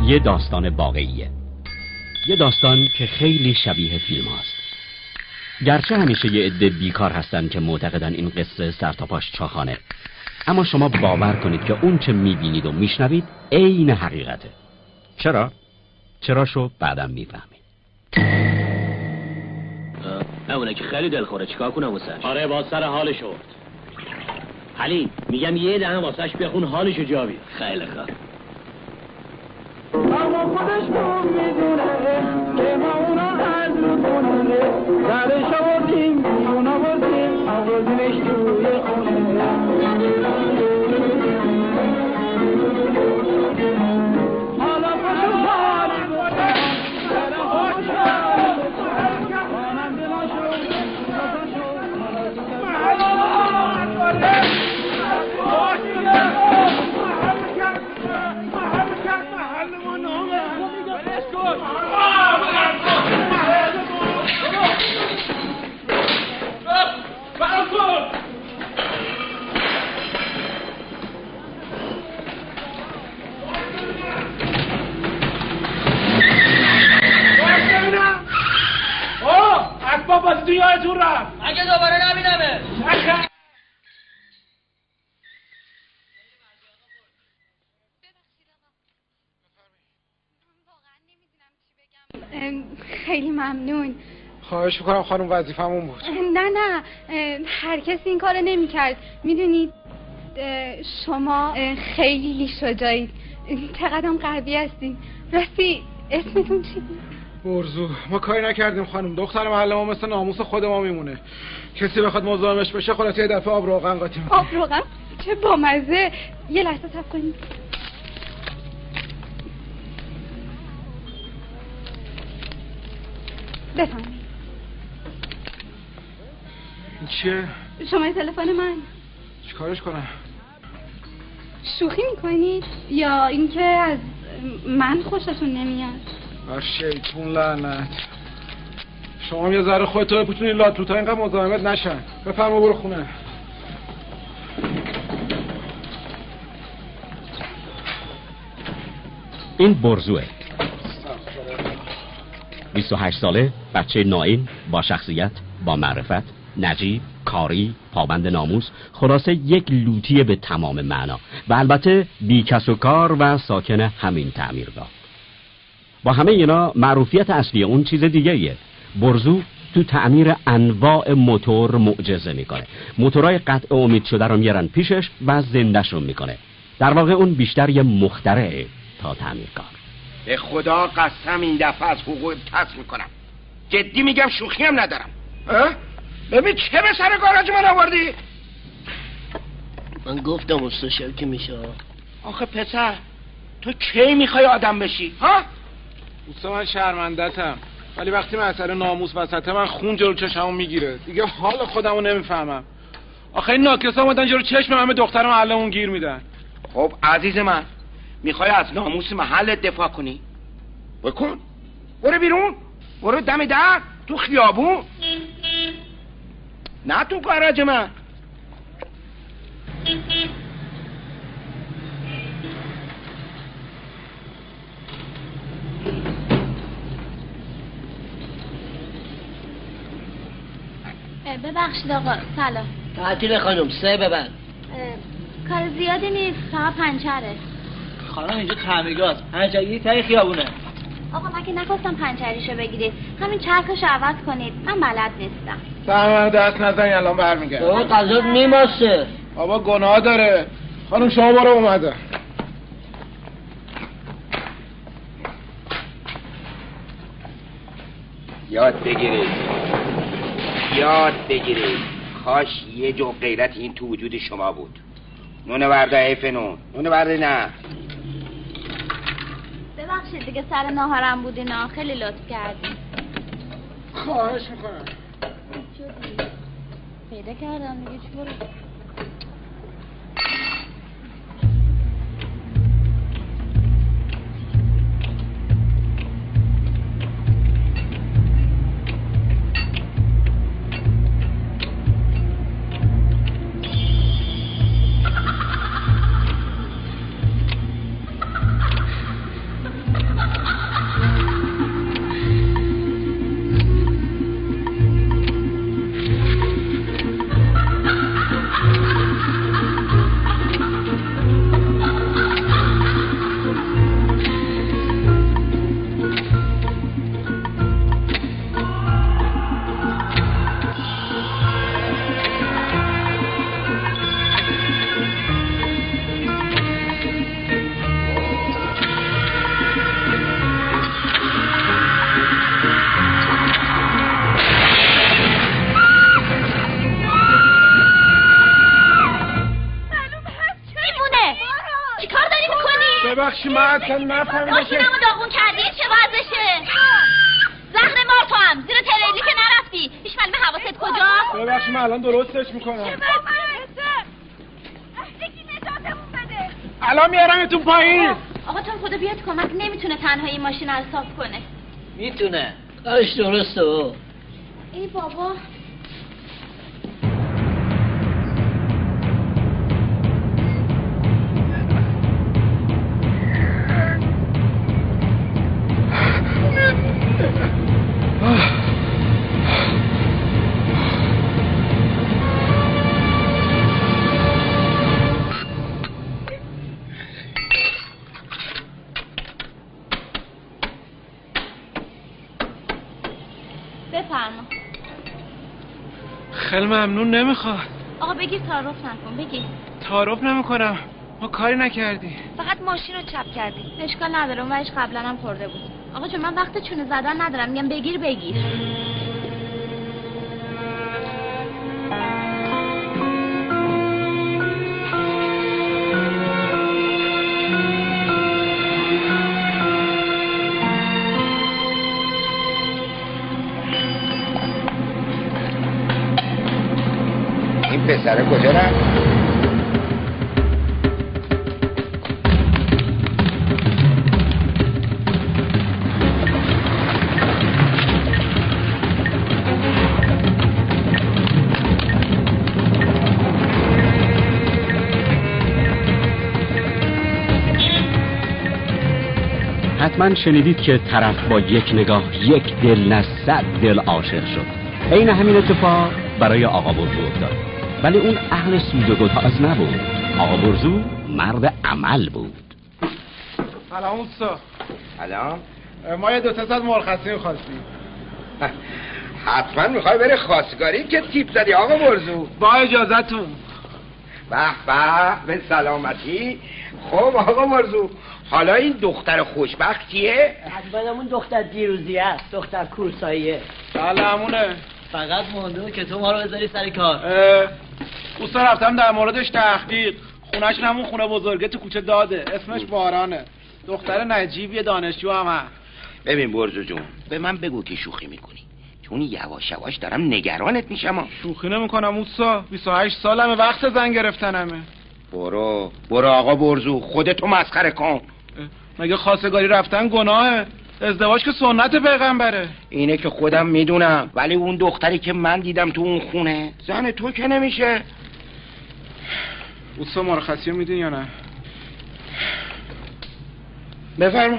یه داستان واقعیه، یه داستان که خیلی شبیه فیلم هاست. گرچه همیشه یه عده بیکار هستن که معتقدن این قصه سرتاپاش چاخانه، اما شما باور کنید که اون چه میبینید و میشنوید عین حقیقته. چراشو بعدم میفهمید. اونه که خیلی دلخوره، چیکار کنم واسش؟ آره با سر حالش ورد. حلیم میگم یه دهن واسش بخون حالشو جا بیار. خیلی خوب. اما خودش میدونه که ما اونا از رو کنونه درش آوردیم اونا بردیم آوردیمش توی خونه. حالا پاشو حال برم خوشحال بانم دلان شد اسباب بازی تو یادتون رفت. اگه دوباره نبینمه. خیلی ممنون. خواهش میکنم خانم، وظیفمون بود. نه هر کسی این کارو نمی‌کرد. میدونید شما خیلی شجاعید، چقدرم قوی هستین. راستی اسمتون چی بود؟ برزو. ما کاری نکردیم خانم، دختر محله ما مثل ناموس خود ما میمونه. کسی بخواد مزاحمش بشه خلاص یه دفعه آب روغن قاطی میکنه. آب روغن؟ چه بامزه. یه لحظه صبر کنید. بفهمید. این چیه؟ شما تلفن من. چیکارش کنم؟ شوخی میکنید یا اینکه از من خوشتون نمیاد؟ شیطون لعنت. شما یه ذره خودتو بپوشونی لاتوتا اینقدر مزاحمت نشن. بفرما برو خونه. این برزوه، 28 ساله، بچه نائین، با شخصیت، با معرفت، نجیب، کاری، پابند ناموس، خلاصه یک لوتی به تمام معنا و البته بی کس و کار و ساکن همین تعمیرگاه. با همه اینا معروفیت اصلی اون چیز دیگه ایه. برزو تو تعمیر انواع موتور معجزه میکنه. موتورای قطع امید شده رو میارن پیشش و زنده‌شون میکنه. در واقع اون بیشتر یه مخترعه تا تعمیرکار. به خدا قسم این دفعه از حقوق تصل میکنم. جدی میگم، شوخی هم ندارم. ببین چه به سر گاراژ من آوردی؟ من گفتم مستشار که میشه. آخه پسر تو کی میخوای آدم بشی ها؟ دوست من شرمندتم، ولی وقتی مسئله ناموس وسطه من خون جلو چشمو میگیره دیگه. حال خودمو نمیفهمم. آخه این ناکسا اومدن جلو چشم همه دختر محلمون گیر میدن. خب عزیز من، میخوای از ناموس محلت دفاع کنی؟ بکن، برو بیرون، برو دم در تو خیابون، نه تو گاراژ من. ببخشید آقا، سلام. تعطیل خانم، سه ببند. کار زیادی نیست، فقط پنچره. خانم اینجا تعمیرگاه است، پنچری تای خیابونه. آقا من که نخواستم پنچریشو بگیرید، همین چرخشو عوض کنید، من بلد نیستم. سرمن دست نزنی الان برمیگرد. بابا قضا میماسه. بابا گناه داره. خانم شما برو اومده. یاد بگیرید کاش یه جو غیرت این تو وجود شما بود. نون ورده حیف نون ورده نه. ببخشید دیگه سر ناهارم بودینا، خیلی لطف کردین. خواهش میکنم. پیدا کردم دیگه، چی برو. ببخشید من اصلا نفهمیدم ماشینمو داغون کردی چه وضعشه؟ زهر مار تو هم زیر تریلی که نرفتی هیچ معلومه حواست کجا؟ ببخشید من الان درستش میکنم. چه وضعشه؟ یکی نجاتمون بده. الان میارمتون پایین. آقا تو خدا بیاد کمک نمیتونه تنها این ماشین رو صاف کنه. میتونه کارش درسته. ای بابا بفرما. خیلی ممنون. نمیخواد. آقا بگیر تعارف نکن. بگیر. تعارف نمیکنم. ما کاری نکردی. فقط ماشین رو چپ کردی. اشکال نداره اون وایش قبلا هم خورده بود. آقا چون من وقت چونه زدن ندارم میگم بگیر. این پسره کجا رفت؟ حتما شنیدید که طرف با یک نگاه یک دل نه 100 دل عاشق شد. عین همین اتفاق برای آقا برزو افتاد. ولی اون اهل سوز و گداز نبود. آقا برزو مرد عمل بود. سلام اوستا. سلام. ما یه 2-3 ساعت مرخصی می‌خواستیم. حتما میخوای بری خواستگاری که تیپ زدی آقا برزو؟ با اجازهتون. به سلامتی. خب آقا برزو حالا این دختر خوشبخت کیه؟ حتما اون دختر دیروزیه است. دختر کورساییه. سلامونه. فقط مونده که تو ما رو بذاری سر کار. اوستا رفتم در موردش تحقیق. خونه‌ش همون خونه بزرگه تو کوچه داده. اسمش بارانه. دختر نجیبیه، دانشجو هم هست. ببین برزو جون به من بگو که شوخی میکنی، چون یواش یواش دارم نگرانت میشم. شوخی نمیکنم اوستا. 28 سالمه، وقت زن گرفتنمه. برو آقا برزو خودتو مسخره کن. مگه خواستگاری رفتن گناهه؟ ازدواج که سنت پیغمبره. اینه که خودم میدونم، ولی اون دختری که من دیدم تو اون خونه زن تو که نمیشه. اوستا مرخصی رو میدین یا نه؟ بفرما.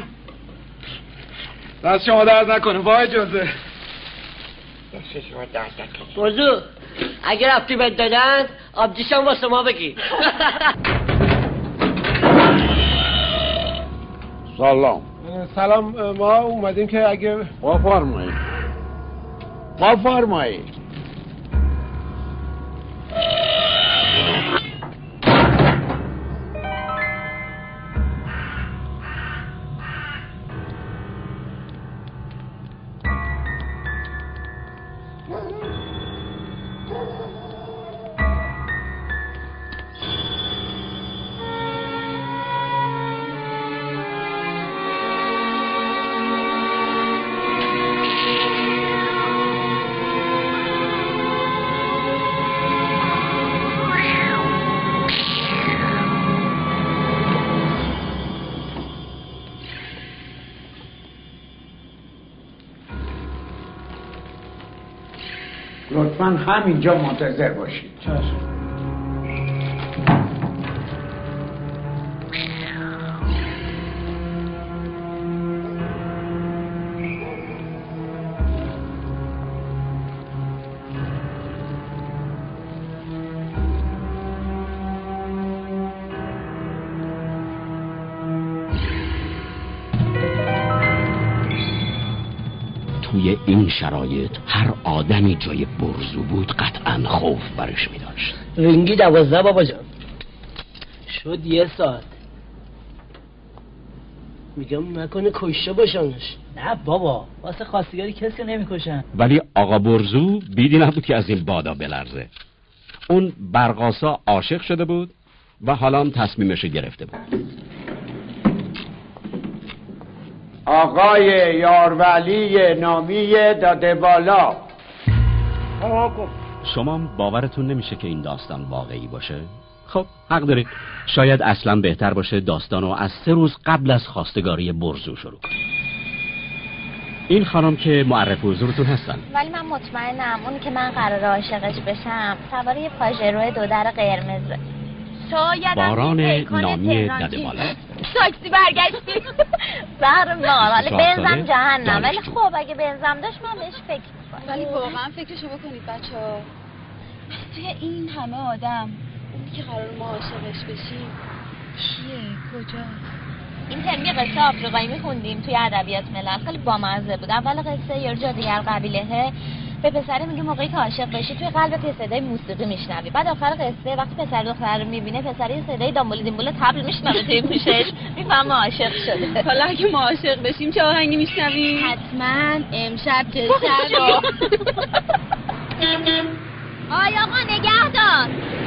دست شما درد نکنه. با اجازه. دست شما درد نکنه. برزو اگه رفتی بهت دادن آبجیشم واسه ما بگی. سلام. ما اومدیم که اگه بفرمایید. لطفاً همینجا منتظر باشید. توی این شرایط هر آدمی جای برزو بود قطعا خوف برش می داشت. رنگی 12 بابا جان. شد 1 ساعت. میگم نکنه کشته باشنش. نه بابا واسه خواستگاری کسی نمیکشن. ولی آقا برزو بیدی نبود که از این بادا بلرزه. اون برقاسا عاشق شده بود و حالا هم تصمیمش گرفته بود. آقای یارولی نامی داده بالا. شما باورتون نمیشه که این داستان واقعی باشه؟ خب حق دارید. شاید اصلا بهتر باشه داستانو از 3 روز قبل از خواستگاری برزو شروع کنید. این خانم که معرف حضورتون هستن. ولی من مطمئنم اونی که من قراره عاشقش بشم سوار یه پاژرو 2 در قرمز. شاید باران نامی داده بالا. تاکسی برگشتی. زهر ما ولی بنزم جهنم. ولی خب اگه بنزم داشت من بهش فکر می‌کنم. ولی واقعا فکرشو بکنید بچه‌ها. توی این همه آدم اونی که قرار ما عاشقش بشیم کیه؟ کجاست؟ این ترم یه قصه آفریقایی میخوندیم توی ادبیات ملل. خیلی بامزه بود. اول قصه یه جا دیگر قبیلهه به پسره میگه موقعی که عاشق بشی توی قلبت یه صدای موسیقی میشنوی. بعد آخر قصه وقتی پسر دختر رو میبینه پسر یه صدای دامبولی دیمبول طبل میشنوه توی گوشش میفهمه عاشق شده. حالا اگه ما عاشق بشیم چه آهنگی میشنویم؟ حتما امشب چه شب. آی آقا نگهدار.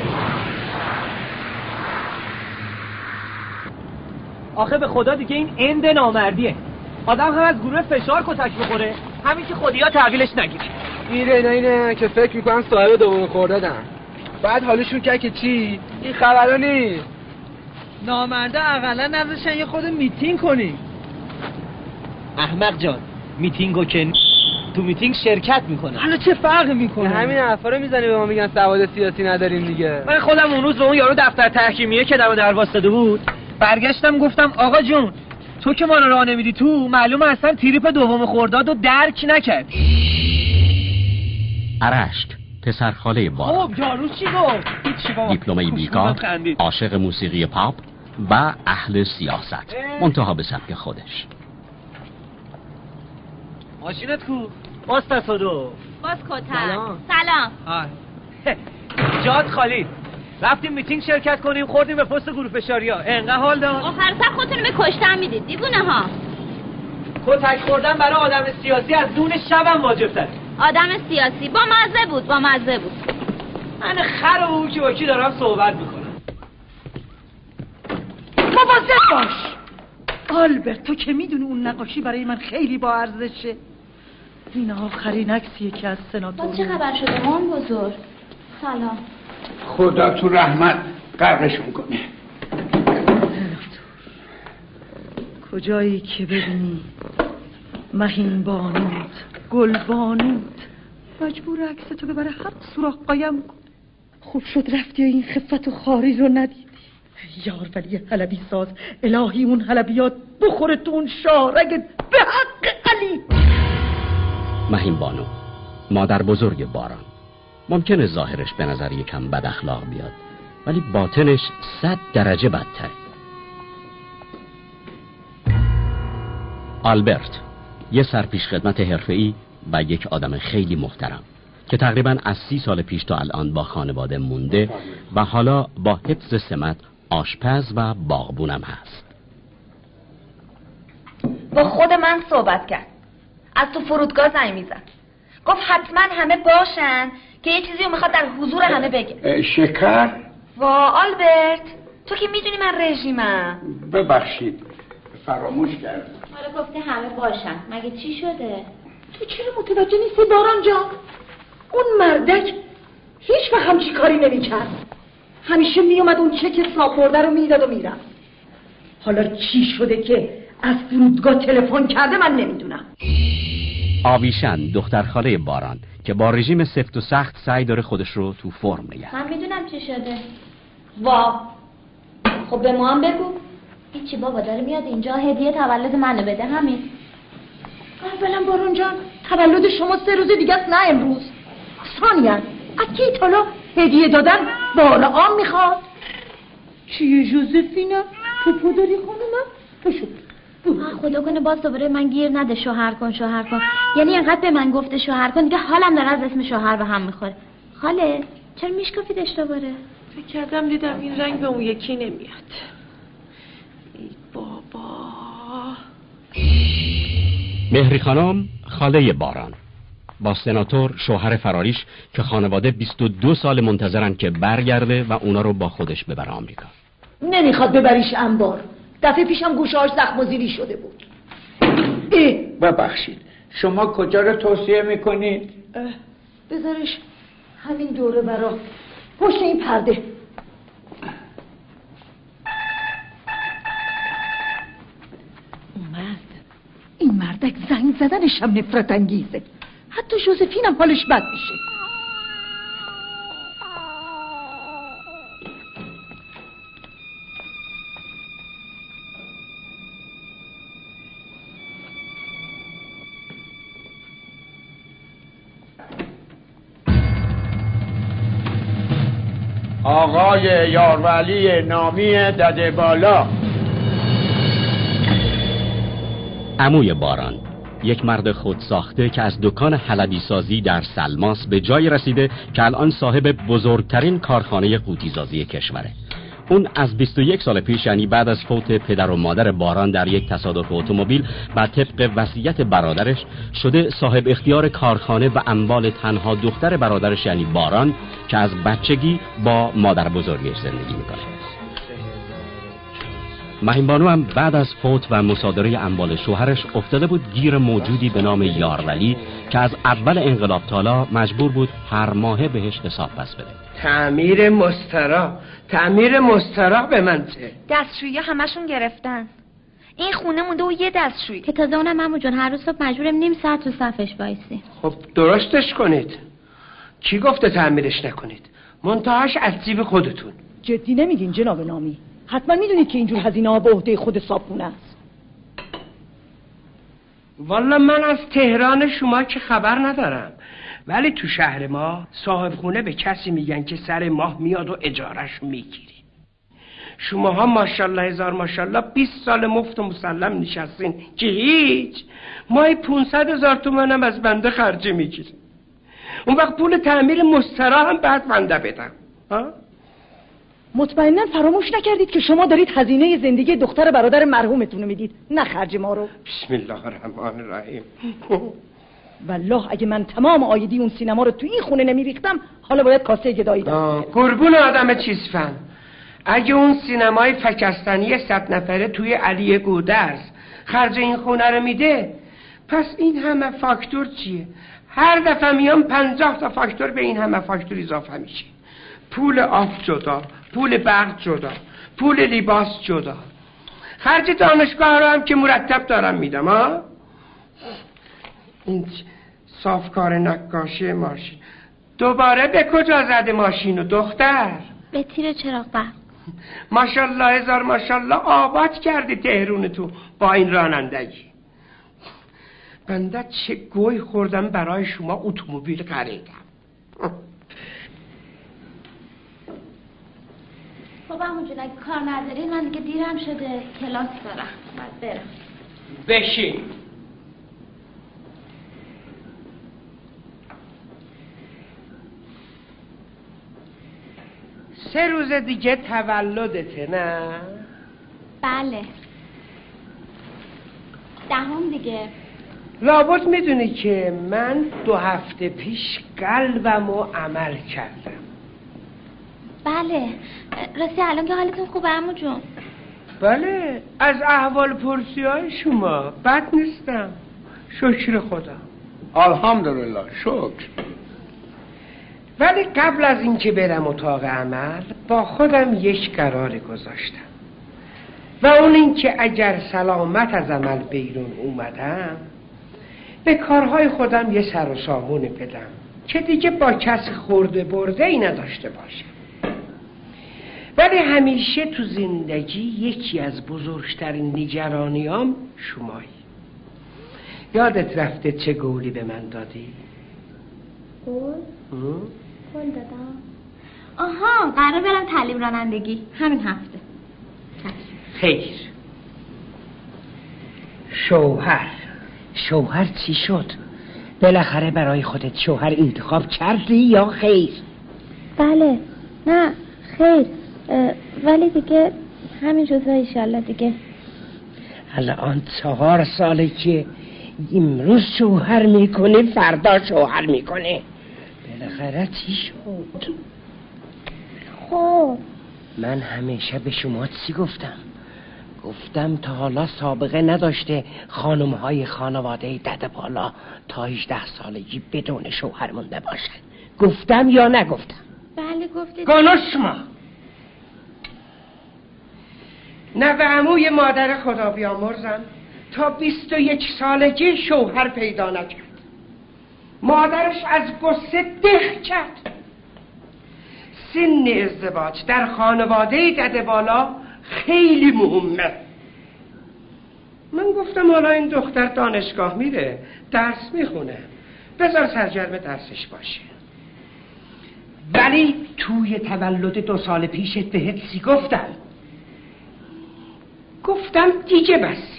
آخه به خدا دیگه این اند نامردیه. آدم هم از گروه فشار کتک بخوره همین که خودیا تحویلش نگیره. اینه که فکر میکنن صاحب دوم خوردادن. بعد حالشون که چی؟ این خبرا نیست. نامرده اقلا نذاشتن یه خود میتینگ کنی. احمق جان میتینگو که تو میتینگ شرکت میکنه. حالا چه فرقی میکنه؟ همین حرفا رو میزنی به ما میگن سواد سیاسی نداریم دیگه. من خودم اون روز به اون یارو دفتر تحکیمیه که دم در واسطه بود برگشتم گفتم آقا جون تو که ما رو راه نمیدی تو معلومه اصلا تریپ دوم خرداد رو درک نکرد. ارشک پسر خاله باران. خب یارو چی گفت؟ دیپلمای بیکار، عاشق موسیقی پاپ و اهل سیاست، منتها به سبک خودش. ماشینت کو؟ باز تصادف. باز کتر. سلام. جات خالی. رفتیم میتینگ شرکت کنیم خوردیم به پست گروه فشاریا. انقدر حال داد. آخر سر خودتون به کشتن میدید دیوونه ها. کتک خوردن برای آدم سیاسی از دون شبم واجب تره. آدم سیاسی با مزه بود. من خر و که با کی دارم صحبت میکنم. مواظب باش آلبرت. تو که میدونی اون نقاشی برای من خیلی با ارزشه. این آخرین عکسیه که از سناتور. باز چه خبر شده مام بزرگ؟ سلام. خدا تو رحمت غرقشون کنه. کجایی که ببینی مهین بانود گل بانود مجبور عکس تو ببره هر سوراخ قایم کن. خوب شد رفتی و این خفت و خاری رو ندیدی. یار ولی حلبی ساز الهی اون حلبیات بخوره تو اون شارگت به حق علی. مهین بانو مادر بزرگ باران. ممکنه ظاهرش به نظر یکم بد اخلاق بیاد ولی باطنش 100 درجه بدتره. آلبرت یه سرپیش خدمت حرفه‌ای و یک آدم خیلی محترم که تقریباً از 30 سال پیش تا الان با خانواده مونده و حالا با حفظ سمت آشپز و باغبونم هست. با خود من صحبت کرد. از تو فرودگاه زنگ میزد. گفت حتما همه باشن که یه چیزی رو میخواد در حضور همه بگه. شکر؟ وا آلبرت تو که میدونی من رژیمم. ببخشید فراموش کردم. حالا گفته همه باشن مگه چی شده؟ تو چرا متوجه نیستی باران جان؟ اون مردک هیچ وقت همچی کاری نمی‌کرد. همیشه میومد اون چک حساب برده رو میداد و میرفت. حالا چی شده که از فرودگاه تلفن کرده من نمیدونم. آویشن دختر خاله باران که با رژیم سفت و سخت سعی داره خودش رو تو فرم نگه. من میدونم چی شده. وا خب به ما هم بگو. هیچی بابا داره میاد اینجا هدیه تولد منو بده همین. اولا باران جان تولد شما 3 روز دیگه است نه امروز. ثانیاً از کی ایتالا هدیه دادن بار عام میخواد؟ چیه جوزفینا؟ تو داری خانومم؟ بشو خدا کنه باز دوباره من گیر نده شوهر کن. یعنی انقدر به من گفته شوهر کن دیگه حالم داره از اسم شوهر به هم میخوره. خاله چرا میشکافیدش دوباره؟ فکر کردم دیدم این رنگ به اون یکی نمیاد. ای بابا. مهری خانم خاله باران با سناتور شوهر فراریش که خانواده 22 سال منتظرن که برگرده و اونا رو با خودش ببره آمریکا. نمیخواد ببریش انبار. دفعه پیشم گوشه‌هاش زخم و زیری شده بود. ببخشید شما کجا رو توصیه میکنید؟ بذارش همین دوره برا پشت این پرده. این مردک زنگ زدنش هم نفرت انگیزه. حتی جوزفین هم حالش بد میشه. آقای یارولی نامی دده بالا. عموی باران، یک مرد خودساخته که از دکان حلبی سازی در سلماس به جای رسیده که الان صاحب بزرگترین کارخانه قوطی‌سازی کشوره. اون از 21 سال پیش، یعنی بعد از فوت پدر و مادر باران در یک تصادف اتومبیل، بر طبق وصیت برادرش شده صاحب اختیار کارخانه و اموال تنها دختر برادرش یعنی باران که از بچگی با مادر بزرگش زندگی میکنه. مهین بانو هم بعد از فوت و مصادره اموال شوهرش افتاده بود گیر موجودی به نام یارولی که از اول انقلاب تالا مجبور بود هر ماه بهش حساب پس بده. تعمیر مستراح به من چه؟ دستشویی همشون گرفتن. این خونه مونده و یه دستشویی که تازه اونم عمو جون هر روز صبح مجبورم نیم ساعت تو صفش وایسی. خب درستش کنید. کی گفته تعمیرش نکنید؟ منتهاش از جیب خودتون. جدی نمیگین جناب نامی؟ حتما میدونید که اینجور هزینه ها به عهده خود صابخونه است. والا من از تهران شما که خبر ندارم، ولی تو شهر ما صاحب خونه به کسی میگن که سر ماه میاد و اجارش میگیری. شماها ماشاءالله هزار ماشاءالله 20 سال مفت و مسلم نشستین که هیچ. ماهی 500,000 تومان هم از بنده خرجی میگیری. اون وقت پول تعمیر مستراح هم بعد بنده بدم. مطمئنا فراموش نکردید که شما دارید هزینه زندگی دختر برادر مرحومتون رو میدید، نه خرج ما رو. بسم الله الرحمن الرحیم. والله اگه من تمام آیدی اون سینما رو تو این خونه نمیریختم حالا باید کاسه گدایی دم. قربون آدم چیز فهم. اگه اون سینمای فکستانی 100 نفره توی علی گودرز خرج این خونه رو میده، پس این همه فاکتور چیه؟ هر دفعه میام 50 تا فاکتور به این همه فاکتور اضافه میشه. پول آب جدا، پول برق جدا، پول لباس جدا، خرج دانشگاه رو هم که مرتب دارم میدم. این صافکار نقاشی ماشین دوباره به کجا زده ماشین و دختر؟ به تیر چراغ برق. ماشاءالله هزار ماشاءالله آباد کردی تهرون تو با این رانندگی. بنده چه گوی خوردم برای شما اتومبیل خریدم. بابا عمو جون اگه کار نداری من دیگه دیرم شده، کلاس دارم باید برم. بشین. سه روز دیگه تولدته نه؟ بله 10 دیگه. لابد میدونی که من 2 هفته پیش قلبمو عمل کردم. بله راستی الان که حالتون خوبه عمو جون؟ بله از احوال پرسی های شما بد نیستم، شکر خدا. الحمدلله شکر. ولی قبل از اینکه برم اتاق عمل با خودم یک قرار گذاشتم و اون این که اگر سلامت از عمل بیرون اومدم به کارهای خودم یه سر و سامون بدم که دیگه با کسی خورده برده ای نداشته باشم. ولی همیشه تو زندگی یکی از بزرگترین نگرانیام شمایی. یادت رفته چه گولی به من دادی؟ گول دادم. آها قرار برم تعلیم رانندگی همین هفته. خیر. شوهر چی شد؟ بالاخره برای خودت شوهر انتخاب کردی یا خیر؟ بله نه خیر، ولی دیگه همین جزا ایشالله دیگه. الان 4 ساله که امروز شوهر میکنه فردا شوهر میکنه. بالاخره چی شد؟ خب من همیشه به شما چی گفتم؟ گفتم تا حالا سابقه نداشته خانم‌های خانواده دده بالا تا 18 سالگی بدون شوهر مونده باشن. گفتم یا نگفتم؟ بله گفتید. گنشما نوه عموی مادر خدا بیامرزم تا 21 سالگی شوهر پیدا نکرد. مادرش از غصه دق کرد. سن ازدواج در خانواده دده بالا خیلی مهمه. من گفتم حالا این دختر دانشگاه میره، درس میخونه، بذار سرگرم درسش باشه. ولی توی تولد 2 سال پیشت بهت گفتم دیگه بس.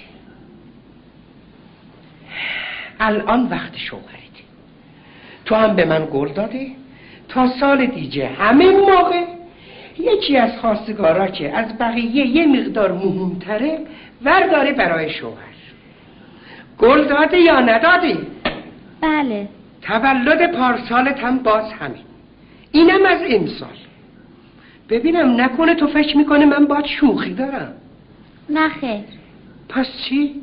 الان وقت شوهرت. تو هم به من گل دادی تا سال دیگه همه موقع یکی از خواستگارا که از بقیه یه مقدار مهمتره ورداره برای شوهر. گل داده یا ندادی؟ بله. تولد پارسالت هم باز همین. اینم از امسال. ببینم نکنه تو فکر میکنه من باید شوخی دارم. نه خیر. پس چی؟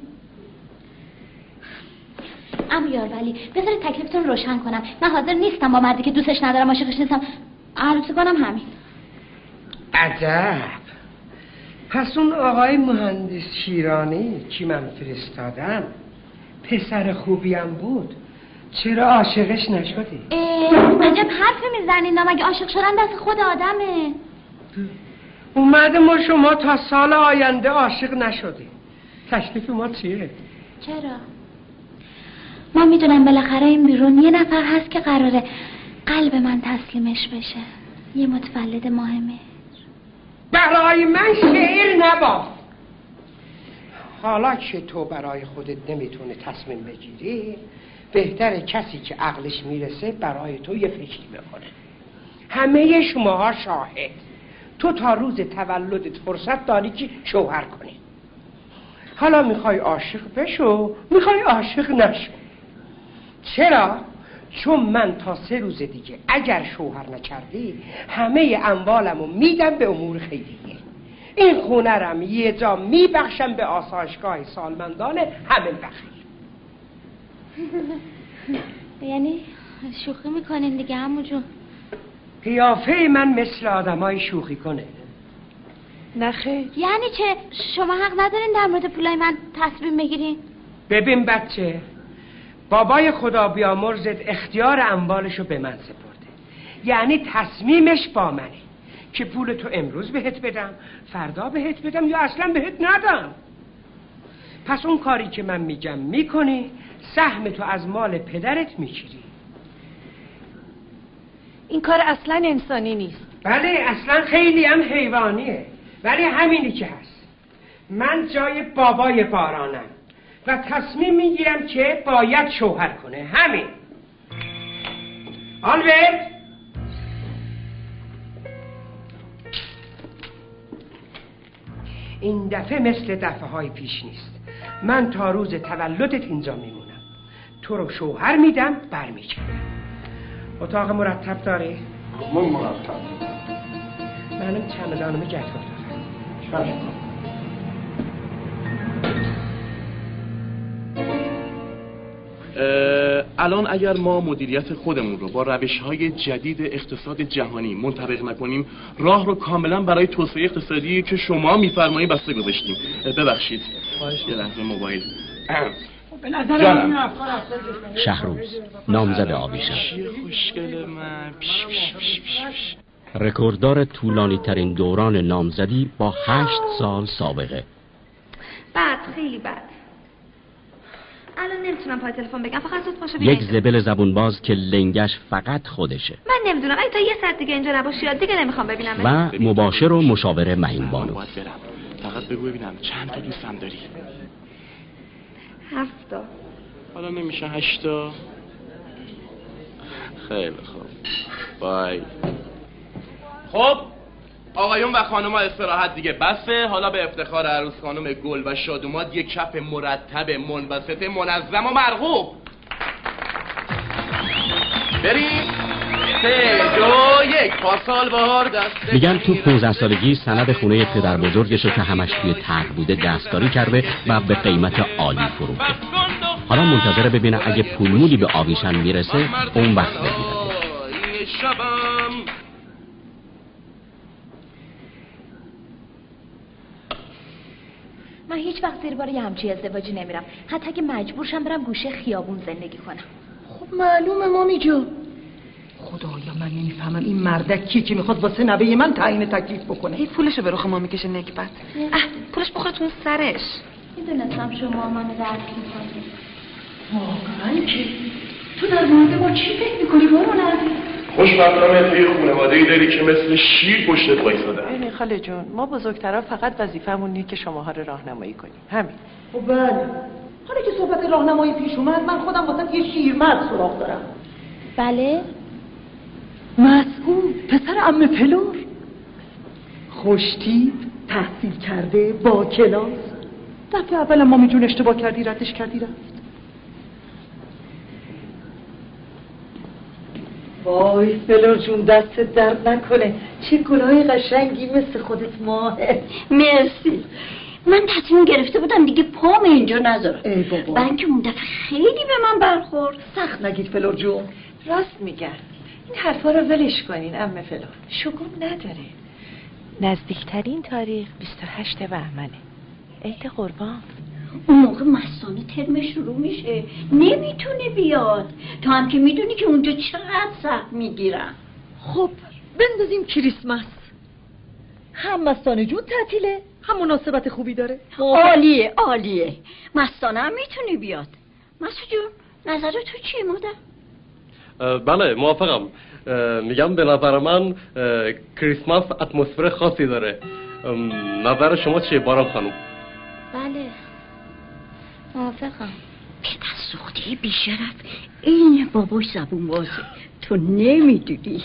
امیار ولی بذارید تکلیفتون روشن کنم. من حاضر نیستم با مردی که دوستش ندارم عاشقش نیستم عروسی کنم. همین. عجب. پس اون آقای مهندس شیرانی که من فرستادم پسر خوبیم بود، چرا عاشقش نشدی؟ عجب حرفی میزنید. مگه عاشق شدن دست خود آدمه. اومده ما شما تا سال آینده عاشق نشدیم. تکلیف ما چیه؟ چرا؟ من میدونم بالاخره این بیرون یه نفر هست که قراره قلب من تسلیمش بشه. یه متولد مهمه. برای من شعر نباف. حالا که تو برای خودت نمیتونه تصمیم بگیری، بهتره کسی که عقلش میرسه برای تو یه فکری بکنه. همه شماها شاهد. تو تا روز تولدت فرصت داری که شوهر کنی. حالا میخوای عاشق بشو، میخوای عاشق نشو. چرا؟ چون من تا 3 روز دیگه اگر شوهر نکردی همه اموالمو میدم به امور خیریه. این خونه رم یه جا میبخشم به آسایشگاه سالمندان همین بخیر. یعنی شوخی میکنین دیگه عمو جون؟ قیافه من مثل آدمای شوخی کنه. نخیر. یعنی چه؟ شما حق ندارین در مورد پولای من تصمیم بگیرین؟ ببین بچه، بابای خدا بیامرزت اختیار اموالشو به من سپرده. یعنی تصمیمش با منه که پول تو امروز بهت بدم، فردا بهت بدم یا اصلا بهت ندم. پس اون کاری که من میگم میکنی، سهم تو از مال پدرت میگیری. این کار اصلا انسانی نیست. بله اصلا خیلی هم حیوانیه، ولی همینی که هست. من جای بابای بارانم و تصمیم میگیرم که باید شوهر کنه. همین. آلبرت، این دفعه مثل دفعه های پیش نیست. من تا روز تولدت اینجا میمونم. تو رو شوهر میدم برمیگردم. اتاق مرتب داری؟ من مرتب. منم چمدانم جتور دارم. الان اگر ما مدیریت خودمون رو با روش‌های جدید اقتصاد جهانی منطبق نکنیم، راه رو کاملا برای توسعه اقتصادی که شما می‌فرمایید بسته گذاشتیم. ببخشید یه لحظه موبایل. به نظرم شهروز نامزد آویشم. خوشگل من. رکورددار طولانی ترین دوران نامزدی با 8 سال سابقه. بد، خیلی بد. الان نمیتونم پای تلفن بگم، فقط زود باشه یک زبل زبون باز که لنگش فقط خودشه. من نمیدونم اگه تا 1 ساعت دیگه اینجا نباشی دیگه نمیخوام ببینم. و مباشر و مشاور مهین بانو. فقط بگو ببینم چند تا دوستم داری؟ 7 تا. حالا نمیشه 8 تا؟ خیلی خوب. بای. خب آقایون و خانوما استراحت دیگه بسه. حالا به افتخار عروس خانم گل و شادوماد یک کف مرتب منبسط منظم و مرغوب. بریم 3 2 1 یک پاسال بهار دست. میگن تو 15 سالگی سند خونه پدر بزرگشو که همش توی طرح بوده دستکاری کرده و به قیمت عالی فروخته. حالا منتظره ببینه اگه پولمولی به آویشن میرسه اون وقت بگیره. من هیچ وقت زیر بار یه همچی ازدواجی نمیرم، حتی اگه مجبورشم برم گوشه خیابون زندگی کنم. خب معلومه مامی جو. خدایا من نمیفهمم این مردک کیه که میخواد واسه نوه من تعیین تکلیف بکنه. هی پولشو به رخ ما میکشه نکبت. پولش بخوره تو سرش. میدونستم شما منو درک میکنید. واقعا که تو در مورد ما چی فکر میکنی بارون عزیز؟ خوشبختانه توی خانواده‌ای داری که مثل شیر پشتت وایسادن. ببین خاله جون، ما بزرگترا فقط وظیفمون اینه که شماها رو راهنمایی کنیم. همین. خب بله. حالا که صحبت راهنمایی پیش اومد، من خودم واسه یه شیرمرد سراغ دارم. بله؟ مسعود، پسر عمه پلور. خوشتیپ، تحصیل کرده، با کلاس. دفعه اولم مامی جون اشتباه کردی ردش کردی رفت. وای فلور جون دست درد نکنه، چه گلای قشنگی مثل خودت ماهه. مرسی. من تصمیم گرفته بودم دیگه پام اینجا نذارم. ای بابا. بلکه اون دفعه خیلی به من برخورد. سخت نگید فلور جون. راست میگن. این حرفا رو ولش کنین عمه فلور. شگون نداره. نزدیکترین تاریخ 28 بهمنه. عید قربان. اون موقع مستانه ترم شروع میشه، نمیتونه بیاد. تو هم که میدونی که اونجا چقدر سخت میگیرن. خب بندازیم کریسمس. هم مستانه جون تعطیله، هم مناسبت خوبی داره. عالیه عالیه. مستانه هم میتونه بیاد. مسعود جون نظر تو چیه مادر؟ بله موافقم. میگم به نظر من کریسمس اتمسفر خاصی داره. نظر شما چیه باران خانم؟ بله موافقم. پدر سوخته بیشرف این باباش زبون بازه، تو نمیدونی.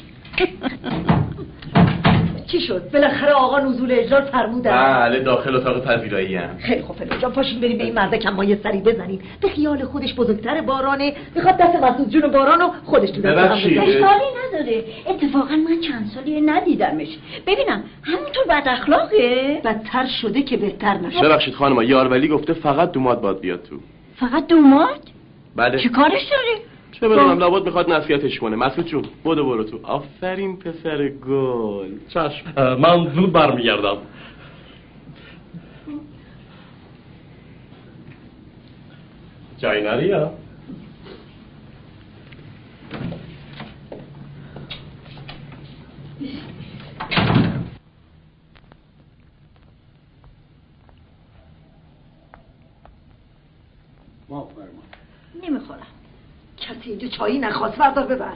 چی شد؟ بالاخره آقا نزول اجلال فرمودن. بله داخل اتاق پذیرایی هم. خیلی خوب فلور جان، پاشین بریم به این مرده کم مایه سری بزنیم. به خیال خودش بزرگتر بارانه، میخواد دست مسعود جون بارانو خودش تو دست هم بزنه. اشکالی نداره. اتفاقا من چند سالی ندیدمش. ببینم همونطور بد اخلاقه؟ بدتر شده که بهتر نشه. ببخشید خانم، یارولی گفته فقط دوماد باید بیاد تو. فقط دوماد؟ بله. چی کارش داری؟ چه بدونم، لابد میخواد نصیحتش کنه. مسعود جون برو تو. آفرین پسر گل. چشم. من زود برمیگردم. جایی نری ها؟ ما فرمان. نمیخورم. کسی اینجا چایی نخواست، بردار ببر.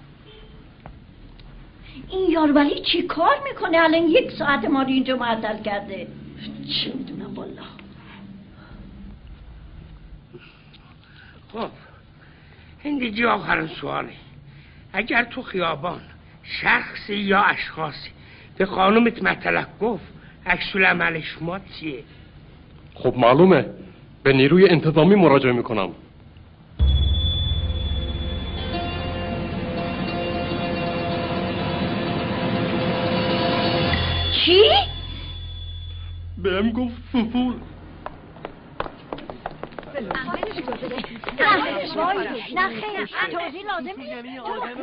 این یارولی چی کار میکنه؟ الان 1 ساعت ما رو اینجا معطل کرده. چه میدونم والله. خب این دیگه آخرین سواله. اگر تو خیابان شخصی یا اشخاصی به خانومت مطلق گفت، عکس العمل شما چیه؟ خب معلومه، به نیروی انتظامی مراجعه میکنم. چی؟ بهم گفت سوسول. نه خیلی توضیح لازم نیست.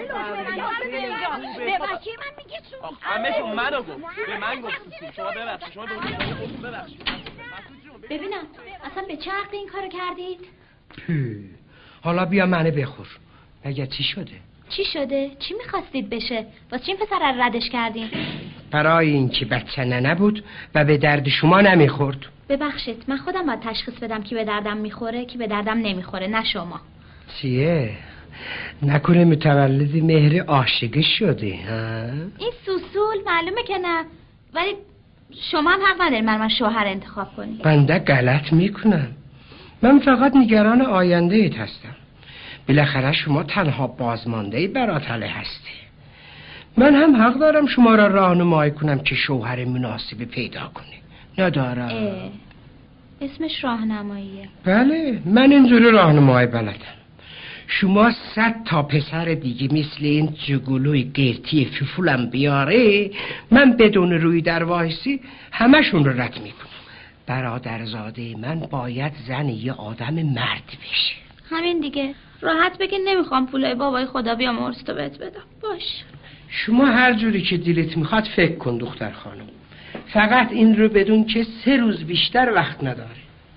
به بچه من میگه سوسول. همه‌شون منو گفت. به من گفت سوسول. شما ببخشید. شما ببخشید. ببینم اصلا به چه عقل این کارو کردید؟ حالا بیا منو بخور. مگه چی شده؟ چی شده؟ چی میخواستید بشه؟ واسه چی این پسر رو ردش کردین؟ برای اینکه بچه نبود و به درد شما نمیخورد. ببخشید من خودم باید تشخیص بدم کی به دردم میخوره کی به دردم نمیخوره، نه شما. چیه؟ نکنه متولد مهر عاشقی شدی ها؟ این سوسول معلومه که نه، ولی شما هم حق ندارید من شوهر انتخاب کنید. بنده غلط میکنم. من فقط نگران آینده ایت هستم. بالاخره شما تنها بازمانده براتله هستی. من هم حق دارم شما را راهنمایی کنم که شوهر مناسبی پیدا کنی. ندارم. اسمش راهنماییه. بله من اینجوری راهنمایی بلدم. شما 100 تا پسر دیگه مثل این جگولوی گرتی فیفولم بیاره، من بدون روی در وایسی همشون رو رد میکنم. برادرزاده من باید زن یه آدم مرد بشه. همین دیگه، راحت بگین نمیخوام پولای بابای خدا بیامرز تو بهت بدم. باش. شما هر جوری که دلت میخواد فکر کن دختر خانم، فقط این رو بدون که 3 روز بیشتر وقت نداره.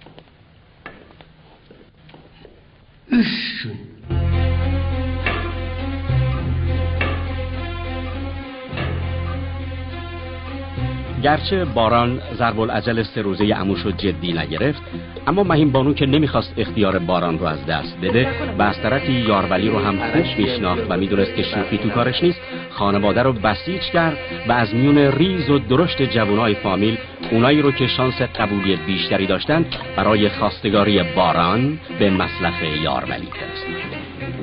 گرچه باران ضرب العجل 3 روزه عموش رو جدی نگرفت، اما مهین بانو که نمیخواست اختیار باران رو از دست بده و از طرفی یارولی رو هم خوب میشناخت و میدونست که شوخی تو کارش نیست، خانواده رو بسیج کرد و از میون ریز و درشت جوانای فامیل اونایی رو که شانس قبولیت بیشتری داشتن برای خواستگاری باران به مسلخ یارولی فرستاد.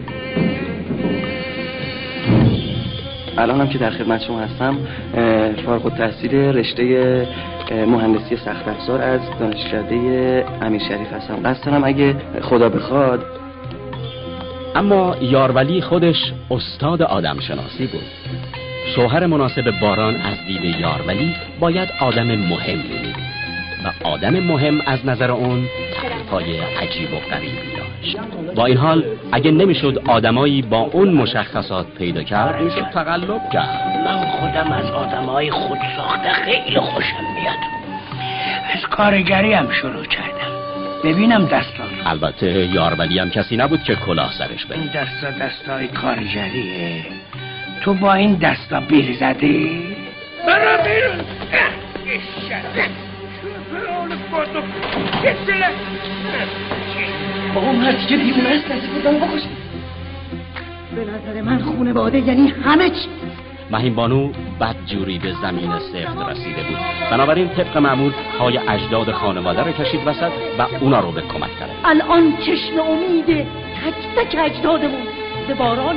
الان هم که در خدمت شما هستم، فارغ التحصیل رشته مهندسی سخت افزار از دانشکده امیرشریف هستم. قصد دارم اگه خدا بخواد. اما یارولی خودش استاد آدم شناسی بود. شوهر مناسب باران از دید یارولی باید آدم مهمی بود و آدم مهم از نظر اون تعریفای عجیب و غریبی داشت. با این حال اگه نمیشد آدمایی با اون مشخصات پیدا کرد، میشد تقلب کرد. من خودم از آدمای خود ساخته خیلی خوشم میاد. از کارگری هم شروع کردم. ببینم دستان. البته یارولی هم کسی نبود که کلاه سرش بره. این دستای کارگریه. تو با این دستا بیل زدی؟ برو بیرون. بابا مردی که دیونه است دستی بودم بکشم. به نظر من خونه باده یعنی همه چی. مهین بانو بدجوری به زمین سفت رسیده بود، بنابراین طبق معمول پای اجداد خانواده رو کشید وسط و اونا رو به کمک کرد. الان چشم امید تک تک اجدادمون به بارانه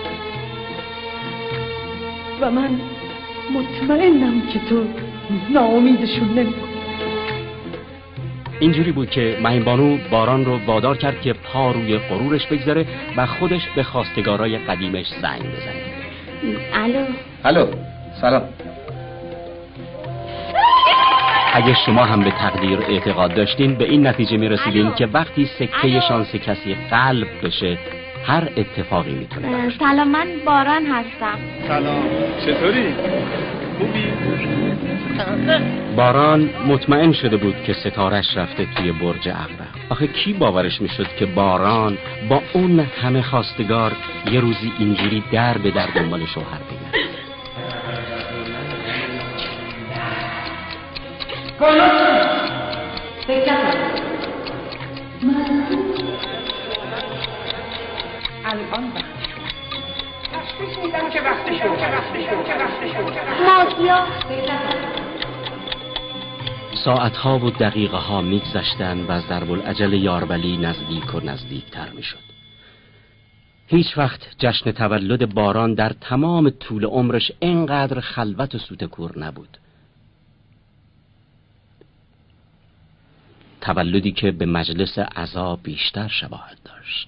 و من مطمئنم که تو ناامیدشون نمی‌کنی. اینجوری بود که مهین بانو باران رو وادار کرد که پا روی غرورش بگذاره و خودش به خواستگارای قدیمش زنگ بزنه. الو، سلام. اگه شما هم به تقدیر اعتقاد داشتین، به این نتیجه میرسیدین که وقتی سکه شانس کسی قلب بشه هر اتفاقی میتونه. سلام، من باران هستم. سلام، چطوری؟ خوبی؟ باران مطمئن شده بود که ستارش رفته توی برج عقرب. آخه کی باورش میشد که باران با اون همه خواستگار یه روزی اینجوری در به در دنبال شوهر بگرده. الان میدم که وقتشو مازیا. ساعتها و دقیقه ها میگذشتن و ضرب العجل یارولی نزدیک و نزدیکتر میشد. هیچ وقت جشن تولد باران در تمام طول عمرش اینقدر خلوت و سوتکور نبود. تولدی که به مجلس عزا بیشتر شباهت داشت.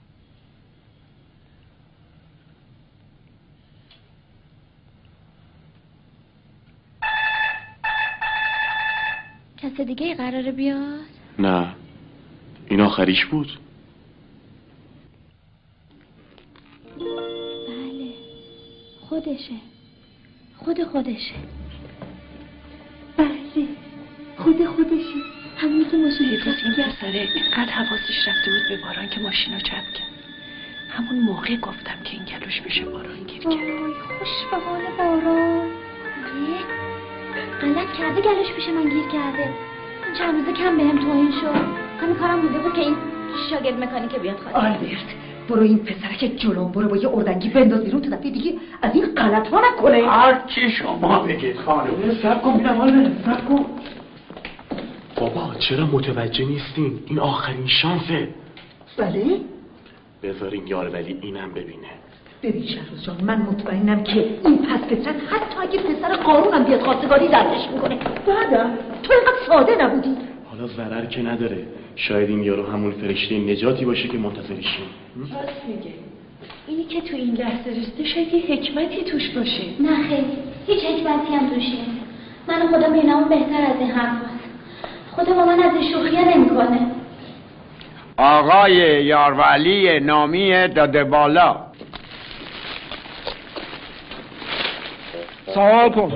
کس دیگه قراره بیاد؟ نه، این آخریش بود. بله، خودشه. خودشه. بله، خودشه. همون که ماشین از این پسره اینقدر حواسش رفته بود به باران که ماشین رو جمع کرد. همون موقع گفتم که این گلوش بشه باران گیر کرد. وای، خوش به حال باران. غلط کرده گلوش پیش من گیر کرده. چند روزه کم بهم توهین شد. همین کارم بوده بود که این شاگرد مکانیک بیاد خواهد. آلبرت، برو این پسرک جلوم، برو با یه اردنگی بنداز بیرون تا دفعه دیگه از این غلط ها نکنه. هر چی شما بگید خانم. صبر کن بینم آلبرت، صبر کن. بابا چرا متوجه نیستین؟ این آخرین شانسه. بله؟ بذارین یارولی اینم ببینه. ببین شهروز جان، من مطمئنم که این پس فطرت حتی اگه پسر قارونم بیاد خواستگاری دردش میکنه. بعدم تو اینقدر ساده نبودی. حالا ضرر که نداره، شاید این یارو همون فرشته نجاتی باشه که منتظرشیم. راست میگه. اینی که تو این لحظه رسیده شاید یه حکمتی توش باشه. نه خیلی، هیچ حکمتی هم توش نیست. من خودم بینمون بهتر از این حرف هست. خودم با من از این شوخیه نمی‌کنه. آقای یارولی نامی داده بالا. سوال کن.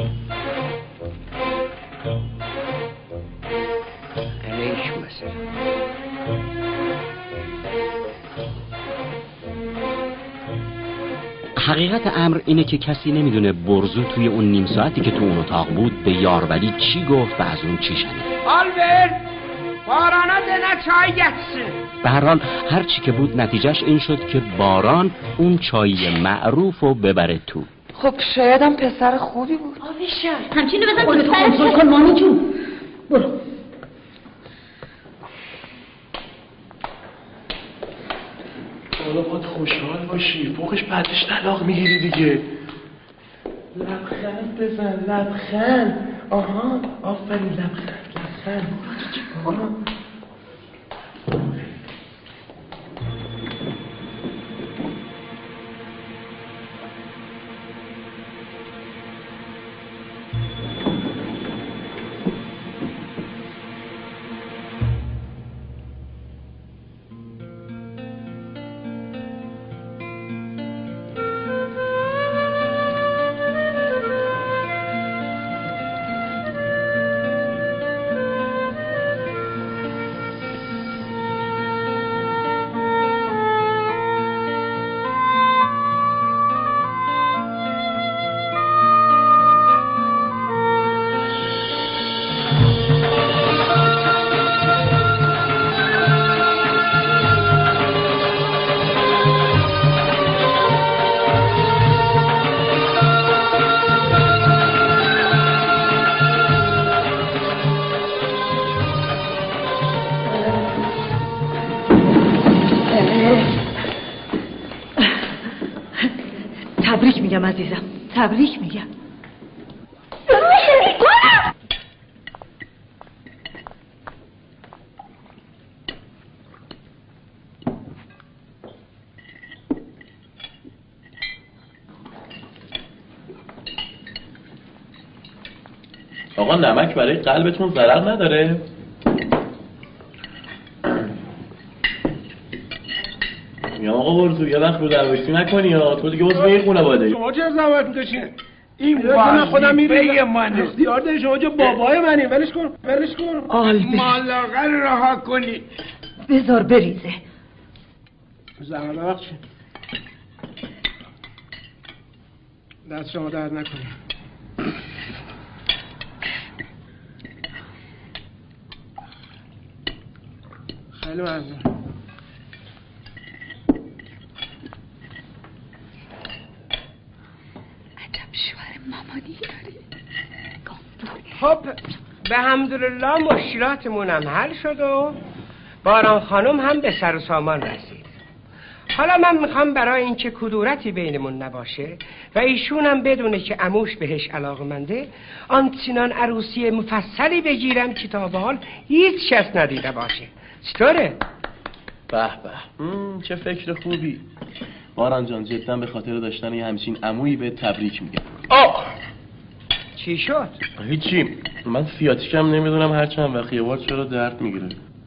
حقیقت امر اینه که کسی نمیدونه برزو توی اون نیم ساعتی که تو اون اتاق بود به یارولی چی گفت و از اون چی شنید. آلبرت بارانا دنا چای گتسن. به هر حال هر چی که بود نتیجهش این شد که باران اون چای معروف رو ببره تو. خب شایدم پسر خوبی بود. آبیشم همچینو بزن تو کنترل کن مامی جون. برو. حالا باید خوشحال باشی، فوقش بعدش طلاق میگیری دیگه. لبخند بزن، لبخند. آها آفرین، لبخند. آها. تبریک میگم عزیزم، تبریک میگم. آقا نمک برای قلبتون ضرر نداره؟ میام آقا برزو یه وقت رو درویسی نکنی یا تو دیگه عضو این خانواده. شما چه زحمت میکشین؟ این من خودم میرم من اختیار داری، شما جو بابای منی. ولش کن مالاقه رو رها کنی. بذار بریزه. زحمت ببخشید. دست شما درد نکنی. خیلی ممنون. مامانی داری. خب به حمدالله مشکلاتمون هم حل شد و باران خانم هم به سر و سامان رسید. حالا من میخوام برای اینکه کدورتی بینمون نباشه و ایشون هم بدونه که عموش بهش علاقمنده آنچنان عروسی مفصلی بگیرم که تا به حال هیچ کس ندیده باشه. چطوره؟ به به چه فکر خوبی. باران جان جدا به خاطر داشتن یه همچین عمویی به تبریک میگم. چی شد؟ هیچی، من سیاتیکم نمیدونم هر چند وقت یه بار چرا درد میگیره.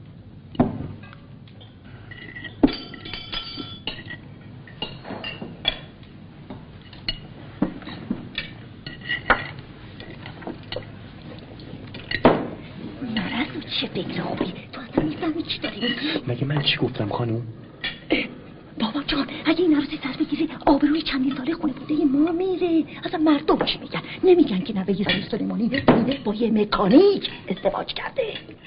نرسو چه فکر خوبی، تو اصلا میفهمی چی داری میگی؟ مگه من چی گفتم خانوم؟ بابا جان اگه این عروسی سر بگیره آبروی چندین ساله خونه بوده ما میره. اصلا مردم چی میگن؟ نمیگن که نوه یه سلیمانی با یه مکانیک ازدواج کرده.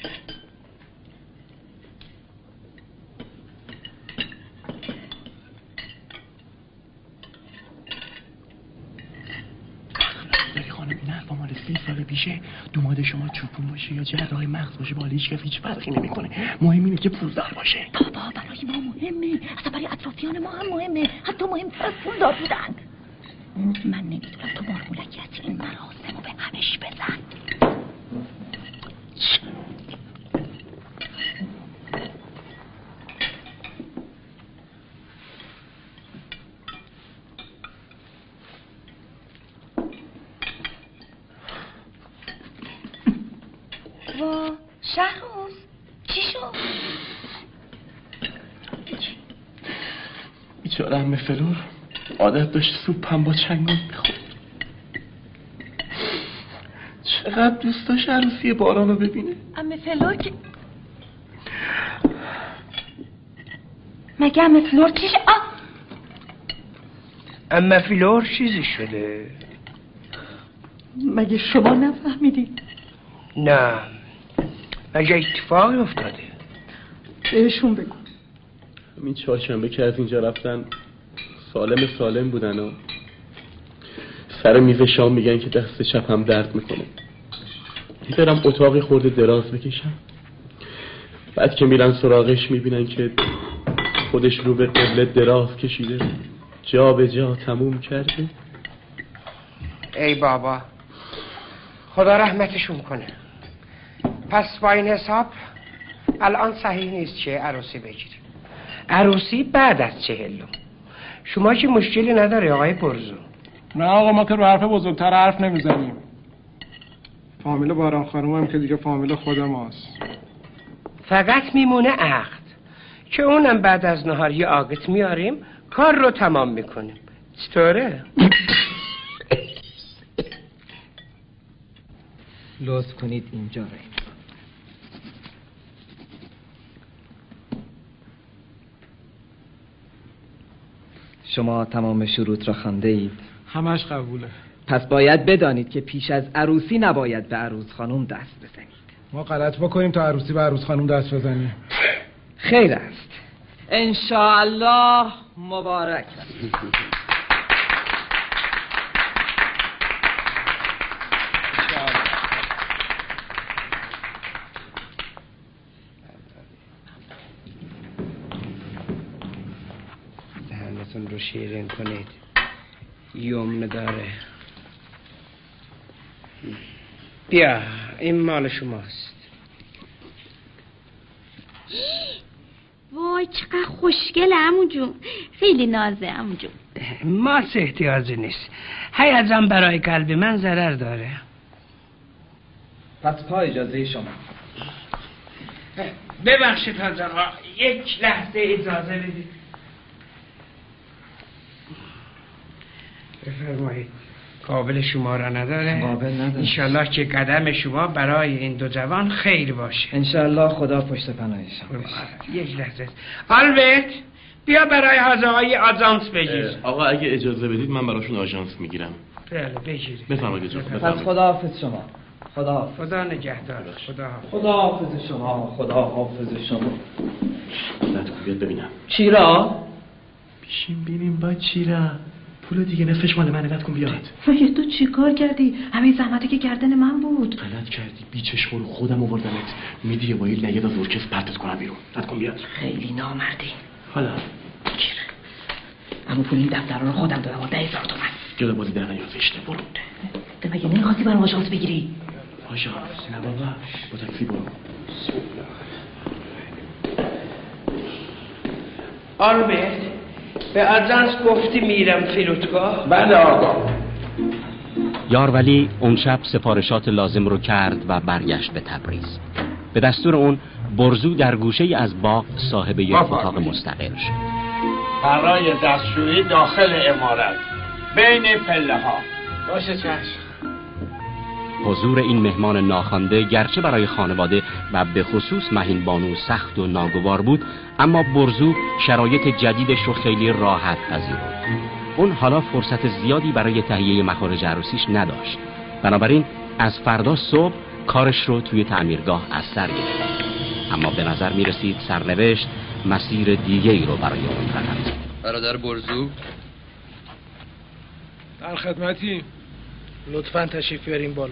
ولی خانم این حرفا مال 30 سال پیشه. دوماد شما چوپون باشه یا جراح مغز باشه با هیچ کس هیچ فرقی نمیکنه. مهم اینه که پولدار باشه. بابا برای ما مهمه، اصلا برای اطرافیان ما هم مهمه، حتی مهمتر از پولدار بودن. من نمیدونم تو مارمولکیت این مراسم رو به همش بزن. شهروز چی شد؟ بیچاره عمه فلور عادت داشت سوپ هم با چنگال میخورد. چقدر دوست داشت عروسی باران رو ببینه. عمه فلور که مگه عمه فلور چی شد؟ عمه فلور چیزی شده؟ مگه شما نفهمیدید؟ نه مگه اتفاقی افتاده؟ بهشون بگو. همین چهارشنبه که از اینجا رفتن سالم بودن و سر میز شام میگن که دست چپ هم درد میکنه. برم اتاقی خورده دراز بکشم. بعد که میرن سراغش میبینن که خودش رو به قبله دراز کشیده، جا به جا تموم کرده. ای بابا خدا رحمتشون کنه. پس با این حساب الان صحیح نیست که عروسی بگیریم. عروسی بعد از 40. شما که مشکلی نداره آقای برزو؟ نه آقا ما که رو حرف بزرگتر حرف نمیزنیم. فامیل باران خانوم هم که دیگه فامیل خود ماست. فقط میمونه عقد که اونم بعد از نهار یه عقد میاریم کار رو تمام میکنیم. چطوره؟ لطف کنید اینجا رو. شما تمام شروط را خوانده اید؟ همش قبوله. پس باید بدانید که پیش از عروسی نباید به عروس خانم دست بزنید. ما غلط بکنیم تا عروسی به عروس خانم دست بزنیم. خیر است. انشاءالله مبارک. دهنتون رو شیرین کنید. یمن داره. بیا این مال شماست. وای چقدر خوشگله عمو جون. خیلی نازه عمو جون. ماس احتیاجی نیست. هیجان برای قلب من ضرر داره. پس پا اجازه شما. ببخشید حضرها یک لحظه اجازه بدید. بفرمایید. قابل شما را نداره؟ قابل نداره. انشالله که قدم شما برای این دو جوان خیر باشه. انشالله خدا پشت پناهشان باشه. یک لحظه. آلبرت بیا برای حاضرهای آژانس بگیر. آقا اگه اجازه بدید من براشون آژانس میگیرم. بله بگیرید. بفرمایید اجازه. پس خداحافظ شما. خدا نگهدار. خداحافظ شما. خداحافظ شما. بیاد ببینم. چیرا؟ بیشیم ببین با چیرا. پول دیگه نفش مال منه. نت کن بیاد. مگه تو چی کار کردی؟ همه زحمتی که گردن من بود. غلط کردی. بیچش برو خودم آوردمت. میدی با این لگد از ارکستر پرتت کنم بیرون. نت کن بیاد. خیلی نامردی. حالا گیر. اما پول این دفتر رو خودم دادم 10,000 تومان. جدا بازی در نیازشته برو. تو مگه نمیخواستی برام آژانس بگیری؟ آژانس نه بابا. با تاکسی برو. آلبرت به آژانس گفتی میرم فرودگاه؟ بله آقا. یارولی اون شب سفارشات لازم رو کرد و برگشت به تبریز. به دستور اون برزو در گوشه از باغ صاحب یک اتاق مستقل شد. برای دستشویی داخل عمارت بین پله ها. باشه چشم. حضور این مهمان ناخوانده گرچه برای خانواده و به خصوص مهین بانو سخت و ناگوار بود، اما برزو شرایط جدیدش رو خیلی راحت پذیرفت. اون حالا فرصت زیادی برای تهیه مخارج عروسیش نداشت. بنابراین از فردا صبح کارش رو توی تعمیرگاه از سر گرفت. اما به نظر می رسید سرنوشت مسیر دیگه‌ای رو برای اون رقم زد. برادر برزو در خدمتی. لطفاً تشریف بیاریم بالا.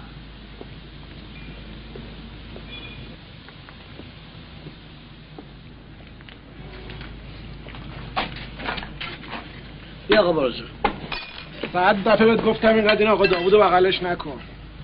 بیا آقا برزو. بعد دفعه بهت گفتم اینقدر این آقا داوودو بغلش نکن.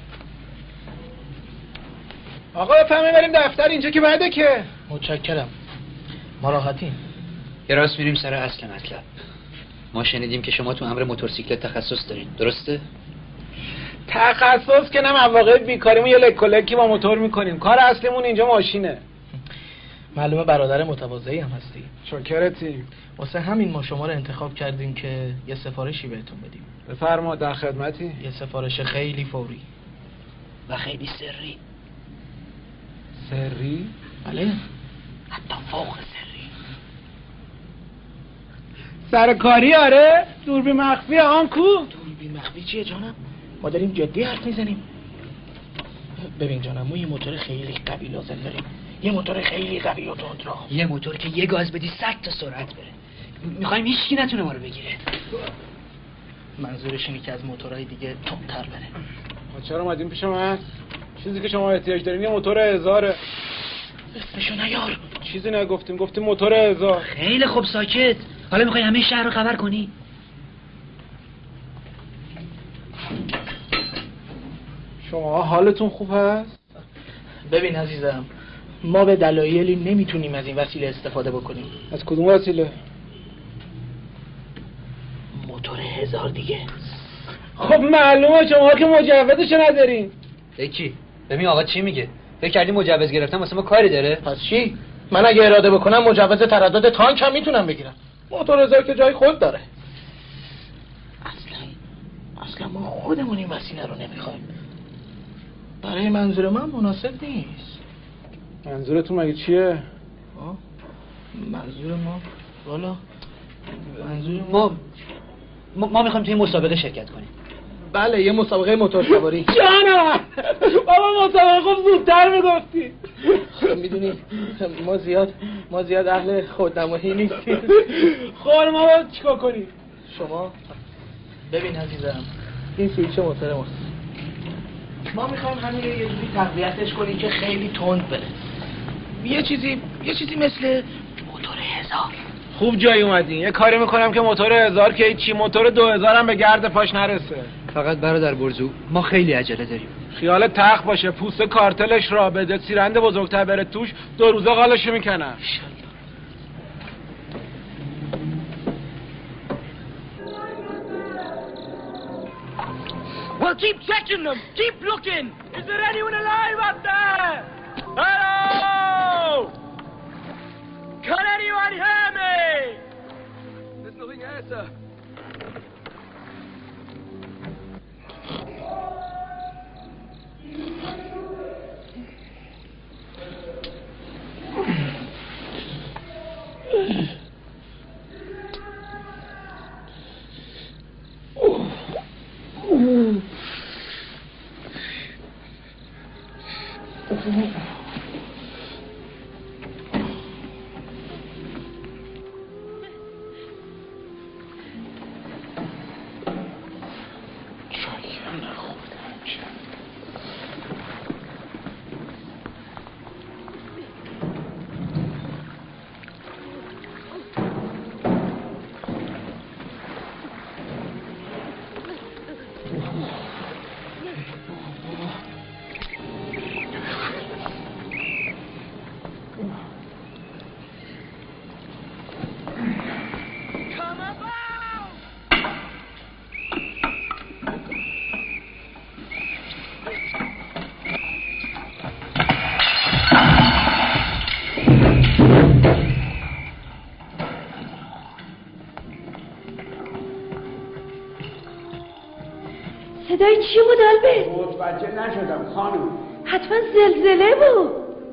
آقا بفهمیم بریم دفتر اینجا که بعده که. متشکرم. ما راحتیم. یه راست میریم سر اصل مطلب. ما شنیدیم که شما تو امر موتورسیکلت تخصص دارین، درسته؟ تخصص که نه، مواقع بیکاریمون یه لکولکی با موتور میکنیم. کار اصلیمون اینجا ماشینه. معلومه برادر متواضعی هم هستی. شاکرتی. واسه همین ما شما رو انتخاب کردیم که یه سفارشی بهتون بدیم. بفرما، در خدمتی. یه سفارش خیلی فوری و خیلی سری. سری؟ بله، حتی فوق سری. سرکاری؟ آره. دوربین مخفی آن کو؟ دوربین مخفی چیه جانم؟ ما داریم جدی حرف میزنیم. ببین جانم، ما یه موتور خیلی قوی لازم داریم. یه موتور خیلی قوی و تندرو. یه موتور که یه گاز بدی 100 تا سرعت بره. میخوایم هیچکی نتونه ما رو بگیره. منظورش اینه که از موتورهای دیگه تندتر بره. ما چرا اومدیم پیش من؟ چیزی که شما احتیاج دارین یه موتور 1000. اسمشو نیار. چیزی نگفتیم، گفتیم موتور 1000. خیلی خوب، ساکت. حالا میخوای همه شهر رو خبر کنی؟ شما حالتون خوب هست؟ ببین عزیزم، ما به دلایلی نمیتونیم از این وسیله استفاده بکنیم. از کدوم وسیله؟ موتور 1000 دیگه. خب معلومه شما که مجوزشو ندارین. کی؟ ببین آقا چی میگه؟ فکر کردی مجوز گرفتن واسه ما کاری داره؟ پس چی؟ من اگه اراده بکنم مجوز تردد تانک هم میتونم بگیرم. موتور 1000 که جای خود داره. اصلا ما خودمون این وسیله رو نمیخوایم. برای منظور من مناسب نیست. منظورتون مگه چیه؟ منظور ما والا منظور ما میخوایم توی مسابقه شرکت کنیم. بله، یه مسابقه موتور سواری. جانم بابا، مسابقه خب زودتر میگفتی. میدونی ما زیاد اهل خودنمایی نیستیم. خب ما باید چیکار کنیم؟ شما ببین عزیزم، این سویچ موتور ماست. ما میخوایم همین یه جوری تقویتش کنیم که خیلی تند بره. یه چیزی مثل موتور 1000. خوب جای اومدین. یه کاری میکنم که موتور 1000 که چی، موتور 2000 هم به گرد پاش نرسه. فقط برادر برزو، ما خیلی عجله داریم. خیالت تخت باشه، پوست کارتلش را بده، سیرند بزرگتر بره توش، 2 روزه قالشو میکنم. Well, keep checking them. Keep looking. Is there anyone alive out there? Hello? Can anyone hear me? There's nothing here, sir. صدای چی بود البه؟ متوجه نشدم خانم. حتما زلزله بود.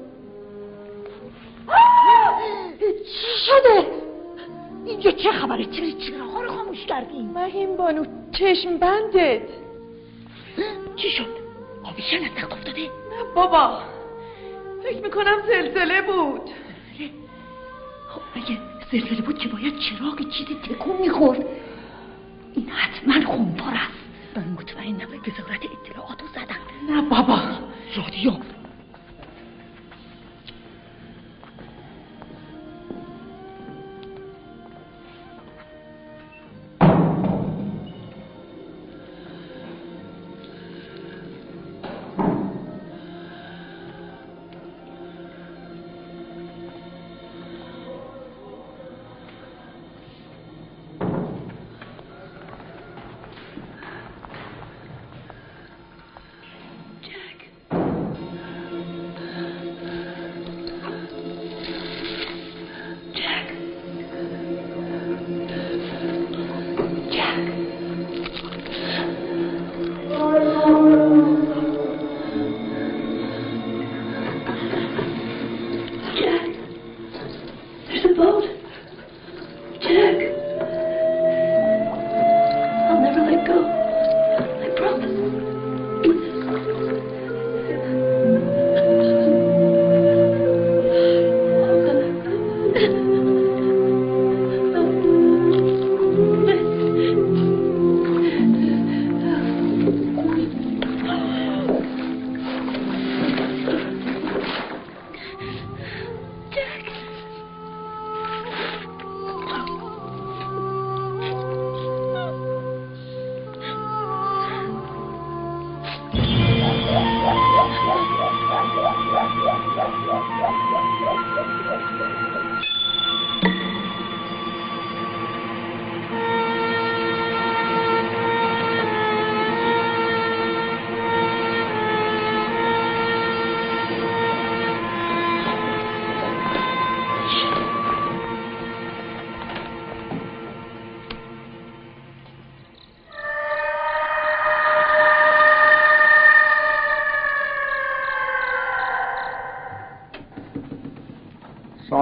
چی شده؟ اینجا چه خبره؟ چراغا رو خاموش کردیم؟ مهین بانو، چشم بندت. چی شد؟ آبی شنت افتاده؟ نه بابا، فکر میکنم زلزله بود. خب اگه زلزله بود که باید چراغ چیزی تکون میخورد. این حتما خونپار است. من مطمئنم وزارت اطلاعات رو زدن. نه بابا، رادیو.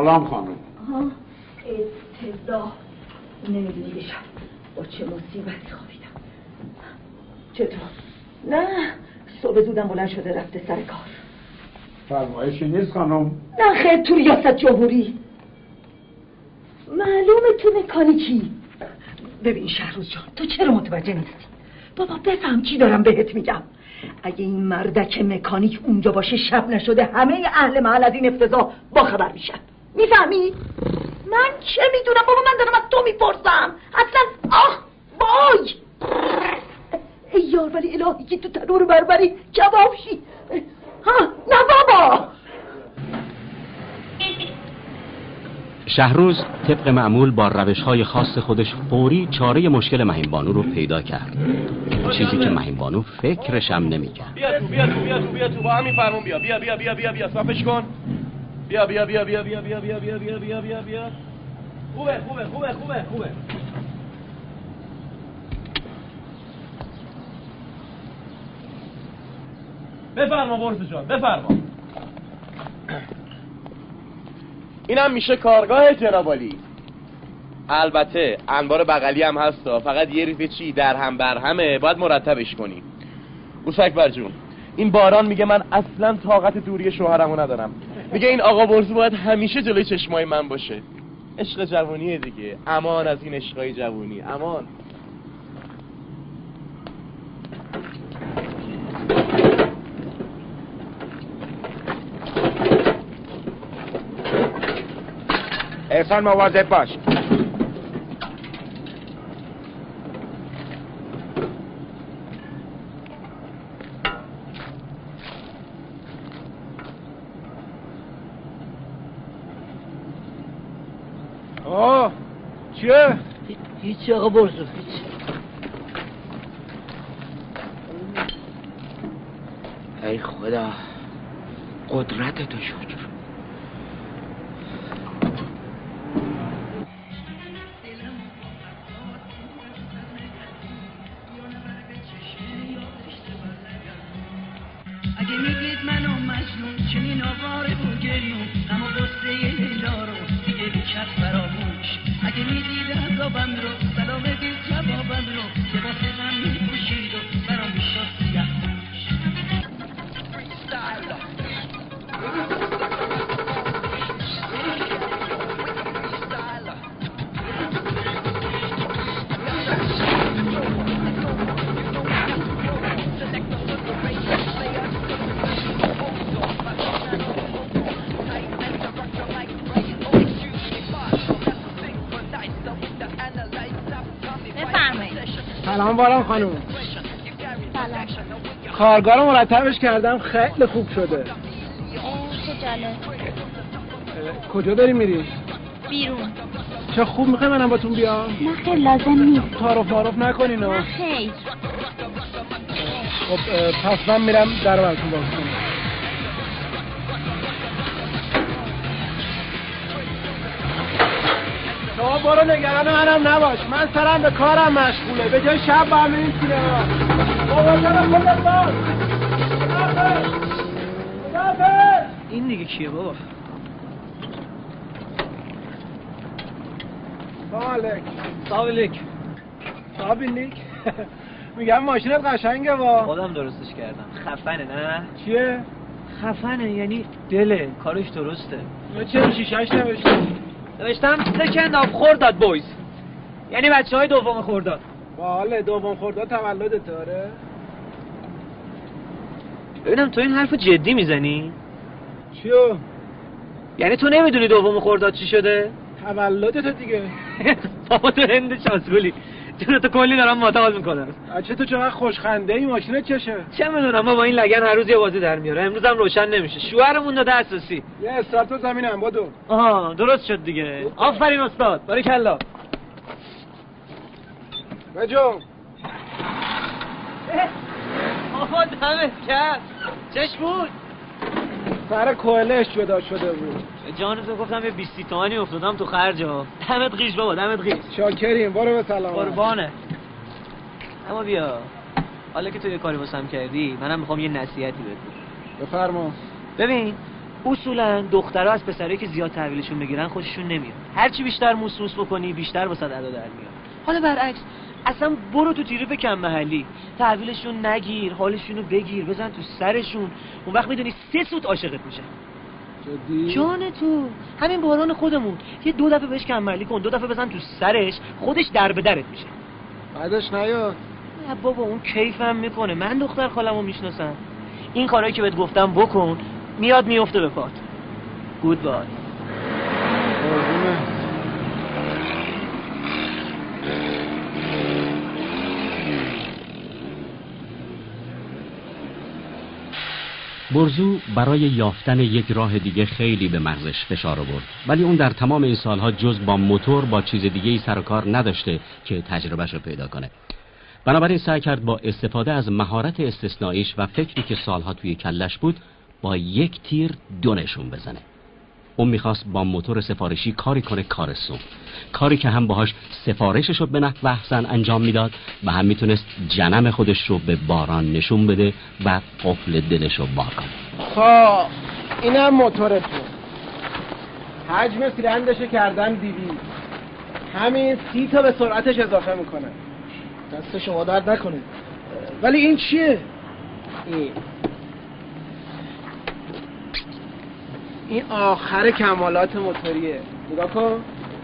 سلام خانم. افتضاح. نمیدونی بشم با چه مصیبتی خوابیدم. چطور؟ نه صبح زودم بلند شده رفته سر کار. فرمایشی نیست خانم؟ نه خیر تو ریاست جمهوری. معلومه تو مکانیکی. ببین شهروز جان تو چرا متوجه نیستی؟ بابا بفهم چی دارم بهت میگم. اگه این مردک مکانیک اونجا باشه شب نشده همه اهل محل از این افتضاح با خبر میشن. میفهمی؟ من چه میدونم بابا، من دارم از تو میپرسم اصلا. آخ وای ای یار ولی الهی که تو تنور بربری کباب شی. ها نه بابا. شهروز طبق معمول با روش‌های خاص خودش فوری چاره مشکل مهین بانو رو پیدا کرد، چیزی که مهین بانو فکرش هم نمی‌کرد. بیا تو با همین فرمون بیا صافش کن. بیا خوبه. بفرما برس جان بفرما. اینم میشه کارگاه جناب عالی. البته انبار بغلی هم هستا، فقط یه ریز چی در هم بر همه باید مرتبش کنی. اوسکبر جون این باران میگه من اصلا طاقت دوری شوهرمو ندارم. میگه این آقا برزو باید همیشه جلوی چشمای من باشه. عشق جوونیه دیگه. امان از این عشقای جوونی، امان. احسان مواظب باش. چیه؟ هیچی آقا برزو هیچ. ای خدا قدرت تو شکر. اگه میدید منو مجنون چنین آواره و گریون اما قصه لیلا رو دیگه بیکت فراموش. اگه میدید عذابم رو سلام دید جوابم رو که واسه من میپوشید و برام میشد سیاه پوش. سلام باران خانم. سلام. کارگاه رو مرتبش کردم خیلی خوب شده. چه جالب. کجا داری میری؟ بیرون. چه خوب، میخوای منم باتون بیام؟ نه خیلی لازم نیست. تعارف معارف نکنین. نه خیلی. خب پس من میرم در براتون باز کنم. شما برو نگران منم نباش، من سرم به کارم مشغوله. به جای شب با هم بریم سینما. بابا جان خودت باز. این دیگه کیه بابا؟ سلام علیک. میگم ماشینت قشنگه با. خودم درستش کردم. خفنه نه؟ چیه؟ خفنه یعنی دله کارش درسته. چه شیشه‌اش نوشتم سکند آف خرداد بویز، یعنی بچه‌های دوم خرداد. باله دوم خرداد تولدت داره؟ ببینم تو این حرفو جدی میزنی؟ چیو؟ یعنی تو نمیدونی دوم خرداد چی شده؟ تولدت دیگه. بابا تو هند چاسگولی چرا تو کلی دارم ماتحال میکنم. بچه تو چقدر خوشخنده ای، ماشینت چشه؟ چه میدونم ما با این لگن هر روز یه بازی در میاره، امروز هم روشن نمیشه. شوهرمون داده اساسی. یه استارت زمینم بدو. آها درست شد دیگه. آفرین استاد. باریکلا. بجو. آها دمت کرد. چش بود؟ سر کوهلش جدا شده بود. جان تو گفتم یه 20 تومانی افتادم تو خرجا. دمت قیش بابا دمت قیش. شاکریم، برو به سلامت. قربانه. اما بیا حالا که تو یه کاری واسم کردی منم میخوام یه نصیحتی بهت بدم. بفرما. ببین اصولا دخترها از پسرایی که زیاد تحویلشون بگیرن خوششون نمیاد. هرچی بیشتر موسوس بکنی بیشتر واسه ادا در میاد. حالا برعکس اصلا برو تو تیریف کم محلی، تحویلشون نگیر، حالشونو بگیر، بزن تو سرشون، اون وقت میدونی 3 سوت عاشقت میشه. جدی؟ جان تو همین باران خودمون یه 2 دفعه بهش کم محلی کن، 2 دفعه بزن تو سرش، خودش در به درت میشه. بعدش نیاد. نه بابا اون کیفم میکنه، من دختر خالمو میشناسم. این کارهایی که بهت گفتم بکن، میاد میفته به پات. گود بای. برزو برای یافتن یک راه دیگه خیلی به مغزش فشار آورد، ولی اون در تمام این سالها جز با موتور با چیز دیگه‌ای سر و کار نداشته که تجربهش رو پیدا کنه. بنابراین سعی کرد با استفاده از مهارت استثنائیش و فکری که سالها توی کلش بود با یک تیر 2 نشون بزنه. اون میخواست با موتور سفارشی کاری کنه کارستون، کاری که هم باهاش سفارشش رو به نحو احسن انجام میداد و هم میتونست جنم خودش رو به باران نشون بده و قفل دلش رو بار کنه. خب اینم موتورتون، حجم سیلندرشو کردن 200، همین 30 تا به سرعتش اضافه میکنه. دست شما درد نکنه. ولی این چیه؟ این آخر کمالات موتوریه، نگاه کن.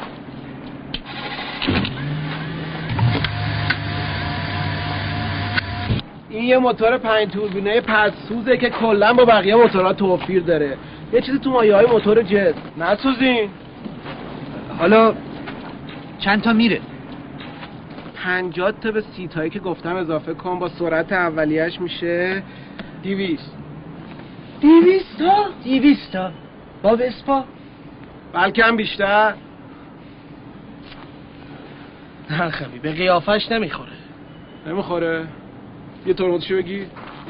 این یه موتور 5 توربینه پدسوزه که کلا با بقیه موتورها توفیر داره. یه چیزی تو مایه‌های موتور جت. نسوزین. حالا چند تا میره؟ 50 تا به 30 تایی که گفتم اضافه کن، با سرعت اولیه‌اش میشه 200. 200 تا؟ با وسپا؟ بلکه هم بیشتر. نه خبی به قیافش نمیخوره. نمیخوره؟ یه ترمزشو بگی.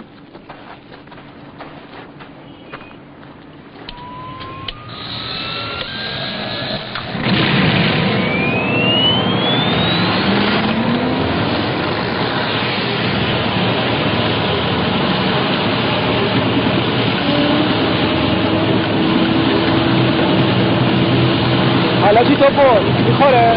حالا چی تو بود؟ میخوره؟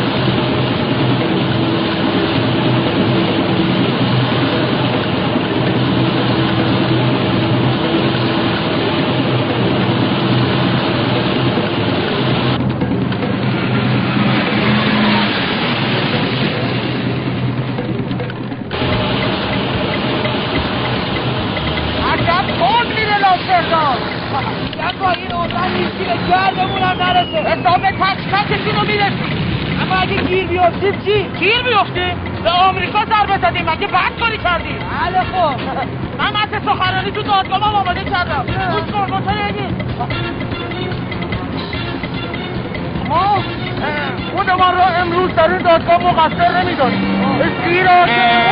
گیر بیفتی؟ به آمریکا ضربه زدیم، مگه بد کاری کردی؟ بله خب من متن سخنرانی تو دادگاه آماده کردم. گوش کن موتور ما خودمان را امروز در این دادگاه مقصر نمی‌دانیم. زیرا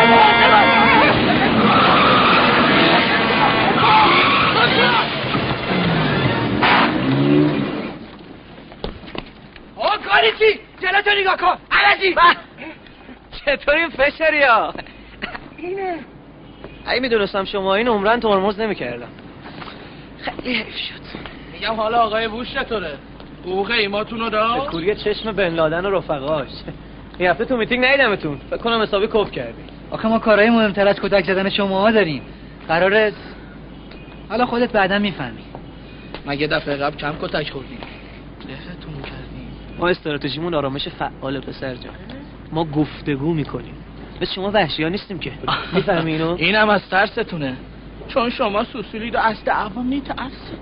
کاری چی؟ جلوتو نگاه کن عوضی. چطوری فشاری ها؟ اینه اگه میدونستم شما این عمرن ترمز نمیکردم. خیلی حیف شد. میگم حالا آقای بوش چطوره؟ حقوق ایماتونو داد؟ کوری چشم بن لادن و رفقاش. این هفته تو میتینگ ندیدمتون، فکر کنم حسابی کف کردی. آخه ما کارهای مهمتر از کتک زدن شما داریم. قراره حالا خودت بعدا میفهمی. مگه دفعه قبل کم کتک خوردیم؟ دفعتون کردیم. ما استراتژیمون آرامش فعال پسر جان. ما گفتگو میکنیم. بس شما وحشی ها نیستیم که. میفهمی اینو؟ اینم از ترستونه. چون شما سوسولید و از دعوام نیتأسید.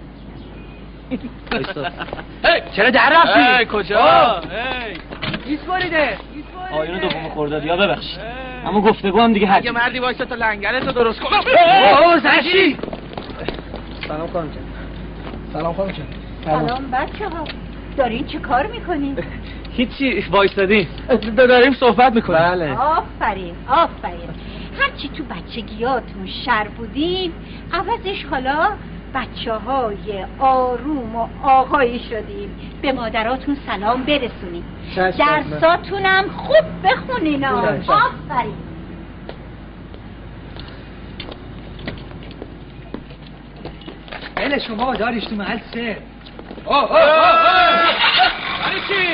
چرا در رفتی؟ کجا؟ ایسپاریده آیون دوم خورداد یا ببخشید، اما گفتگو هم دیگه هست. اگه مردی وایسا تا لنگرتو درست کنم. زشی. سلام خانم جان. سلام خانم جان. سلام بچه‌ها. دارین چه کار میکنین؟ هیچی، وایسادیم داریم صحبت میکنیم. بله. آفرین آفرین. هرچی تو بچگیاتون شر بودین عوضش حالا بچه‌های آروم و آقایی شدیم. به مادراتون سلام برسونید. درساتونم خوب بخونین. آفرین. دل شما داریش تو محل سه. برای چی؟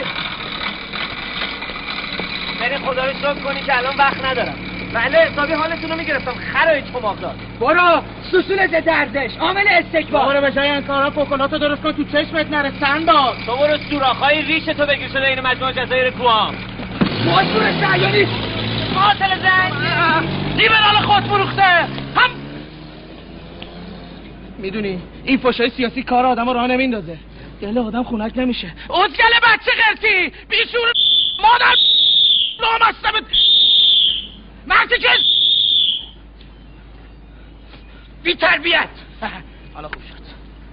برای خدا رو شکر کنی که الان وقت ندارم. بله حسابی حالتون رو میگرفتم خرایط چماغدار. برو سوسول دردش عامل استکبار. برو به جای این کارا فوکلاتو درست کن تو چشمت نره سنداز. تو برو سوراخ‌های ریشتو بگیر شده این مجموعه جزایر کوام. مجبور شایانی قاتل زن لیبرال خود فروخته. هم میدونی این فوشای سیاسی کار آدمو راه نمیندازه. دل آدم خنک نمیشه. ازگل بچه قرتی بیشور مادر نامستمت مرتی که بی تربیت. حالا خوب شد.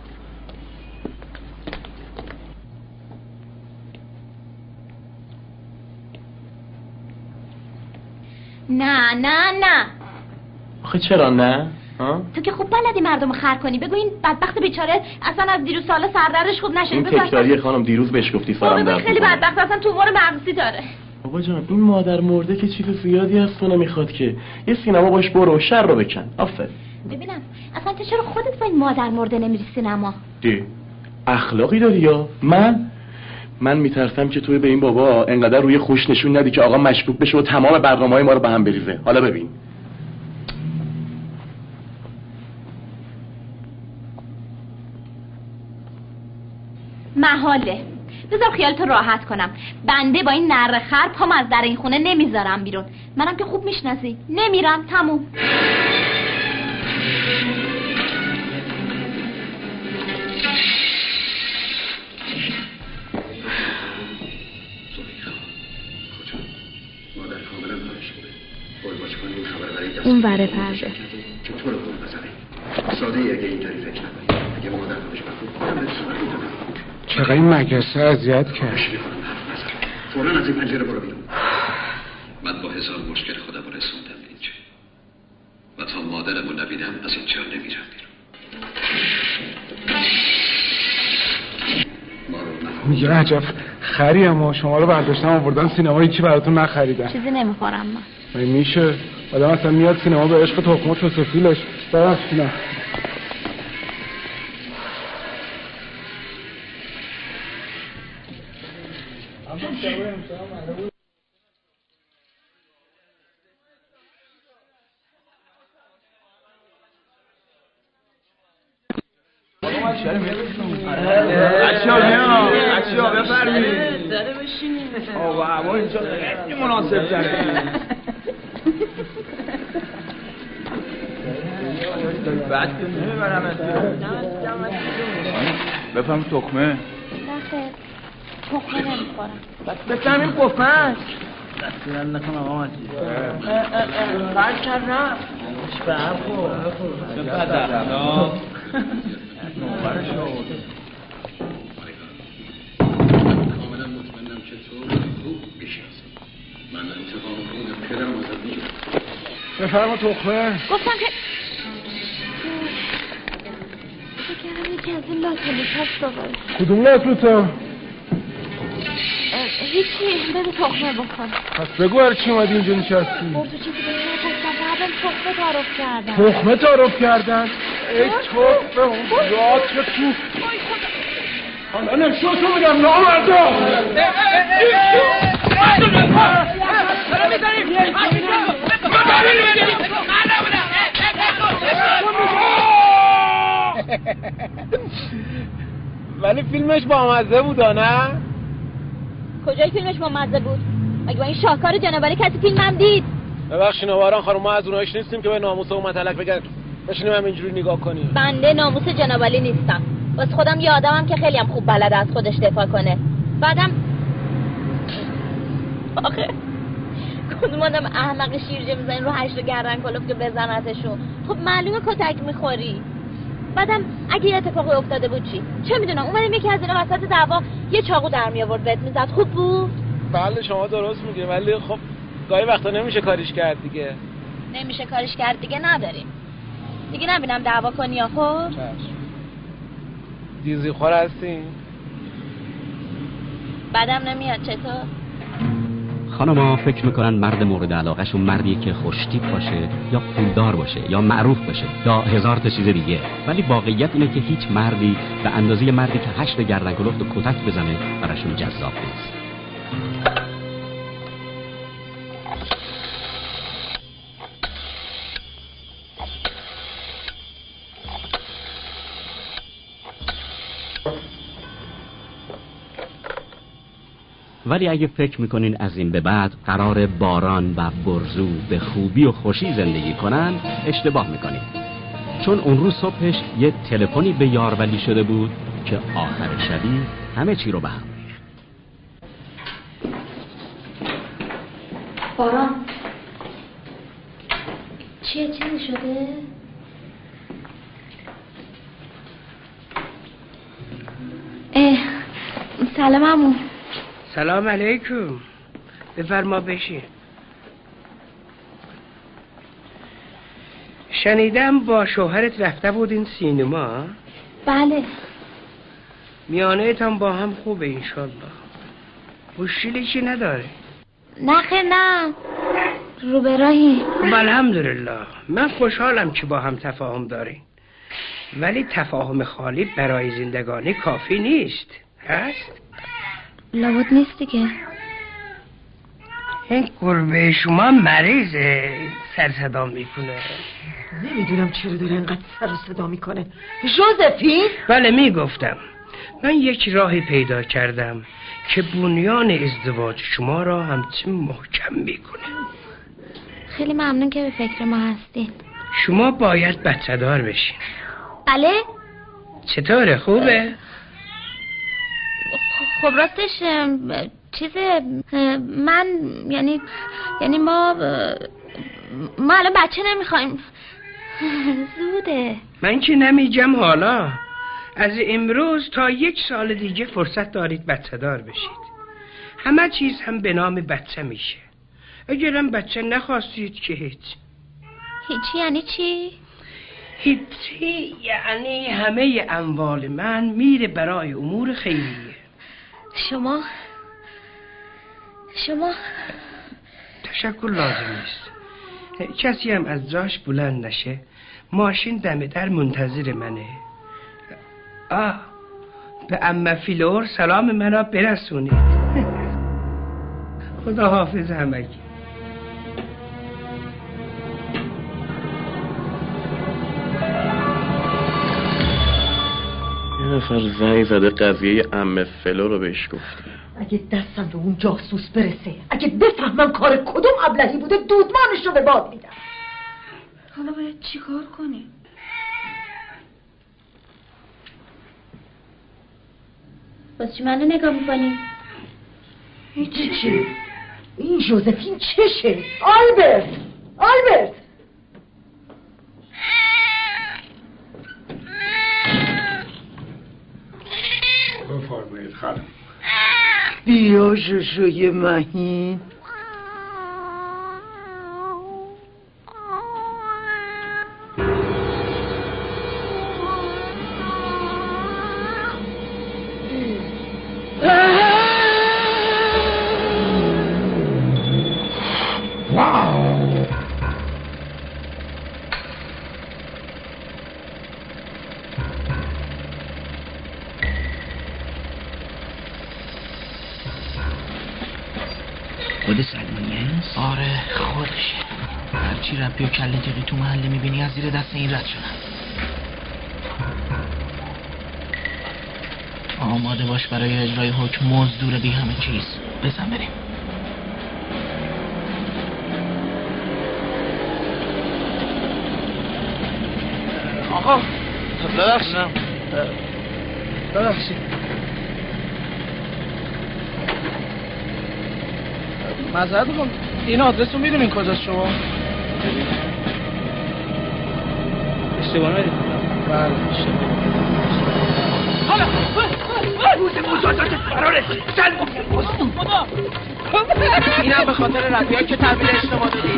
نه نه نه. آخه چرا نه؟ تو که خوب بلدی مردم خر کنی. بگو این بدبخت بیچاره اصلا از دیروز سالا سردرش خوب نشده. این تکراری خانم دیروز بهش گفتی سرم درد خیلی بدبخت اصلا تومور مغزی داره. بابا جان این مادر مرده که چیز زیادی از تو نمیخواد که یه سینما باش برو شر رو بکن. آفرین. ببینم اصلا تو چرا خودت با این مادر مرده نمیری سینما؟ اخلاقی داری یا من میترسم که توی به این بابا انقدر روی خوش نشون ندی که آقا مشکوک بشه و تمام برنامه‌های ما رو به هم بریزه. حالا ببین محاله. بذار خیالتو راحت کنم. بنده با این نره خر پام از در این خونه نمیذارم بیرون. منم که خوب میشناسی. نمیرم تموم. اون وره پرده چطور خون بزنه ساده ای اگه اینطوری فکر نکنی اگه مادر خودش بخون چقدر این مگسه اذیت کرد. فوراً از این پنجره برو بیرون. من با هزار مشکل خودم رسوندم اینجا و تا مادرمو نبیدم از اینجا نمیرم بیرون. میگه عجب خری اما شما رو برداشتم آوردن سینمایی که براتون نخریدن. چیزی نمیخورم من. میشه آدم اصلا میاد سینما به عشق تخم و چوسفیلش. ببخشید نه بچه‌ها بفرمایید. داره بشینیم. آقا هوا اینجا خیلی مناسب تره. بعد که نمیبرم بفهم تخمه. نه خیر تخمه نمیخورم. بفهم این قفمه است. دستیرم نکنم آقا مجید. قرد کرد نه شبه خود بپدر نوبرش آورده. کاملا مطمئنم که تو خوب میشناسم. من انتقام خودم پدرم ازت میگیرم. بفرما تخمه. گفتم که فکرم یکی از این لاتلوت هست دوباره. کدوم لاتلوتا؟ هیچی بده تخمه بکن. پس بگو هر چی اومدی اینجا نشستی. برد تو چیزی بگیم نپستم بعدم تخمه تعارف کردن. تخمه تعارف کردن؟ ای تخمه اون ذات که تو حالا نشو تو میگم نامردا. چرا میزنیم؟ ولی فیلمش بامزه بود نه؟ کجای فیلمش بامزه بود؟ مگه با این شاهکار جنابالی کسی فیلمم دید؟ ببخشید نواران خانم ما از اونایش نیستیم که به ناموس و متلک بگن بشینیم هم اینجوری نگاه کنیم. بنده ناموس جنابالی نیستم. واسه خودم یه آدمم که خیلی هم خوب بلده از خودش دفاع کنه. بعدم آخه کدوم آدم احمق شیرجه میزنین رو هشت گردن کلفت که بزنتشو. خب معلومه کتک میخوری. بعدم اگه یه اتفاقی افتاده بود چی؟ چه میدونم اومدم یکی از اینا وسط دعوا یه چاقو در می آورد بهت میزد خوب بود؟ بله شما درست میگی ولی خب گاهی وقتا نمیشه کاریش کرد دیگه. نمیشه کاریش کرد دیگه نداریم. دیگه نبینم دعوا کنی یا خب؟ دیزی خور هستین؟ بعدم نمیاد چطور؟ خانم‌ها فکر میکنن مرد مورد علاقهشون مردی که خوشتیپ باشه یا پولدار باشه یا معروف باشه یا هزار تا چیز دیگه، ولی واقعیت اینه که هیچ مردی به اندازه مردی که 8 گردن کلفت و کتک بزنه براشون جذاب نیست. ولی اگه فکر میکنین از این به بعد قرار باران و برزو به خوبی و خوشی زندگی کنن، اشتباه میکنین. چون اون روز صبحش یه تلفنی به یار ولی شده بود که آخر شبی همه چی رو به هم ریخت. باران چیزی شده؟ سلام عمو. سلام علیکم. بفرما بشین. شنیدم با شوهرت رفته بودین سینما؟ بله. میانه‌تان با هم خوبه انشالله. مشکلی چی نداره؟ نه خیر نه. رو به راهی. الحمدلله. من خوشحالم که با هم تفاهم دارین. ولی تفاهم خالی برای زندگانی کافی نیست. هست؟ لابد نیست دیگه. این گربه شما مریضه، سر صدا میکنه. نمیدونم چرا داره اینقدر سر صدا میکنه. جوزفین؟ بله میگفتم. من یک راهی پیدا کردم که بنیان ازدواج شما را همچنین محکم میکنه. خیلی ممنون که به فکر ما هستین. شما باید بچه دار بشین. بله؟ چطوره خوبه؟ خب راستش من یعنی ما الان بچه نمیخوایم. زوده. من که نمیگم حالا. از امروز تا 1 سال دیگه فرصت دارید بچه دار بشید. همه چیز هم به نام بچه میشه. اگرم بچه نخواستید که هیچی یعنی چی؟ هیچی یعنی همه اموال من میره برای امور خیریه. شما تشکر لازم نیست. کسی هم از جاش بلند نشه. ماشین دم در منتظر منه. به عمه فیلور سلام منو برسونید. خدا حافظ همگی. یه نفر زنگ زده قضیه عمه فلو رو بهش گفته. اگه دستم به اون جاسوس برسه، اگه بفهمم کار کدوم ابلهی بوده، دودمانش رو به باد میدم. حالا باید چی کار کنی؟ بس چی منو نگاه میکنی؟ چی؟ این جوزفین چشه؟ آلبرت بفرمایید خانم. بیا شوشوی مهین. خود سلمانیه است؟ آره خودشه. هرچی ربی و کله تقی تو محله میبینی از زیر دست این رد شدن. آماده باش برای اجرای حکم مزدور بی همه چیز. بزن بریم. آقا ببخشید معذرت میخوام. این آدرس رو میدونین کجاست شما؟ اشتباه ندید. بله حالا روز مجازات فراره. سلم بابا اینم به خاطر رفیع که تحویل اشتباه دادی.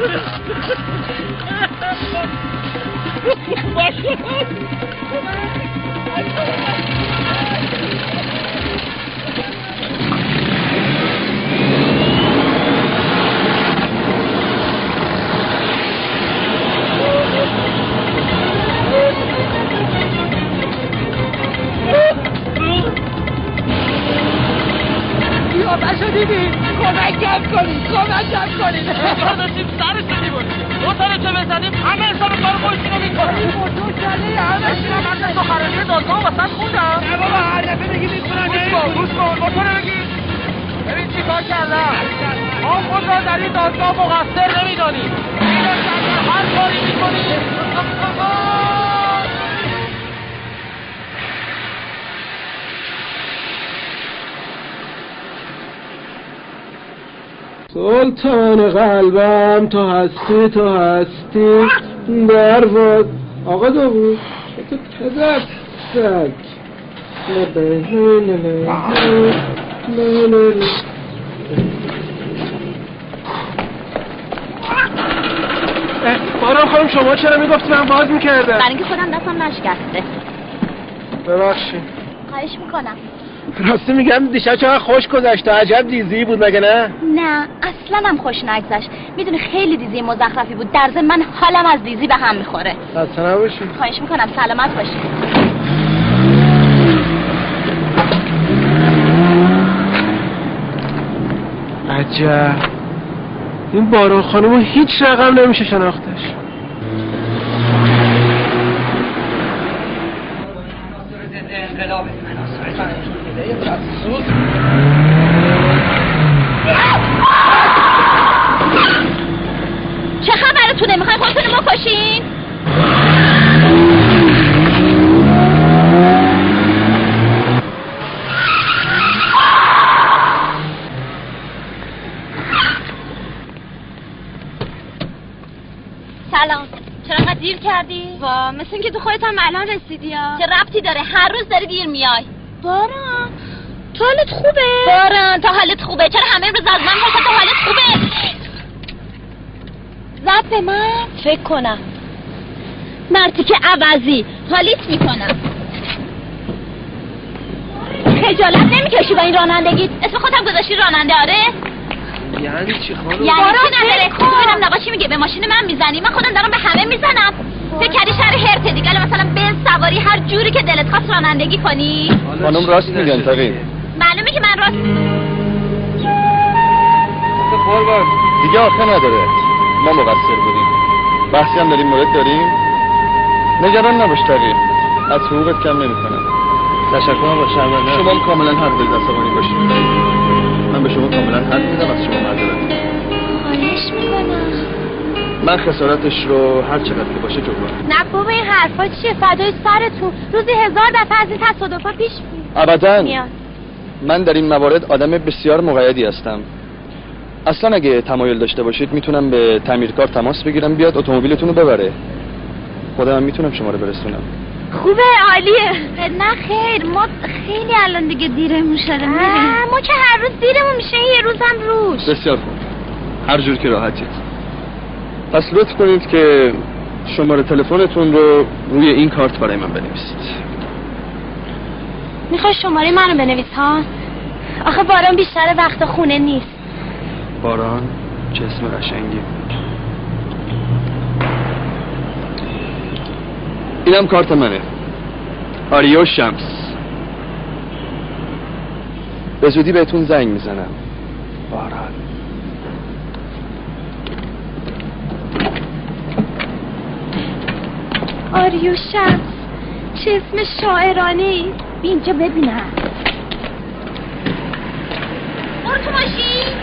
باشو دیدی کمکم کنید داشتیم سرش رو میبونیم موتورشو بزنیم همه حساب کار خودشونو میکنیم موتور شده همه شیرم از سخرانی دادگاه وسط خوندم نه بابا هر دفعه بگی میکنم گوش کن موتور بگی ببین چی کار کردم ما خود را در این دادگاه مقصر نمیدانیم هر کاری میکنیم سلطان قلبم تو هستی در واد آقا داوود تو پدرت سگ باران خانم شما چرا میگفتی من باز میکردم؟ برای اینکه خودم دستم نشکسته. ببخشید. خواهش میکنم. راستی میگم دیشب چقدر خوش گذشت، عجب دیزی بود مگه نه؟ نه اصلا هم خوش نگذشت. میدونی خیلی دیزی مزخرفی بود. در ضمن من حالم از دیزی به هم میخوره. خسته نباشی. خواهش میکنم سلامت باشی. عجب این باران خانمو هیچ رقم نمیشه شناختش. چه خبرتونه؟ میخوای خودتونو بکشین؟ سلام. چرا انقدر دیر کردی؟ وا مثل اینکه تو خودت هم الان رسیدی ها. چه ربطی داره؟ هر روز داری دیر میای. باران تو حالت خوبه؟ باران تو حالت خوبه؟ چرا همه روز از من پرسن تو حالت خوبه؟ زد به من؟ فکر کنم مرتی که عوضی حالیت میکنم. خجالت نمیکشی با این رانندگی؟ اسم خودم گذاشتی راننده؟ آره؟ یعنی چی خانم؟ یعنی چی نداره؟ ببینم نقاشی میگه به ماشین من میزنی؟ من خودم دارم به همه میزنم. فکر کردی شهر هرته دیگه مثلا به سواری هر جوری که دلت خواست رانندگی کنی؟ خانم راست میگن تقی. معلومه که من راست دیگه آخه نداره. ما مقصر بودیم. بحثی هم داریم مورد داریم. نگران نباش تقی. از حقوقت کم نمی‌کنم. تشکر با شرمنده. شما کاملا حق دارید عصبانی باشید. من به شما کاملا حق میدم، از شما معذرت می‌خوام. خواهش میکنم. من خسارتش رو هر چقدر که باشه جبران. نه بابا این حرفا چیه؟ فدای سرتون. روزی 1000 دفعه از این تصادفا پیش میاد. ابداً. من در این موارد آدم بسیار مقیدی هستم. اصلا اگه تمایل داشته باشید میتونم به تعمیرکار تماس بگیرم بیاد اتومبیلتون رو ببره. خودم هم میتونم شما رو برسونم. خوبه عالیه. نه خیر ما خیلی الان دیگه دیرمون شده میریم. ما که هر روز دیرمون میشه یه روز هم روز. بسیار خوب. هر جور که راحتید. پس لطف کنید که شماره تلفنتون رو روی این کارت برای من بنویسید. میخوای شماره منو بنویس ها؟ آخه باران بیشتر وقت خونه نیست. باران چه اسم قشنگی. اینم کارت منه. آریو شمس. به زودی بهتون زنگ میزنم. باران. آریو شمس چه اسم شاعرانه‌ای. اینجا ببینم. برو تو ماشین.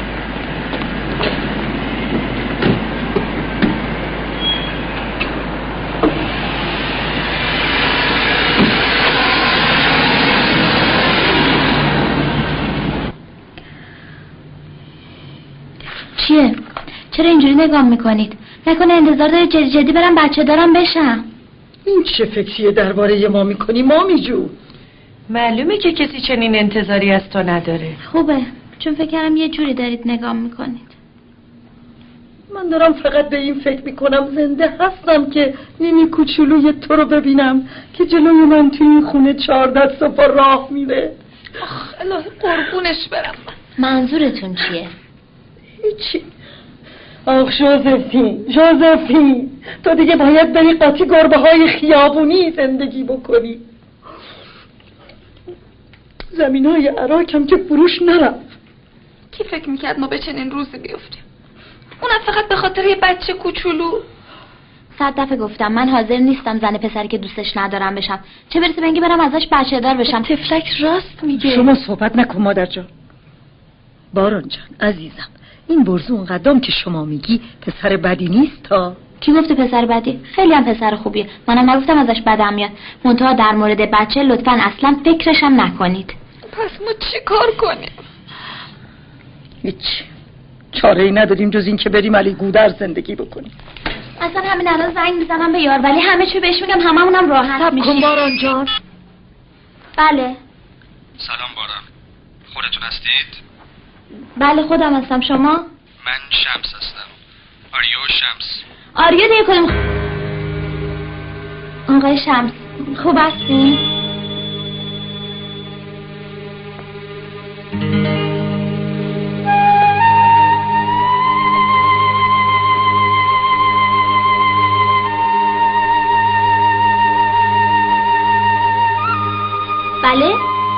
چیه؟ چرا اینجوری نگاه میکنید؟ نکنه انتظار داره جدی برم بچه دارم بشم. این چه فکریه درباره ما میکنی مامی جو؟ معلومه که کسی چنین انتظاری از تو نداره. خوبه چون فکر کردم یه جوری دارید نگاه میکنید. من دارم فقط به این فکر میکنم زنده هستم که نیمی کوچولوی تو رو ببینم که جلوی من توی این خونه 4 دست و پا راه میره. آخ الهی قربونش برم. منظورتون چیه؟ هیچی. آخ جوزفین تو دیگه باید بری قاطی گربه های خیابونی زندگی بکنی. زمین های عراقم که فروش نرفت. کی فکر میکرد ما به چنین روزی بیفتیم؟ اونم فقط به خاطر یه بچه کوچولو. 100 دفعه گفتم من حاضر نیستم زن پسری که دوستش ندارم بشم، چه برسه به اینکه برم ازش بچه دار بشم. تفلک راست میگه. شما صحبت نکن مادر جان. باران جان عزیزم، این برزو اون قدم که شما میگی پسر بدی نیست تا. کی گفته پسر بدی؟ خیلی هم پسر خوبیه، منم نگفتم ازش بدم میاد. منتها در مورد بچه لطفاً اصلا فکرشم نکنید. پس ما چی کار کنیم؟ هیچ چاره ای نداریم جز این که بریم علی گودر زندگی بکنیم. اصلا همین الان زنگ میزنم به یار ولی همه چی بهش میگم، هممونم راحت میشیم. کن باران جان. بله. سلام باران، خودتون هستید؟ بله خودم هستم. شما؟ من شمس هستم. آریو شمس. آریو دیگه کنیم. آقای شمس خوب هستین؟ بله؟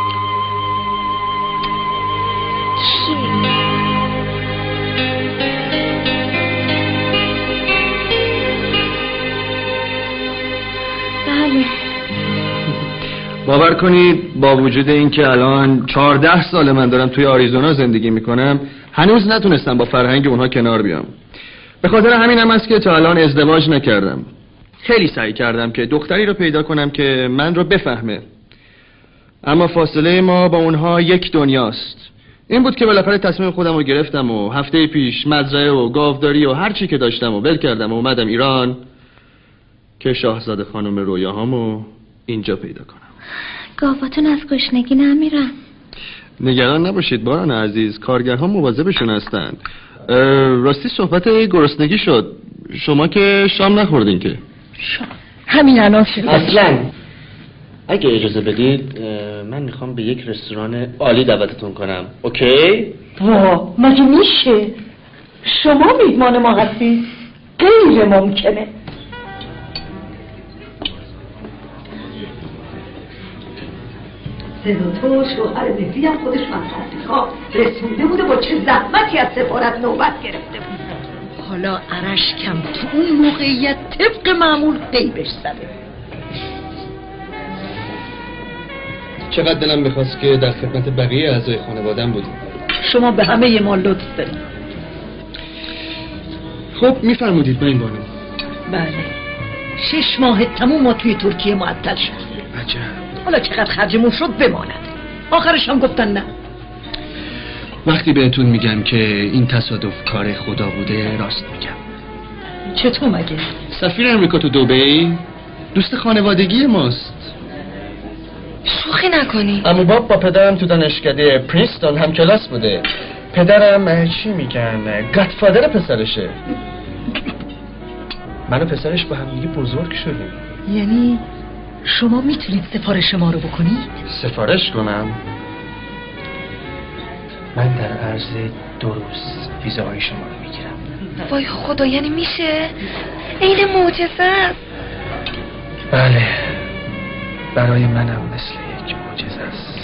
بله. باور کنید با وجود اینکه الان 14 سال من دارم توی آریزونا زندگی میکنم هنوز نتونستم با فرهنگ اونها کنار بیام. به خاطر همینم است که تا الان ازدواج نکردم. خیلی سعی کردم که دختری رو پیدا کنم که من رو بفهمه، اما فاصله ما با اونها یک دنیاست. این بود که بالاخره تصمیم خودم رو گرفتم و هفته پیش مزرعه و گاوداری و هر چی که داشتم و ول کردم و اومدم ایران که شاهزاده خانم رویاهامو اینجا پیدا کنم. گاواتون از گشنگی نمیرن. نگران نباشید باران عزیز، کارگرها مواظبشون هستن. راستی صحبت گرسنگی شد، شما که شام نخوردین که؟ همین الان اصلا اگه اجازه بدید من میخوام به یک رستوران عالی دعوتتون کنم. اوکی؟ وا مگه میشه؟ شما میهمان ما هستید؟ غیر ممکنه. تو شوهر مهری هم خودش مصرفی‌ها رسونده بوده، با چه زحمتی از سفارت نوبت گرفته بود. حالا ارشکم تو اون موقعیت طبق معمول غیبش زده. چقدر دلم می‌خواست که در خدمت بقیه اعضای خانواده‌ام بودیم. شما به همه ما لطف دارید. خب میفرمودید این بانو. بله 6 ماه تموم ما توی ترکیه معطل شد. عجب. حالا چقدر خرجمون شد بماند. آخرش هم گفتن نه. وقتی بهتون میگم که این تصادف کار خدا بوده راست میگم. چطور مگه؟ سفیر امریکا تو دبی دوست خانوادگی ماست. شوخی نکنی. عمو باب با پدرم تو دانشکده پرینستون هم کلاس بوده. پدرم چی میگن گادفادر پسرشه. من و پسرش با هم دیگه بزرگ شدیم. یعنی شما میتونید سفارش ما رو بکنید؟ سفارش کنم؟ من در عرض 2 روز ویزاهای شما رو میگیرم. وای خدا، یعنی میشه؟ عین معجزه است. بله برای منم مثل یک معجزه است.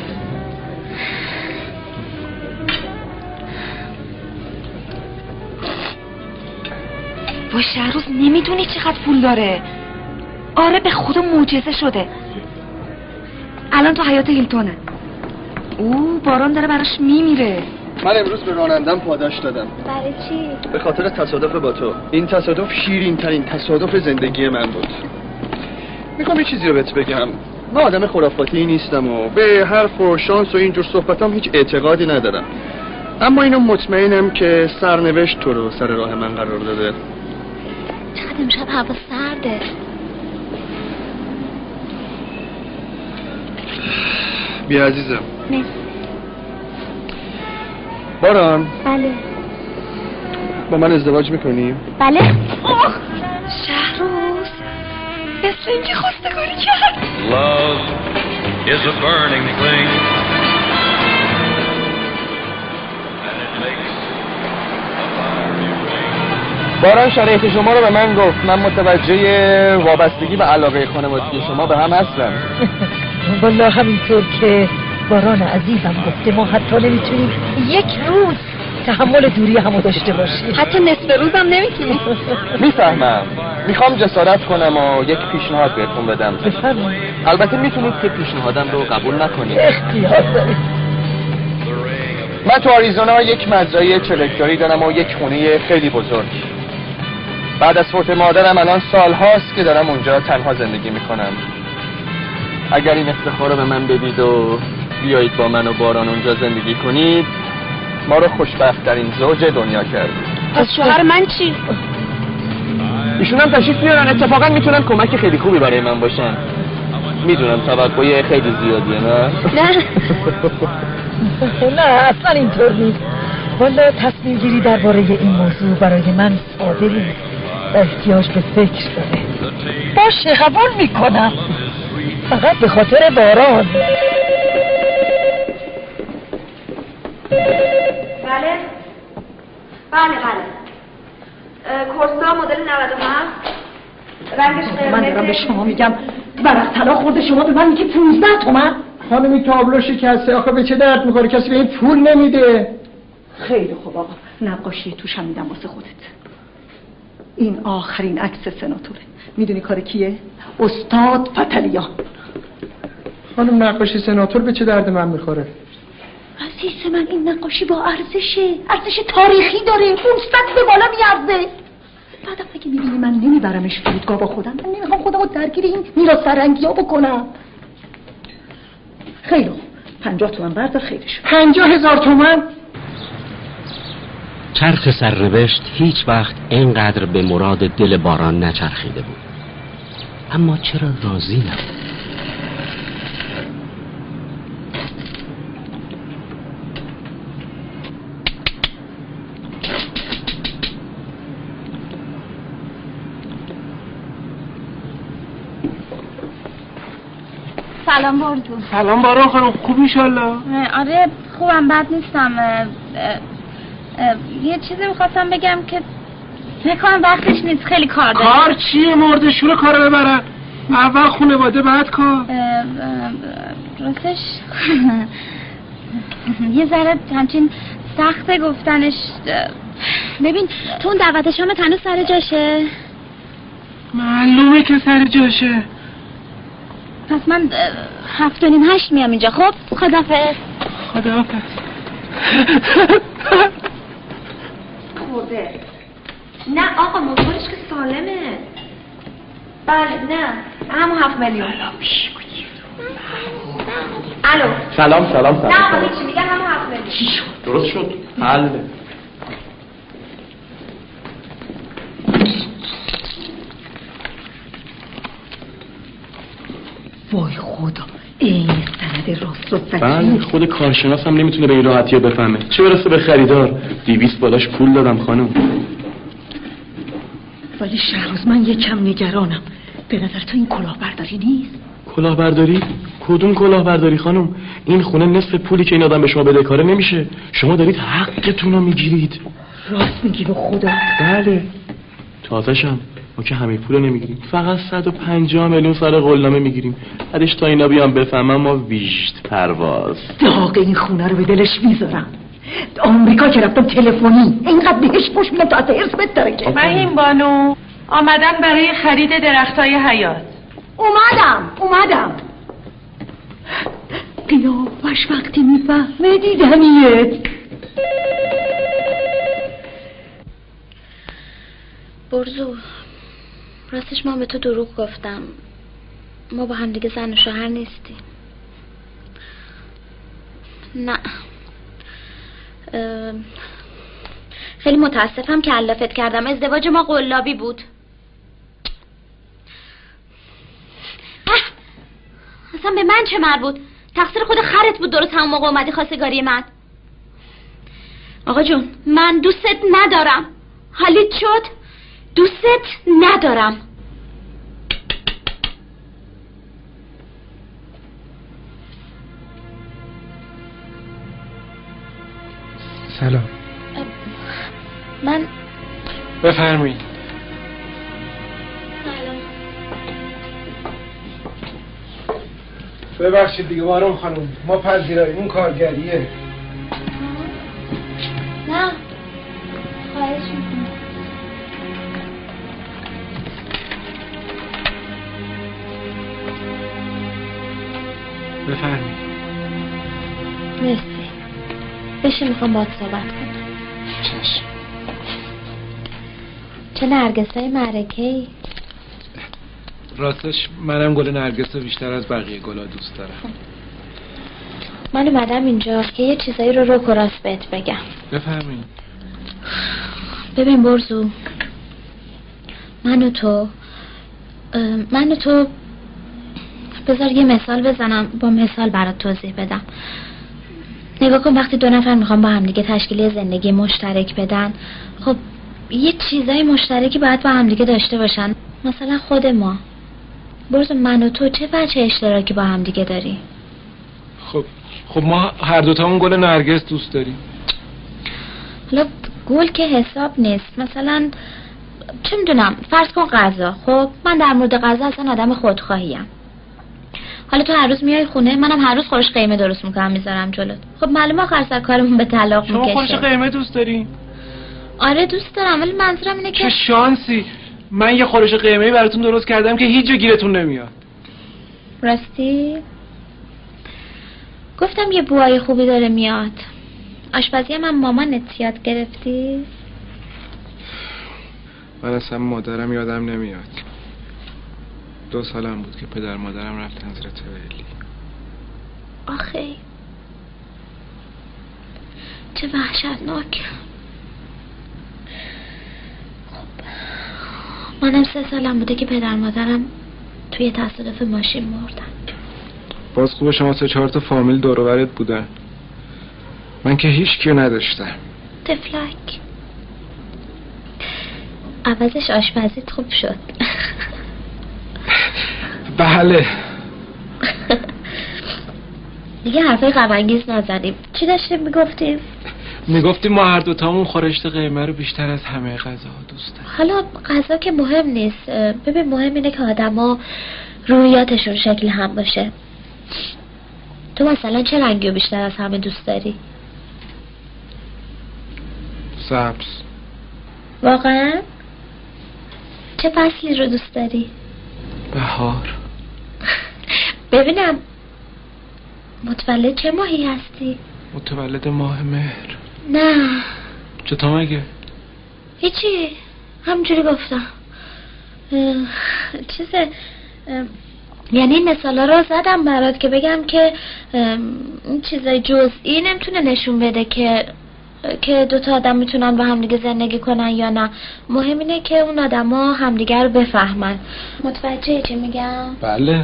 وای شهروز نمیدونی چقدر پول داره. آره به خدا معجزه شده. الان تو حیاط هیلتونه. او باران داره براش میمیره. من امروز به رانندم پاداش دادم. برای چی؟ به خاطر تصادف با تو. این تصادف شیرین ترین تصادف زندگی من بود. میخوام یه چیزی رو بهت بگم. من آدم خرافاتی نیستم و به حرف و شانس و اینجور صحبتام هیچ اعتقادی ندارم، اما اینو مطمئنم که سرنوشت تو رو سر راه من قرار داده. چقدر امشب هوا سرده. بیا عزیزم. نه. باران. بله. با من ازدواج میکنی؟ بله. شهروز مثل اینکه خواستگاری کرد. Love is a burning thing. باران شرایط شما رو به من گفت. من متوجه وابستگی و علاقه خانوادگی شما به هم هستم. والله همینطور که باران عزیزم گفته ما حتی نمیتونیم یک روز تحمل دوری همو داشته باشیم. حتی نصف روزم نمیتونیم. میفهمم. میخوام جسارت کنم و یک پیشنهاد بهتون بدم. بفرمایید. البته میتونید که پیشنهادم رو قبول نکنید. اختیار دارید. من تو آریزونا یک مزرعه 40 هکتاری دارم و یک خونه خیلی بزرگ. بعد از فوت مادرم الان سالهاست که دارم اونجا تنها زندگی میکنم. اگر این افتخار رو به من بدید و بیایید با من و باران اونجا زندگی کنید، ما رو خوشبخت‌ترین زوج دنیا کردید. پس شوهر من چی؟ ایشون هم تشریف بیارن. اتفاقا میتونن کمک خیلی خوبی برای من باشن. میدونم توقعی خیلی زیادیه نه؟ نه اصلا اینطور نیست. والا تصمیم گیری درباره این موضوع برای من ساده نیست. احتیاج به فکر داره. باشه قبول میکنم، فقط به خاطر باران. بله کورسا مدل 97 رنگش قرمزه. من دارم به شما میگم ورق طلا خورده، شما به من میگی 15 تومن. خانم این تابلو شکسته، آخه به چه درد میخوره؟ کسی به این پول نمیده. خیلی خوب آقا، نقاشی توش هم میدم واسه خودت. این آخرین عکس سناتوره. میدونی کار کیه؟ استاد پتلیان. خانم نقاشی سناتور به چه درد من میخوره؟ عزیز من این نقاشی با ارزشه، ارزش تاریخی داره، 500 به بالا میارزه. بعدم اگه میبینی من نمیبرمش فرودگاه با خودم، من نمیخوام خودم رو درگیر این میراث فرهنگی ها بکنم. خیلی خوب 50 تومن بردار خیرش. 50,000 تومن؟ چرخ سرنوشت هیچ وقت اینقدر به مراد دل باران نچرخیده بود. اما چرا راضی نبود؟ سلام بارجون. سلام باران خانم، خوب انشالله؟ آره خوبم، بد نیستم. یه چیزی میخواستم بگم که نکنم وقتش نیست، خیلی کار دارم. کار چیه؟ مردشور کارو ببرن، اول خانواده بعد کار. راستش یه ذره همچین سخته گفتنش. ببین تو اون دعوت شامت هنوز سر جاشه؟ معلومه که سر جاشه. پس من 7:30 میام اینجا. خب خدافظ. خدافظ. خورده. نه آقا موتورش که سالمه. بله نه همون 7 میلیون. الو سلام نه آقا هیچی، میگم همون 7 میلیون. درست شد. حل. وای خدا، این سند راست و سکین. بله خود کارشناس هم نمیتونه به این راحتی ها بفهمه، چه برسه به خریدار. 200 بالاش پول دادم خانم. ولی شهروز من یکم نگرانم. به نظر تو این کلاهبرداری نیست؟ کلاهبرداری؟ کدوم کلاهبرداری خانم؟ این خونه نصف پولی که این آدم به شما بده کاره نمیشه. شما دارید حقتون رو میگیرید. راست میگی به خدا؟ بله تازه‌شم ما که همه پول رو نمیگیریم، فقط 150 میلیون سر قولنامه میگیریم. بعدش تا اینا بیان بفهمن ما ویژت پرواز. داغ این خونه رو به دلش میذارم. آمریکا که رفتم تلفنی اینقدر بهش پوش میدم تا از ارث بتره که. فهیم بانو آمدن برای خرید درختای حیات. اومدم قیافش وقتی میفهمه دیدنیت. برزو راستش ما به تو دروغ گفتم. ما با هم دیگه زن و شوهر نیستیم. نه خیلی متاسفم که علافت کردم. ازدواج ما قلابی بود. اصلا به من چه مربوط؟ تقصیر خود خرت بود درست همون موقع اومدی خواستگاری من. آقا جون من دوستت ندارم. حالیت شد؟ دوستت ندارم. سلام. من بفرمایید. ببخشید دیگه بارون خانم، ما پذیراییم، اون کارگریه. نه خواهش میکنم. بفرمایید. مرسی. بشه میخوام باهات صحبت کنم. چشم. چه نرگسای معرکه‌ای؟ راستش منم گل نرگس رو بیشتر از بقیه گلا دوست دارم. من اومدم اینجا که یه چیزایی رو و راست بهت بگم. بفرمایید. ببین برزو، من و تو بذار یه مثال بزنم، با مثال برات توضیح بدم. نگاه کن، وقتی دو نفر میخوام با هم دیگه تشکیل زندگی مشترک بدن، خب یه چیزای مشترکی باید با هم دیگه داشته باشن. مثلا خود ما برزو، من و تو چه بچه اشتراکی با هم دیگه داری؟ خب ما هر دوتامون گل نرگس دوست داریم. حالا گل که حساب نیست. مثلا چه میدونم، فرض کن غذا. خب من در مورد غذا اصلا آدم خودخواهیم. حالا تو هر روز میای خونه، منم هر روز خورش قیمه درست میکنم میذارم جلوت. خب معلومه آخر سر کارمون به طلاق میکشه. شما خورش قیمه دوست داری؟ آره دوست دارم، ولی منظورم اینه که چه شانسی، من یه خورش قیمه‌ای براتون درست کردم که هیچ جا گیرتون نمیاد. راستی؟ گفتم یه بوهای خوبی داره میاد. آشپزی من مامانت یاد گرفتی؟ من اصلا مادرم یادم نمیاد. 2 سالم بود که پدر مادرم رفتن زیر تولی. آخه چه وحشتناک. منم 3 سالم بوده که پدر مادرم توی تصادف ماشین مردن. باز خوبه شما 3-4 تا فامیل دور و برت بودن. من که هیچ کیو نداشتم. تفلک. عوضش آشپزیت خوب شد. بله. دیگه حرفای غم‌انگیز نزنیم. چی داشتیم میگفتیم؟ میگفتیم ما هر دوتامون خورشت قیمه رو بیشتر از همه غذاها دوست داریم. حالا غذا که مهم نیست. ببین مهم اینه که آدما روحیاتشون شکل هم باشه. تو مثلا چه رنگی رو بیشتر از همه دوست داری؟ سبز. واقعا؟ چه فصلی رو دوست داری؟ بهار. ببینم متولد چه ماهی هستی؟ متولد ماه مهر. نه. چطور مگه؟ هیچی، همجوری گفتم. یعنی این مثالا رو زدم برات که بگم که این چیزای جزئی نمیتونه نشون بده که 2 تا آدم میتونن با هم دیگه زندگی کنن یا نه. مهم اینه که اون آدما همدیگه رو بفهمن. متوجه چی میگم؟ بله.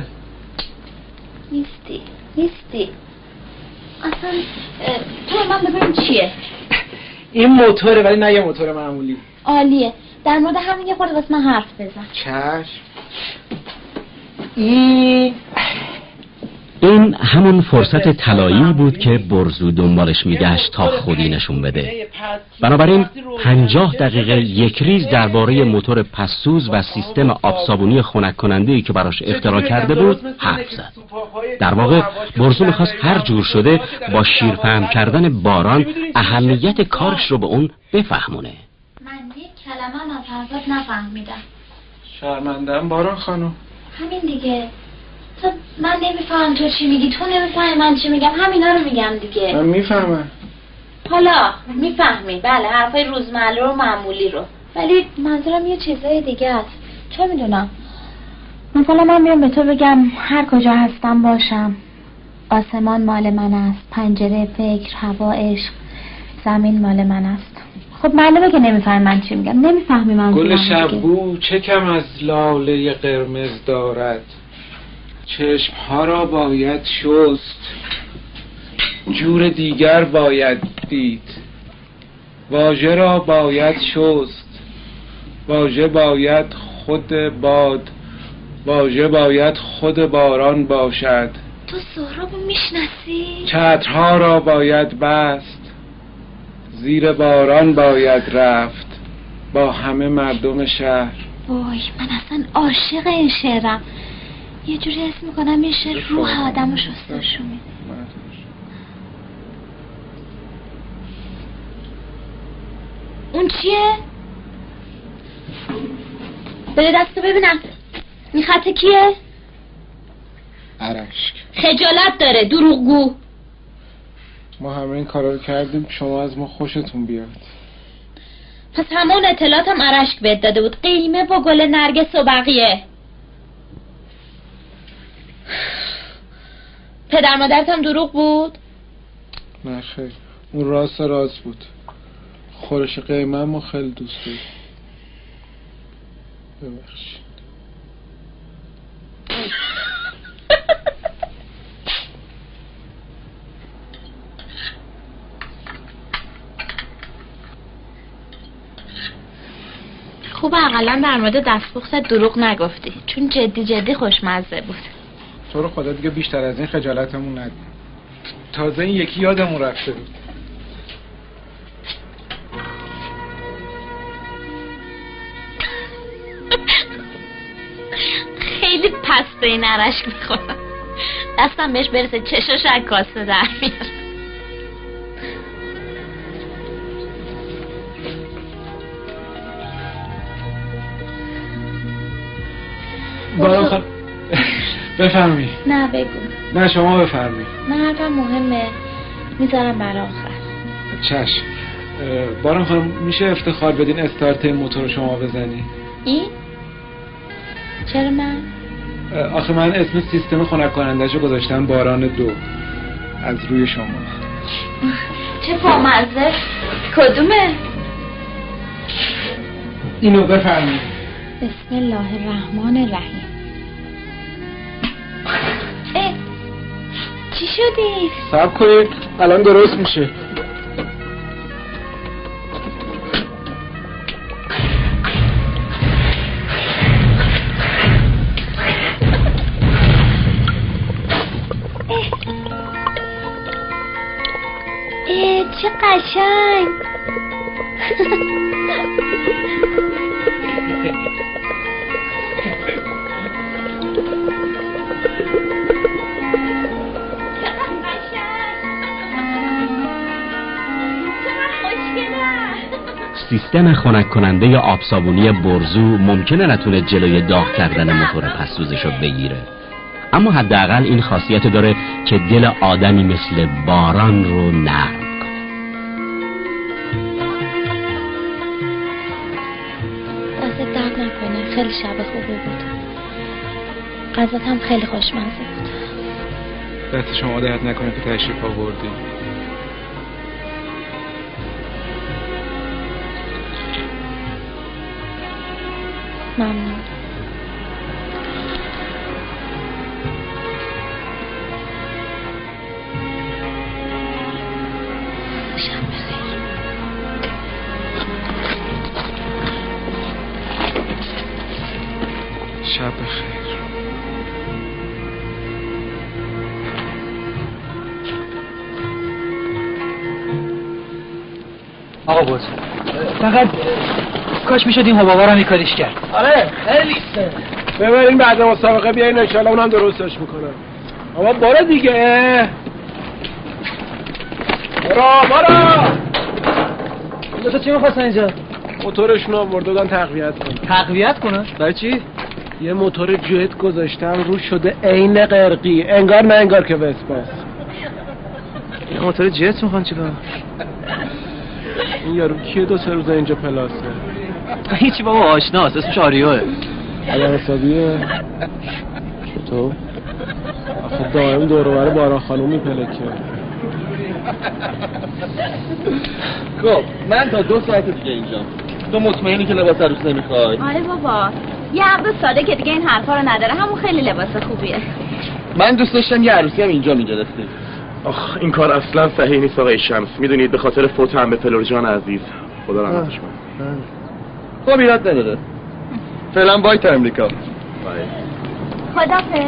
نیستی اصلا. تو من ببینم چیه این موتوره، ولی نه یه موتور معمولی. عالیه. در مورد همین یه خورده واسه من حرف بزن. چشم. این همون فرصت طلایی بود که برزو دنبالش میگشت تا خودی نشون بده. بنابراین 50 دقیقه یک ریز درباره موتور پسسوز و سیستم آبصابونی خنک کننده‌ای که براش اختراع کرده بود حرف زد. در واقع برزو میخواست هر جور شده با شیرفهم کردن باران اهمیت کارش رو به اون بفهمونه. من یک کلمه از حرفات نفهمیدم. شرمنده‌ام باران خانم. همین دیگه. تو من نمیفهم تو چی میگی، تو نمیفهمی من چی میگم، همینا رو میگم دیگه. من میفهمم. حالا میفهمی، بله، حرفای روزمره و معمولی رو، ولی منظورم یه چیزای دیگه است. چه میدونم، مثلا من میام به تو بگم هر کجا هستم باشم، آسمان مال من است، پنجره فکر، هوا عشق، زمین مال من است. خب معلومه که نمیفهمی من چی میگم، نمیفهمی من گل شبو چه کم از لاله قرمز دارد، چشمها را باید شست، جور دیگر باید دید، واژه را باید شست، واژه باید خود باد، واژه باید خود باران باشد. تو سهرابو میشناسی؟ چترها را باید بست، زیر باران باید رفت با همه مردم شهر. وای من اصلا عاشق این شعرم، یه جوری حس میکنم این شعر روح آدمو شستشو میده. اون چیه؟ بده دستو ببینم. این خط کیه؟ ارشک. خجالت داره دروغگو. ما همه این کارا رو کردیم شما از ما خوشتون بیاد. پس همون اطلاعاتم ارشک بهت داده بود، قیمه با گل نرگس و بقیه. پدر مادرت هم دروغ بود؟ نه خیر، اون راست بود. خورش قیمه ما خیلی دوست داریم. ببخشید. خوب اقلا در مورد دستپخت دروغ نگفتی، چون جدی خوشمزه بود. تو رو خدا دیگه بیشتر از این خجالتمون ندیم. تازه این یکی یادمون رفته بود. خیلی پسته این ارشک میخورم، دستم بهش برسه چشاش از کاسه در میاره. باران خانم بفرمی. نه بگو. نه شما بفرمی. نه حرفم مهمه، میذارم برای آخر. چشم. باران خانم میشه افتخار بدین استارت این موتور شما بزنی؟ این؟ چرا من؟ آخه من اسم سیستم خنک کننده‌شو گذاشتم باران 2 از روی شما. چه بامزه. کدومه؟ اینو بفرمی. بسم الله الرحمن الرحیم. چی شدی؟ صبر کنید الان درست میشه. چه قشنگ. سیستم خنک کننده آبصابونی برزو ممکنه نتونه جلوی داغ کردن موتور پس‌سوزشو بگیره، اما حداقل این خاصیت داره که دل آدمی مثل باران رو نرم کنه. دست درد نکنه، خیلی شب خوبی بود. غذات هم خیلی خوشمزه بود. دست شما درد نکنه که تشریف آوردی. ممنون. شب بخیر. شب بخیر. آقا بود فقط کاش میشد این حبابا رو میکاریش کرد. آره خیلی ببرین بعد مسابقه بیاین ان شاءالله اونم درستش میکنم. اما برو دیگه. برو تو چی می‌خواستن اینجا؟ موتورشون آوردن تقویت کنن. تقویت کنن؟ برای چی؟ یه موتور جت گذاشتم رو شده عین قرقی، انگار نه انگار که وسپاس. یه موتور جت میخوان چیکار؟ این یارو کیه 2-3 روز اینجا پلاسه؟ هیچی بابا آشناست، اسمش آریوه. الان حسابیه؟ چطور؟ آخه دائم دور و بر باران خانوم میپلکه. خب من تا 2 ساعت دیگه اینجام. تو مطمئنی که لباس عروس نمیخوای؟ آره بابا، یه عقد ساده که دیگه این حرفا رو نداره، همون خیلی لباس خوبیه. من دوست داشتم یه عروسی هم اینجا میگرفتیم. آخ این کار اصلا صحیح نیست آقای شمس. میدونید به خاطر فوت عمه فلور جان عزیز، خدا رحمتش کنه. خب ایراد نداره. فعلا بای تا امریکا. خدافظ.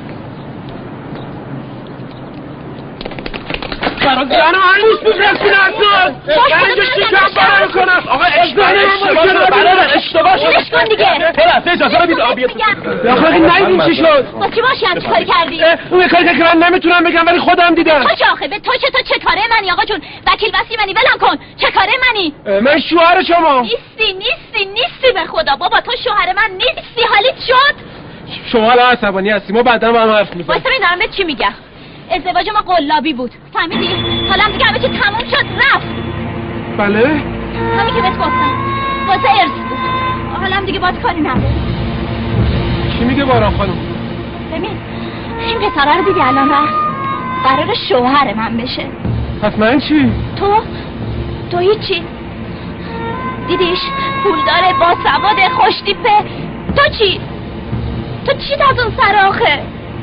برای زن هنوز میرسین اصلا برای که شکم برای کنم آقا اشتباه شد دیگه پرسته اجازه رو بید آبیت یا خواهی نایدیم چی شد با چی باشی هم چی کاری کردی اون کاری که من نمیتونم بگم ولی خودم دیدم تو چه آخه به تو چه کاره منی آقا جون وکیل بسی منی ولم کن چه کاره منی من شوهر شما نیستی به خدا بابا تو شوهر من نیستی حالیت شد شما الان عصبانی هستی ما بعدا با هم حرف میزنیم واسه میدارم به چی میگم ازدواج ما قلابی بود فهمیدی؟ حالا هم دیگه همه چی تموم شد رفت بله؟ همین که بهت گفتم واسه ارث بود حالا هم دیگه باید کاری نداره چی میگه باران خانم؟ ببین این پسره رو دیدی الان رفت قرار شوهر من بشه پس من چی؟ تو هیچی دیدیش پول داره با سواد خوشتیپه تو چی؟ تو چی از اون سر آخه؟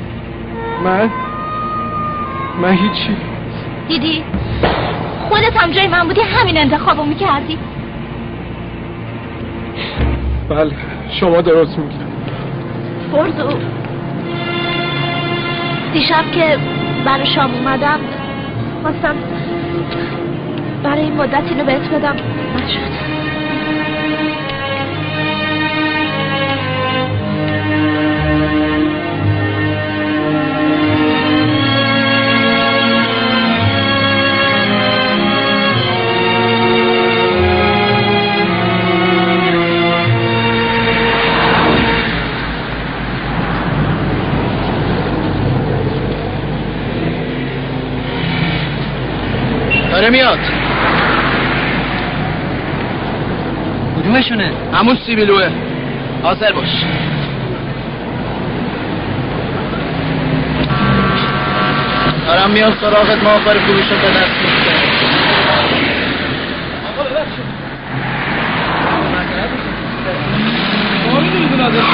من هیچی دیدی؟ خودت هم جای من بودی همین انتخابو میکردی بله شما درست میگید برزو دیشب که برای شام اومدم خواستم برای این مدت اینو بهت بدم نشد داره میاد کدومشونه؟ همون سیبیلوه حاضر باش دارم میاد سراغت ما آخر فروش رو به دست میکنم آقا ببخشید ما میدونید اون آدرس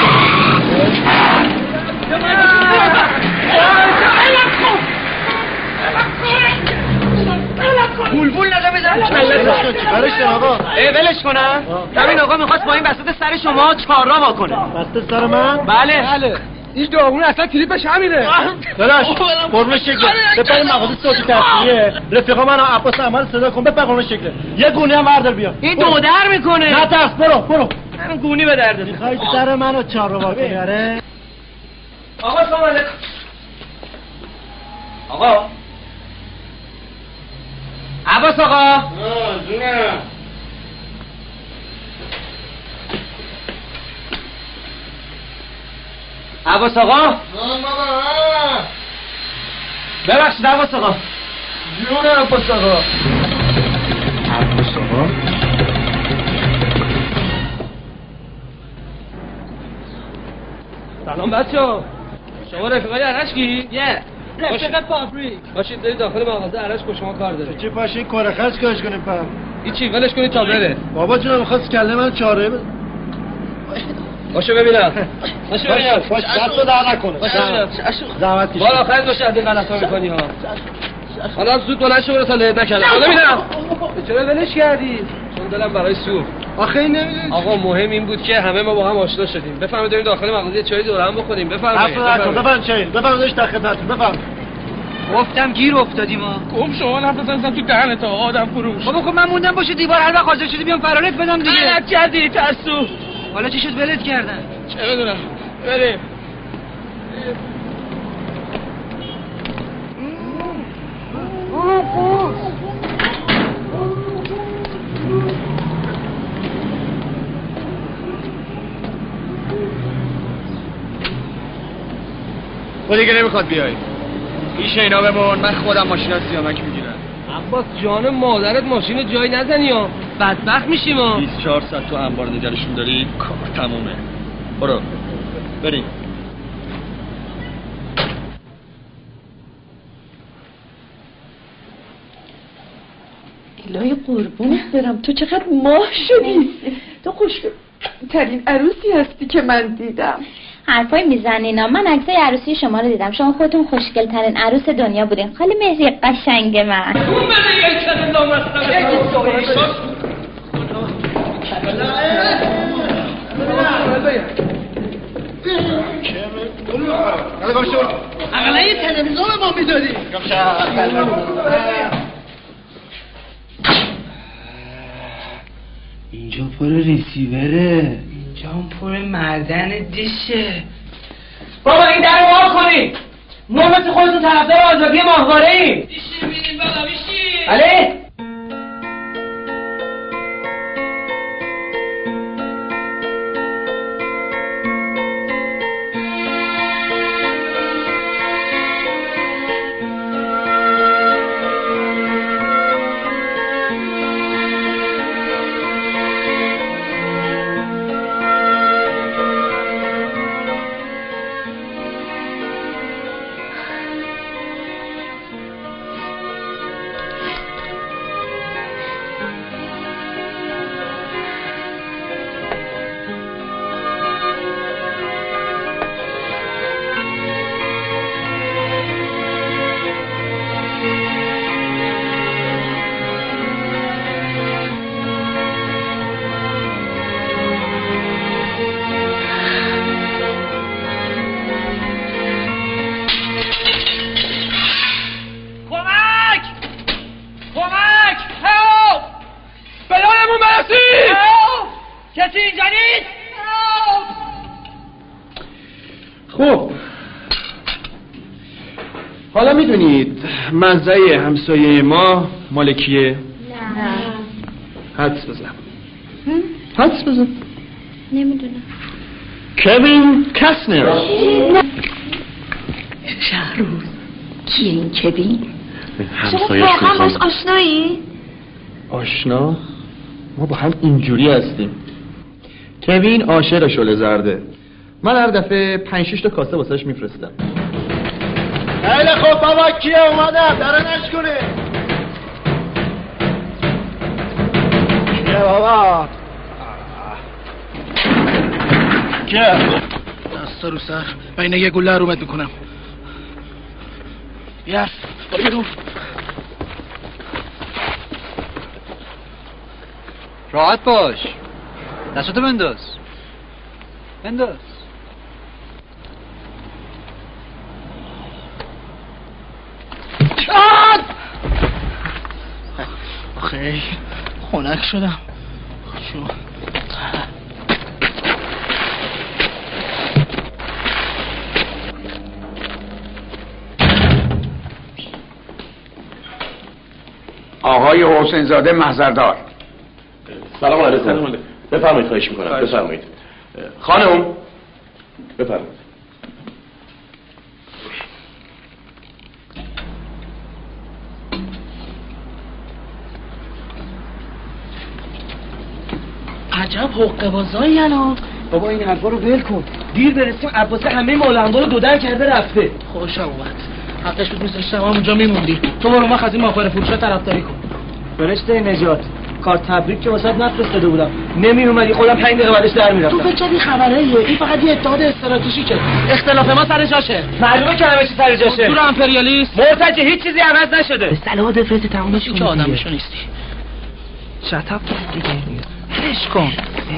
بولبول نگه بزن چیکارش دارم آقا ولش کنم همین آقا میخواست با این وسط سر شما چهار را کنه وسط سر من؟ بله این داغون اصلا کلیپش همینه داداش قرمه شکله بپر مغازه صوتی تصویریه رفیقا من عباس عمل صدا کن بپر قرمه شکله یه گونه هم وردار بیا این دو در میکنه نه ترس برو همین گونی به درده میخوای سر منو چهار را کنی آره آقا سلام علیکم آقا عباس آقا جونم عباس آقا ببخشید عباس آقا جون عباس آقا عباس آقا سلام بچه‌ها شما رفیقای عرشکی؟ رفیق پاپری باشید دارید داخل مغازه عرش با شما کار داره چه پاشین کار خرج کارش کنیم پم هیچی ولش کنید تا بره بابا جونم می‌خواست کله من چاره باشه ببینم باش دستو در نکنه زحمت کشید بالا آخرت باشه از این غلطا می‌کنی ها حالا زود بلند شو برو تا لهت نکنه حالا میرم چرا ولش کردی چون دلم برای سوخ آخه این نمیدونی آقا مهم این بود که همه ما با هم آشنا شدیم بفرمایید بریم داخل مغازه چای دور هم بخوریم بفرمایید بفرمایید در خدمتتون بفرمایید گفتم گیر افتادیم ما گم شما نفت بزنم تو دهنت آدم فروش بابا خب من موندم باشه دیوار هر وقت حاضر شدی بیام فرارت بدم دیگه غلط کردی ترسو حالا چی شد ولت کردن چه بدونم بریم خود دیگه نمیخواد بیای ایشه اینا بمون من خودم ماشین از سیامک میگیرم عباس جان مادرت ماشین جای نزنی ها بدبخت میشیم ها 24 ساعت تو انبار نگرشون داری کار تمومه برو بریم الهی قربونت برم تو چقدر ماه شدی تو خوشترین عروسی هستی که من دیدم حرفای میزنینا من عکسای عروسی شما رو دیدم شما خودتون خوشگل ترین عروس دنیا بودین خیلی مهری قشنگ من اون بده یک کسی نامستم اقلا یه تلویزیون ما میدادی. اینجا پر ریسیوره، اینجا هم پر معدن دیشه. بابا این در رو آف کنید. ما مثل خودتون طرفدار آزادی ماهواره ایم. بیشی میریم بابا بیشی. بله؟ خب حالا میدونید مزرعه همسایه ما مال کیه؟ نه. حدس بزن. حدس بزن. نمیدونم. کوین کسنر. شهروز کیه این کوین؟ همسایش واقعا باش آشنایی؟ آشنا؟ ما با هم اینجوری هستیم. کوین عاشق شله زرده. من هر دفعه 5-6 تا کاسه واسش میفرستم. خیلی خوب بابا کیه اومدم داره نشکنه. کیه بابا؟ کیه؟ دستا رو سر و اینه یه گله رومت میکنم. یس برو راحت باش. دستاتو بنداز. آخه خنک شدم. آقای حسین زاده محضردار. سلام علیکم. بفرمایید خواهش میکنم. بفرمایید. خانم بفرمایید. عجب حقه بازایی الان. بابا این حرفا رو ول کن. دیر برسیم عباسه همه مال اموال رو دودن کرده رفته. خوشم اومد. حقش بود میذاشتم اونجا میموندی. تو برو وقت از این ماهواره فروشا طرفداری کن. فرشته نجات کارت تبریک که واسط نفرستاده بودم نمی اومدی خودم 5 دقیقه بعدش در میرفتم. تو فکر خبره این فقط یه اتحاد استراتژیکه. اختلاف ما سر جاشه. معلومه که همه چی سر جاشه. دستور امپریالیست مرتجع هیچ چیزی عوض نشده. به صلاح دفرت تمومش کن که آدمشو نیستی. شتاب دیگه هش کن.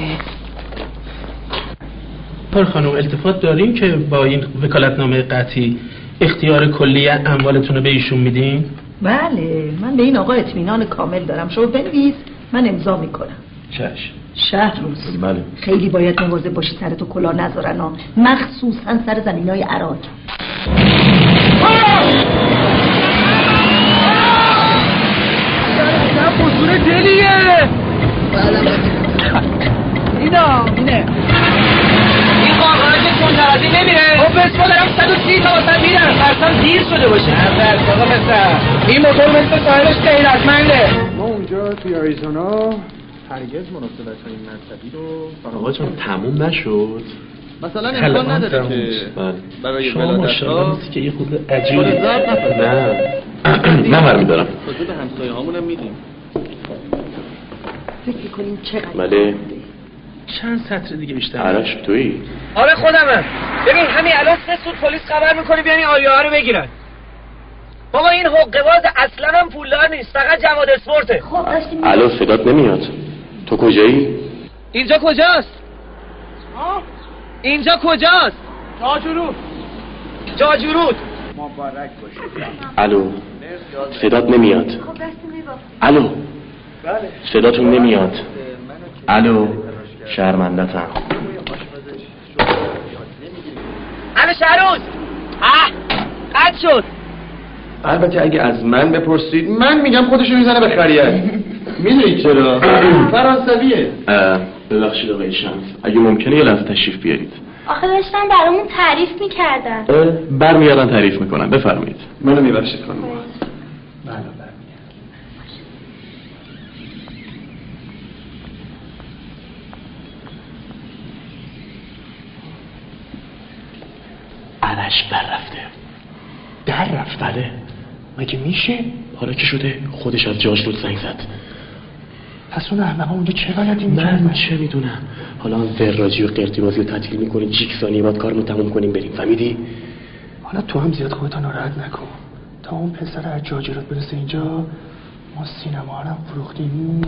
پر خانم التفات داریم که با این وکالتنامه قطعی اختیار کلی اموالتون رو به ایشون میدین؟ بله من به این آقا اطمینان کامل دارم. شما بنویس من امضا میکنم. چشم. شهروز بله. خیلی باید مواظب باشی سرتو کلاه نذارن ها، مخصوصا سر زمینای عراق. نه بزرگ دلیه. اینه این قاقانه که کنترازی نمیره. خب بسم دارم 130 تا واسه میرم فرسان دیر شده باشه. اول بابا پسر این موتور مثل صاحبش غیرتمنده. ما اونجا توی آریزونا هرگز مناسبت های مذهبی رو آقا جان تموم نشد. مثلا امکان نداره که برای ولادت‌ها که یه خود عجیبه. نه برمی‌دارم. خود به همسایه هامون هم میدیم. فکر کنیم چقدر بله چند سطر دیگه بیشتر. عرش تویی؟ آره خودمم. ببین همین الان 3 سوت پلیس خبر میکنه بیان این آریاها رو بگیرن. بابا این حقه‌باز اصلا هم پولدار نیست، فقط جواد اسپورته. خب داشتیم الو صدات نمیاد. تو کجایی؟ اینجا کجاست؟ اینجا کجاست؟ جاجورود. مبارک باشه. الو، صدات نمیاد. الو، صداتون نمیاد. الو، شرمندتم. الو شهروز. قد شد. البته اگه از من بپرسید من میگم خودشو میزنه به خریت. میدونید چرا؟ فرانسویه. ببخشید آقای شمس، اگه ممکنه یه لحظه تشریف بیارید. آخه داشتن برامون تعریف میکردن. برمیادن تعریف میکنن. بفرمایید. منو میبخشید خانم. عرش در رفت. بله مگه میشه؟ حالا که شده خودش از جاش رود زنگ زد. پس اون احمقا اونجا چه غلطی میکردن؟ من چه میدونم. حالا وراجی و قرتی بازی رو تعطیل میکنیم، جیکسانی باید کارمون تموم کنیم بریم. فهمیدی؟ حالا تو هم زیاد خودتو ناراحت نکن. تا اون پسر از جاجرات برسه اینجا ما سینما رو فروختیم.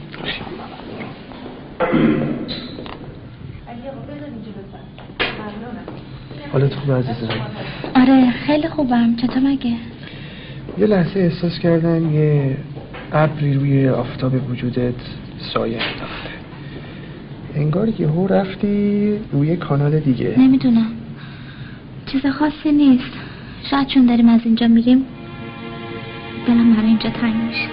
حالت خوبه عزیزم؟ آره خیلی خوبم. چطور مگه؟ یه لحظه احساس کردم یه ابری روی آفتاب وجودت سایه انداخته. انگار یهو رفتی روی کانال دیگه. نمیدونم، چیز خاصی نیست. شاید چون داریم از اینجا میریم دلم برای اینجا تنگ میشه.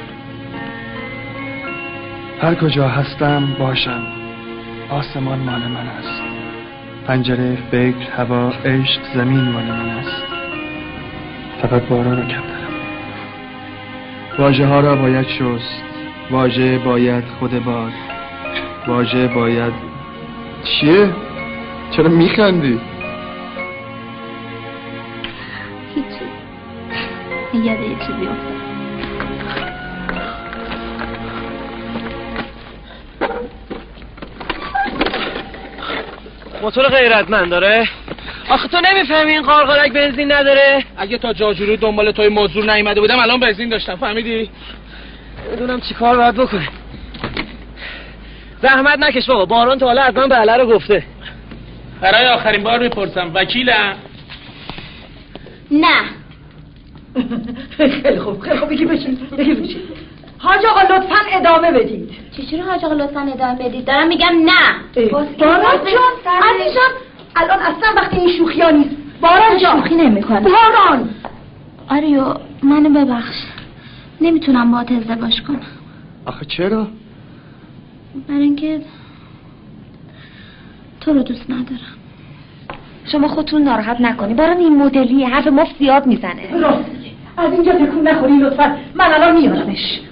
هر کجا هستم باشم، آسمان مال من است، پنجره، فکر، هوا، عشق، زمین مال من است. فقط باران رو کم دارم. واژه ها را باید شست، واژه باید خود باز، واژه باید. چیه؟ چرا میخندی؟ هیچی، یاد یه چیزی افتاد. موتور غیرتمند داره؟ آخه تو نمیفهمی این قارقارک بنزین نداره؟ اگه تا جاجوری دنبال توی مزدور نیومده بودم الان بنزین داشتم. فهمیدی؟ بدونم چی کار باید بکنه. زحمت نکش بابا، باران تا حالا از من بله رو گفته. برای آخرین بار میپرسم وکیلم؟ نه. خیلی خوب بگی بشین. حاج آقا لطفاً ادامه بدید. چجوری حاج آقا لطفاً ادامه بدید؟ دارم میگم نه. باران جان عزیزم الان اصلا وقتی این شوخی ها نیست. باران جان شوخی نمی کنم. باران آریو منو ببخش، نمیتونم باهات ازدواج کنم. آخه چرا؟ برای اینکه تو رو دوست ندارم. شما خودتون ناراحت نکنی. باران این مدلی حرف مفت زیاد میزنه. راست از اینجا تکون نخوری لطفا. من الان میارمش.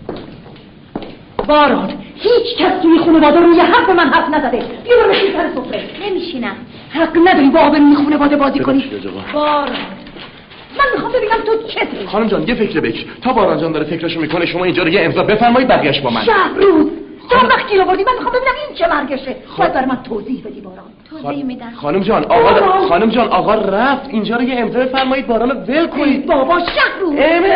باران هیچ کس توی خانواده روی حرف من حرف نزده. بیا برو بشین سر سفره. نمیشینم. حق نداری با آبروی خانواده بازی کنی. باران من میخوام ببینم تو چته. خانم جان یه فکر بکش. تا باران جان داره فکرشو میکنه شما اینجا رو یه امضا بفرمایید بقیه‌اش با من. شهروز تو وقتی رو بردی من میخوام ببینم این چه مرگشه. باید برای من توضیح بدی باران. توضیح میدم. خانم جان آقا رفت. اینجا رو یه امضا بفرمایید باران رو ول کنید. بابا شهروز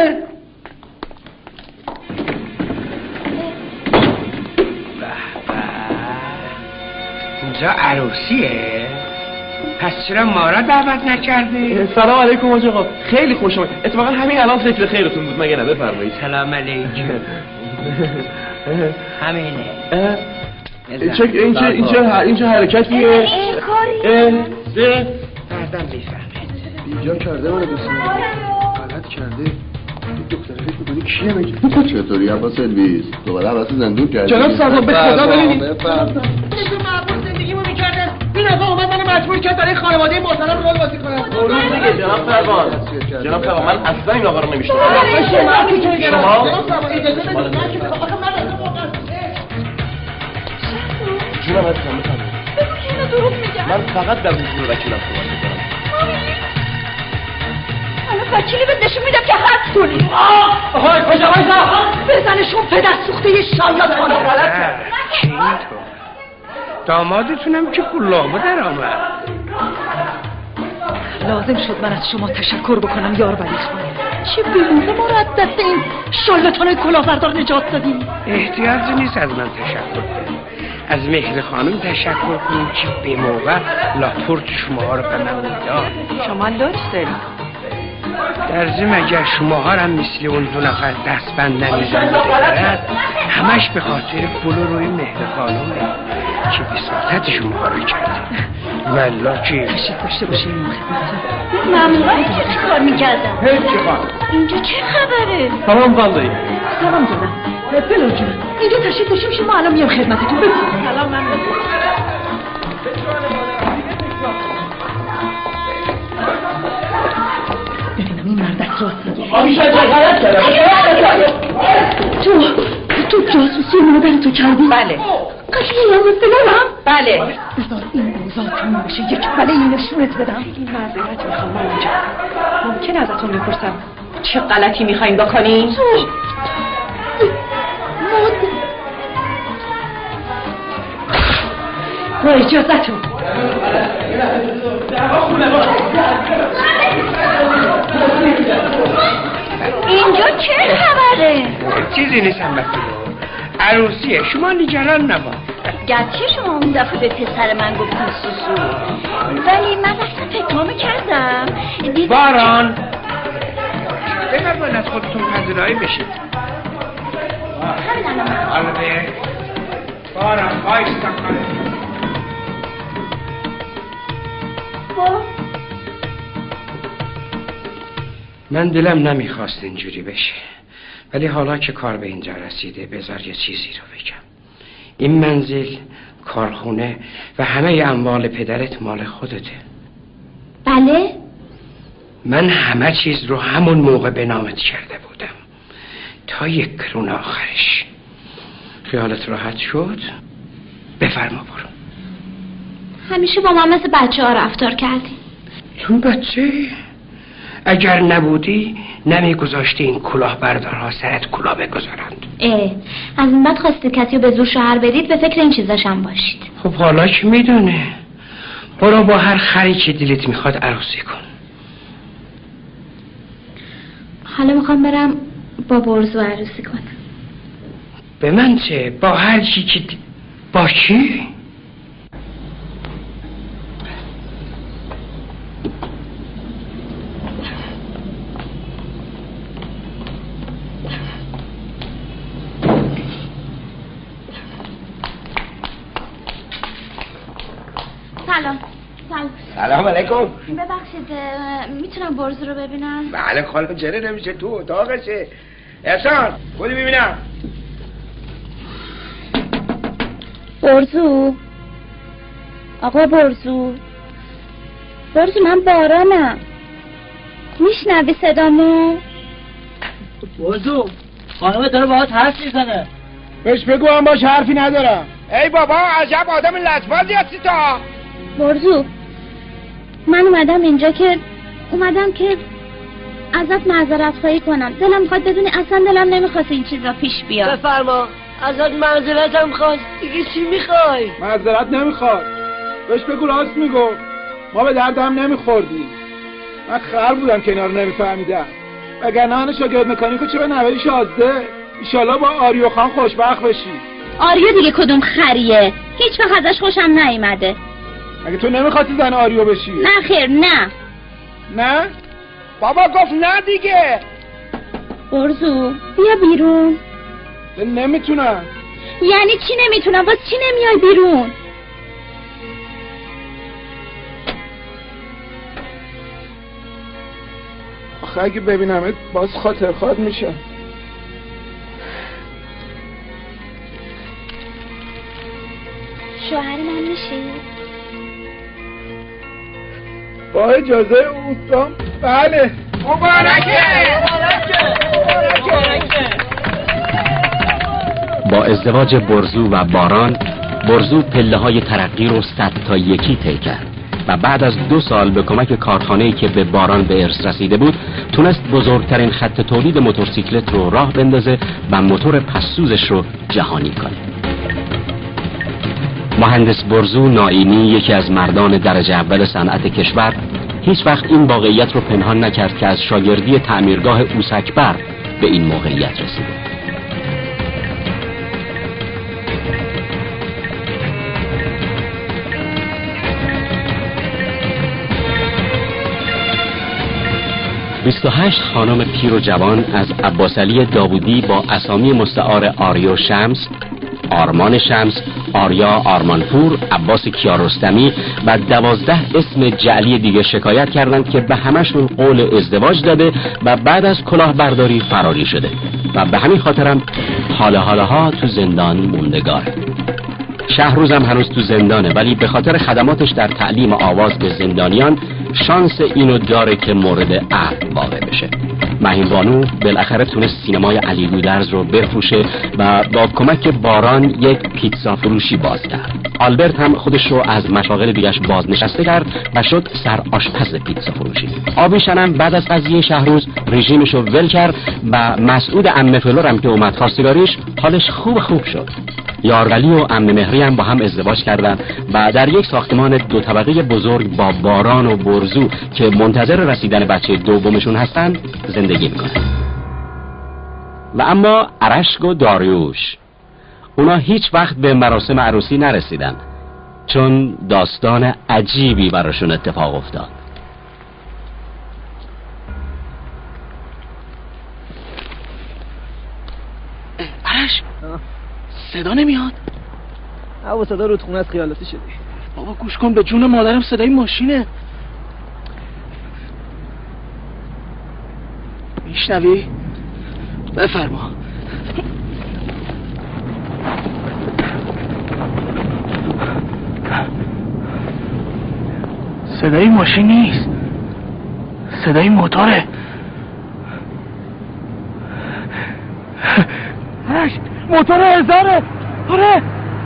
اینجا عروسیه؟ پس چرا ما را دعوت نکردی؟ سلام علیکم حاج آقا، خیلی خوش اومدید. اتفاقا همین الان فکر خیرتون بود مگه نه؟ بفرمایید. سلام علیکم. همینه. اینجا حرکتیه. این کاری بعدم بفهمید. اینجا کرده منو دوست غلط کرده. دختر فکر می‌کنی کیه مگه؟ تو چطوری عباس الویس؟ دوباره عباس زندون کردی؟ جناب سرمان به خدا ببینید. چه معبود زندگیمو می‌کرده. این آقا اومد منو مجبور کرد برای خانواده محترم رول بازی کنم. درست میگه جناب سرمان. جناب سرمان من اصلا این آقا رو نمی‌شناسم. شما کی که شما جناب سرمان اجازه بدید من که می‌خوام آخه من از موقع جونم عزیزم بفرمایید. بگو که اینو دروغ میگم. من فقط در حضور وکیلم صحبت می‌کنم. الان وکیلی به نشون میدم که حد کنی. آهای کجا وایسا بزنشون پدر سوخته شایان خانه غلط کرد. دامادتونم که قلابه در آمد. لازم شد من از شما تشکر بکنم یار ولی خانم. چه بیمونه ما رو از دست این شالاتان کلاهبردار نجات دادیم. احتیاجی نیست از من تشکر کنیم، از مهر خانم تشکر کنیم که به موقع لاپورت شما رو به من میداد. شما لطف دارید. در ضمن اگر شماها هم مثل اون 2 نفر دستبند نمیزن بگرد، همش به خاطر پول روی مهر خانومه که بساطت شماها رو کرده. والله که تشریف داشته باشیم ممنون. چه کار میکردم؟ هیچ خانم. اینجا چه خبره؟ سلام والدایی. سلام دادم بلو جون، اینجا تشریف داشته باشیم، ما الان میام خدمتتون. بگو. سلام ممنون. ببینم این مردک راست میگه. تو جاسوسی مادر تو کردی؟ بله. قشنگ مثلم؟ بله. بذار این اوضاع تموم بشه یک بله نشونت بدم. این معذرت میخوام مامان جان. ممکن ازتون بپرسم چه غلطی میخواین بکنین؟ با اجازتون. اینجا چه خبره؟ چیزی نیستم بسید، عروسیه، شما نگران نباش. گرچه شما اون دفعه به پسر من گفتین سوسو، ولی من اصلا فکرامو کردم. باران بقربان از خودتون پذیرایی بشید. آلبه باران بایستا کنه. من دلم نمیخواست اینجوری بشه، ولی حالا که کار به اینجا رسیده بذار یه چیزی رو بگم. این منزل، کارخونه و همه اموال پدرت مال خودته. بله؟ من همه چیز رو همون موقع به نامت کرده بودم تا 1 کرون آخرش. خیالت راحت شد؟ بفرما برو. همیشه با من مثل بچه ها رفتار کردی. چون بچه؟ اگر نبودی نمیگذاشتی این کلاهبردارها سرت کلاه بگذارند. از این بعد خواسته کسی رو به زور شوهر بدید به فکر این چیزاشم باشید. خب حالا که میدونه، برو با هر خری که دلت میخواد عروسی کن. حالا میخوام برم با برزو عروسی کنم. به من چه؟ با هر چی که با کی؟ سلام علیکم. ببخشید میتونم برزو رو ببینم؟ بله خانم، چرا نمیشه؟ تو اتاقشه. احسان خودی ببینم. برزو، آقا برزو من بارانم، میشنوی صدامو؟ برزو خانم داره باهات حرف میزنه. بهش بگو من باش حرفی ندارم. ای بابا عجب آدم لطفازی هستی تا. برزو من اومدم که ازت معذرت خواهی کنم. دلم میخواد بدونی اصلا دلم نمیخواست این چیزا پیش بیاد. بفرما، ازت معذرتم خواست. دیگه چی میخوای؟ معذرت نمیخواد. بهش بگو راست میگو، ما به دردم نمیخوردیم. من خر بودم که اینا رو نمیفهمیدم. وگرنه من شاگرد مکانیکو چه به نوری شازده. ایشالله با آریو خان خوشبخت بشی. آریو دیگه کدوم خریه؟ هیچ وقت ازش خوشم نیومده. مگه تو نمیخواستی زن آریو بشی؟ نه خیر، نه بابا گفت نه دیگه. برزو بیا بیرون. نمیتونم. یعنی چی نمیتونم؟ باز چی نمیای بیرون؟ آخه اگه ببینمت باز خاطرخواد میشه. شوهر من میشی؟ با اجازه اوستام. بله. مبارکه. با ازدواج برزو و باران، برزو پله های ترقی رو 100 تا 1 طی کرد و بعد از 2 سال به کمک کارخانه‌ای که به باران به ارث رسیده بود تونست بزرگترین خط تولید موتورسیکلت رو راه بندازه و موتور پسسوزش رو جهانی کنه. مهندس برزو نائینی، یکی از مردان درجه اول صنعت کشور، هیچ وقت این واقعیت رو پنهان نکرد که از شاگردی تعمیرگاه اوسکبر به این موقعیت رسیده. «28 خانم پیر و جوان» از عباسعلی داوودی با اسامی مستعار آریو شمس، آرمان شمس، آریا آرمانپور، عباس کیارستمی و 12 اسم جعلی دیگه شکایت کردند که به همشون قول ازدواج داده و بعد از کلاهبرداری فراری شده و به همین خاطرم حالا تو زندان موندگاره. شهروزم هنوز تو زندانه، ولی به خاطر خدماتش در تعلیم آواز به زندانیان شانس اینو داره که مورد عفو واقع بشه. مهین بانو بالاخره تونست سینمای علی گودرز رو بفروشه و با کمک باران یک پیتزا فروشی باز کرد. آلبرت هم خودش رو از مشاغل دیگش بازنشسته کرد و شد سر آشپز پیتزا فروشی. آبیشن هم بعد از قضیه شهروز رژیمش رو ول کرد و مسعود عمه فلور هم که اومد خواستگاریش حالش خوب شد. یارولی و عمه مهری هم با هم ازدواج کردند و در یک ساختمان 2 طبقه بزرگ با باران و برزو که منتظر رسیدن بچه دومشون هستن زندگی میکنن. و اما ارشک و داریوش، اونا هیچ وقت به مراسم عروسی نرسیدن چون داستان عجیبی براشون اتفاق افتاد. ارشک صدا نمیاد؟ هوا صدا رودخونه از خیالاتی شدی. بابا گوش کن، به جون مادرم صدای ماشینه. میشنوی؟ بفرما. صدای ماشین نیست، صدای موتوره. موتور هزاره. آره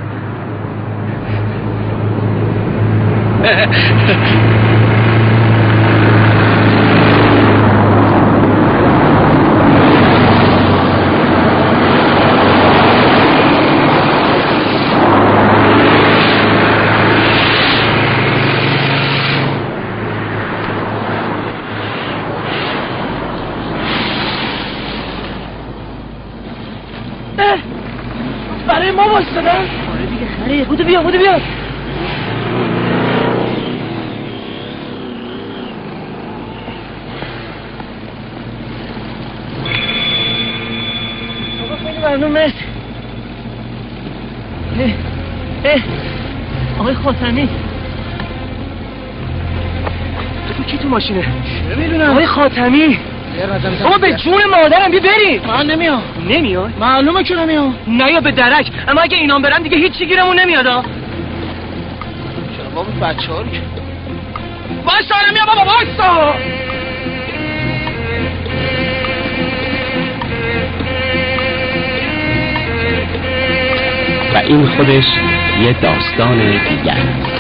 برای ما واسدن؟ آره دیگه خرید. بودو بیا بابا خیلی ممنون. مرسی. آقای خاتمی تو کی تو ماشینه؟ چه میدونم آقای خاتمی. بابا به جون مادرم بیا بریم. من نمیام. نمیای؟ معلومه که نمیام. نه یا به درک، اما اگه اینام برن دیگه هیچی گیرمون نمیاد. چرا بابا بچه‌ها رو که واسا نمیام. بابا واسا. و این خودش یه داستان دیگر است.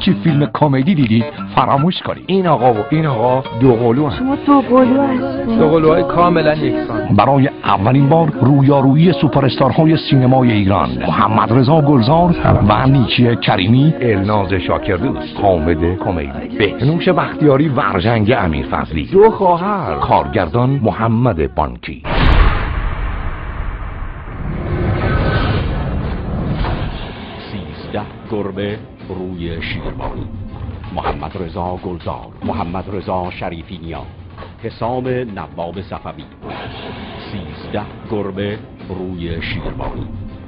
هرچی فیلم کمدی دیدید فراموش کنید. این آقا و این آقا دوقلو هستند. شما دوقلو هستید. دوقلوهای کاملا یکسان. برای اولین بار رویارویی سوپر استارهای سینمای ایران محمد رضا گلزار و نیکی کریمی، الناز شاکردوست، حامد کمیلی، بهنوش بختیاری، ورژنگ امیرفضلی، دو خواهر، کارگردان محمد بانکی. 13 گربه روی شیربانی، محمد رضا گلزار، محمد رضا شریفی نیا، حسام نواب صفوی. 13 گربه روی شیربانی.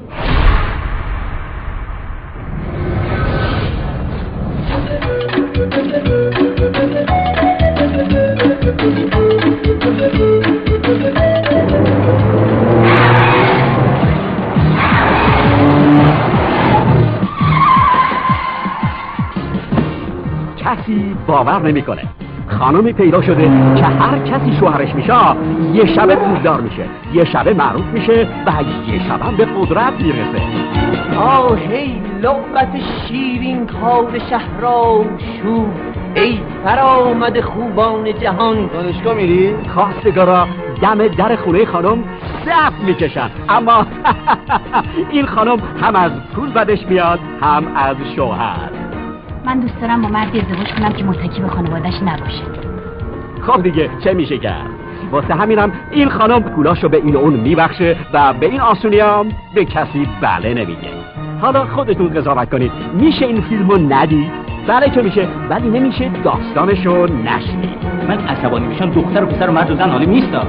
کسی باور نمیکنه خانمی پیدا شده که هر کسی شوهرش میشه یه شب پولدار میشه، یه شب معروف میشه و یه شب هم به قدرت میرسه. آهی لغت شیرین کار شهرام شو، ای فرآمد خوبان جهان. دانشگاه میری؟ خواستگارا دم در خونه خانم صف میکشن، اما این خانم هم از پول بدش میاد هم از شوهر. من دوست دارم با مردی ازدواج کنم که متکی به خانواده‌اش نباشه. خب دیگه چه میشه کرد؟ واسه همینم این خانم پولاشو به این اون میبخشه و به این آسونی هم به کسی بله نمیگه. حالا خودتون قضاوت کنید، میشه این فیلمو ندید؟ بله که میشه، ولی نمیشه داستانشو نشنید. من عصبانی میشم دختر و پسر و مرد و زن حالی نیستم.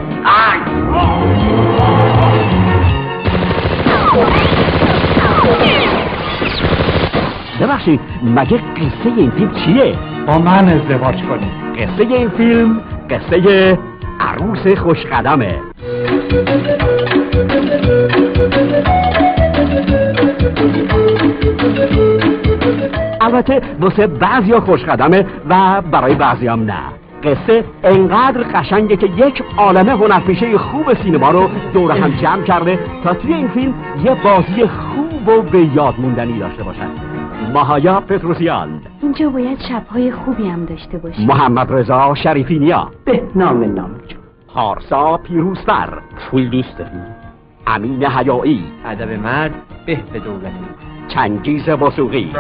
ببخشید، مگه قصه این فیلم چیه؟ با من ازدواج کنید. قصه این فیلم قصه عروس خوشقدمه. البته واسه بعضیا خوشقدمه و برای بعضیام نه. قصه انقدر قشنگه که یک عالمه هنرپیشه خوب سینما رو دور هم جمع کرده تا توی این فیلم یه بازی خوب و به یاد موندنی داشته باشن. ماهایا پتروسیان. اینجا باید شب‌های خوبی هم داشته باشه. محمد رضا شریفی نیا. بهنام نامجو. پارسا پیروزفر. پول دوست داریم. امین حیایی. ادب مرد به دولت. چنگیز وثوقی.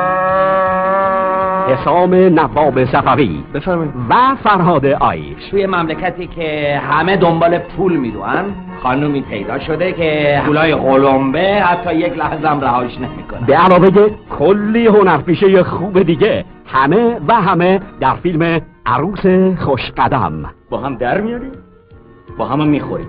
حسام نواب صفوی. بفرمایید. و فرهاد آیش. توی مملکتی که همه دنبال پول میدوئن، خانومی پیدا شده که پولای قلمبه حتی یک لحظه هم رهاش نمیکنه. به علاوه کلی هنرپیشه خوب دیگه، همه در فیلم عروس خوشقدم. با هم در میاریم، با هم میخوریم.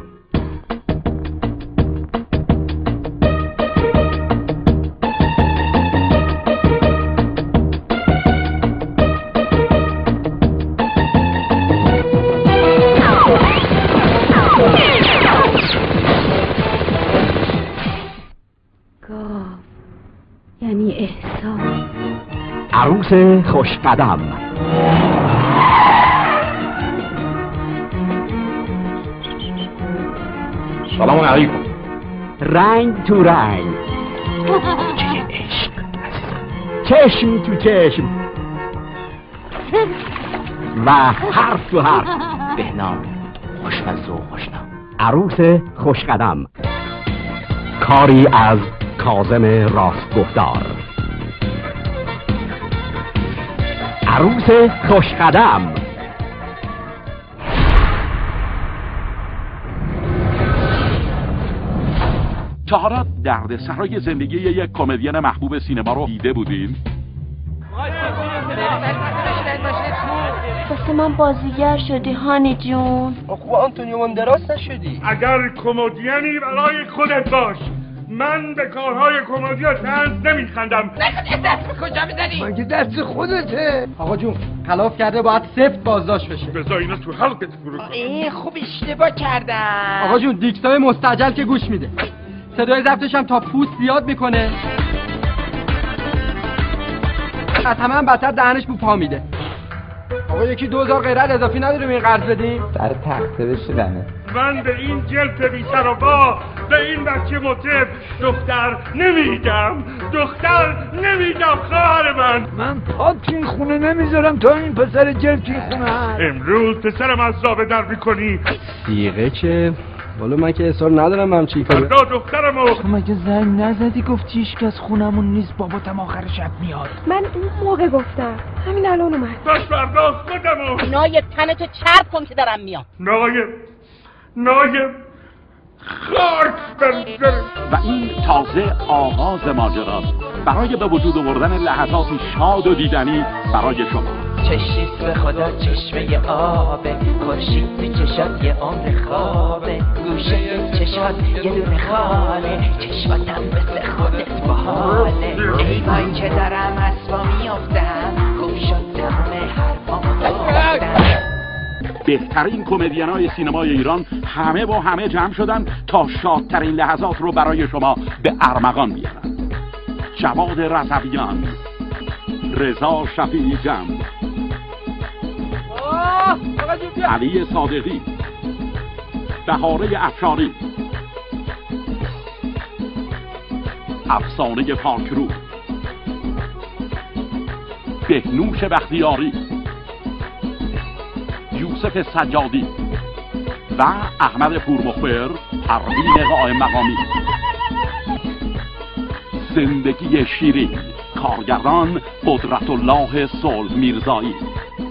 یعنی احسان. عروس خوشقدم. سلام علیکم. رنگ تو رنگ، چشم تو چشم و حرف تو حرف. بهنام خوشمزه و خوشنام. عروس خوشقدم، کاری از کاظم راستگفتار. عروس خوشقدم. تا حالا درد سرای زندگی یک کمدین محبوب سینما رو دیده بودین؟ واسه من بازیگر شدی هانی جون. خوب آنتونیو باندراس نشدی. اگر کمدینی برای خودت باش، من به کارهای کمدی و طنز نمیخندم. دست کجا میزنی؟ مگه دست خودته؟ آقا جون خلاف کرده باید سفت بازداشت بشه. بذار اینا تو حلقت فرو کن. خوب اشتباه کردم. آقا جون دیکسای مستعجل که گوش میده، صدای ضبطش هم تا پوست زیاد میکنه، از همه هم بدتر دهنش بو پا میده. آقا یکی 2000 غیرت اضافی نداریم این قرض بدیم؟ سر تخته بشیدنه. من به این جلد بی سر و با، به این بچه مطرب دختر نمیدم خواهر من پات تو این خونه نمیذارم تا این پسر جلد تو این خونه هست. امروز پسرم از رابه در میکنی دیگه که والا من که اصرار ندارم هم چی کنم. دخترمو تو مگه زنگ نزدی گفتی هیچ کس خونمون نیست، باباتم آخر شب میاد؟ من اون موقع گفتم، همین الان اومد. باش برداشت خودمو. نای تنتو چرب کن که دارم میام. نای خاک بندر. و این تازه آغاز ماجراست برای به وجود آوردن لحظاتی شاد و دیدنی برای شما. چشیست به خدا چشمه آبه، خورشید تو چشات یه عمر خوابه، گوشه چشات یه دونه خاله، چشماتم مثل خودت باحاله. ای وای که دارم اسبا میافتم، خوب شد تمام حرفامو گفتم. بهترین کمدین‌های سینمای ایران همه جمع شدن تا شادترین لحظات رو برای شما به ارمغان بیارن. جواد رضویان، رضا شفیعی جمع، علی صادقی، بهاره افشاری، افسانه پاکرو، بهنوش بختیاری، یوسف سجادی و احمد پورمخبر، پروین قائم مقامی. زندگی شیرین، کارگردان قدرت الله صلح میرزایی.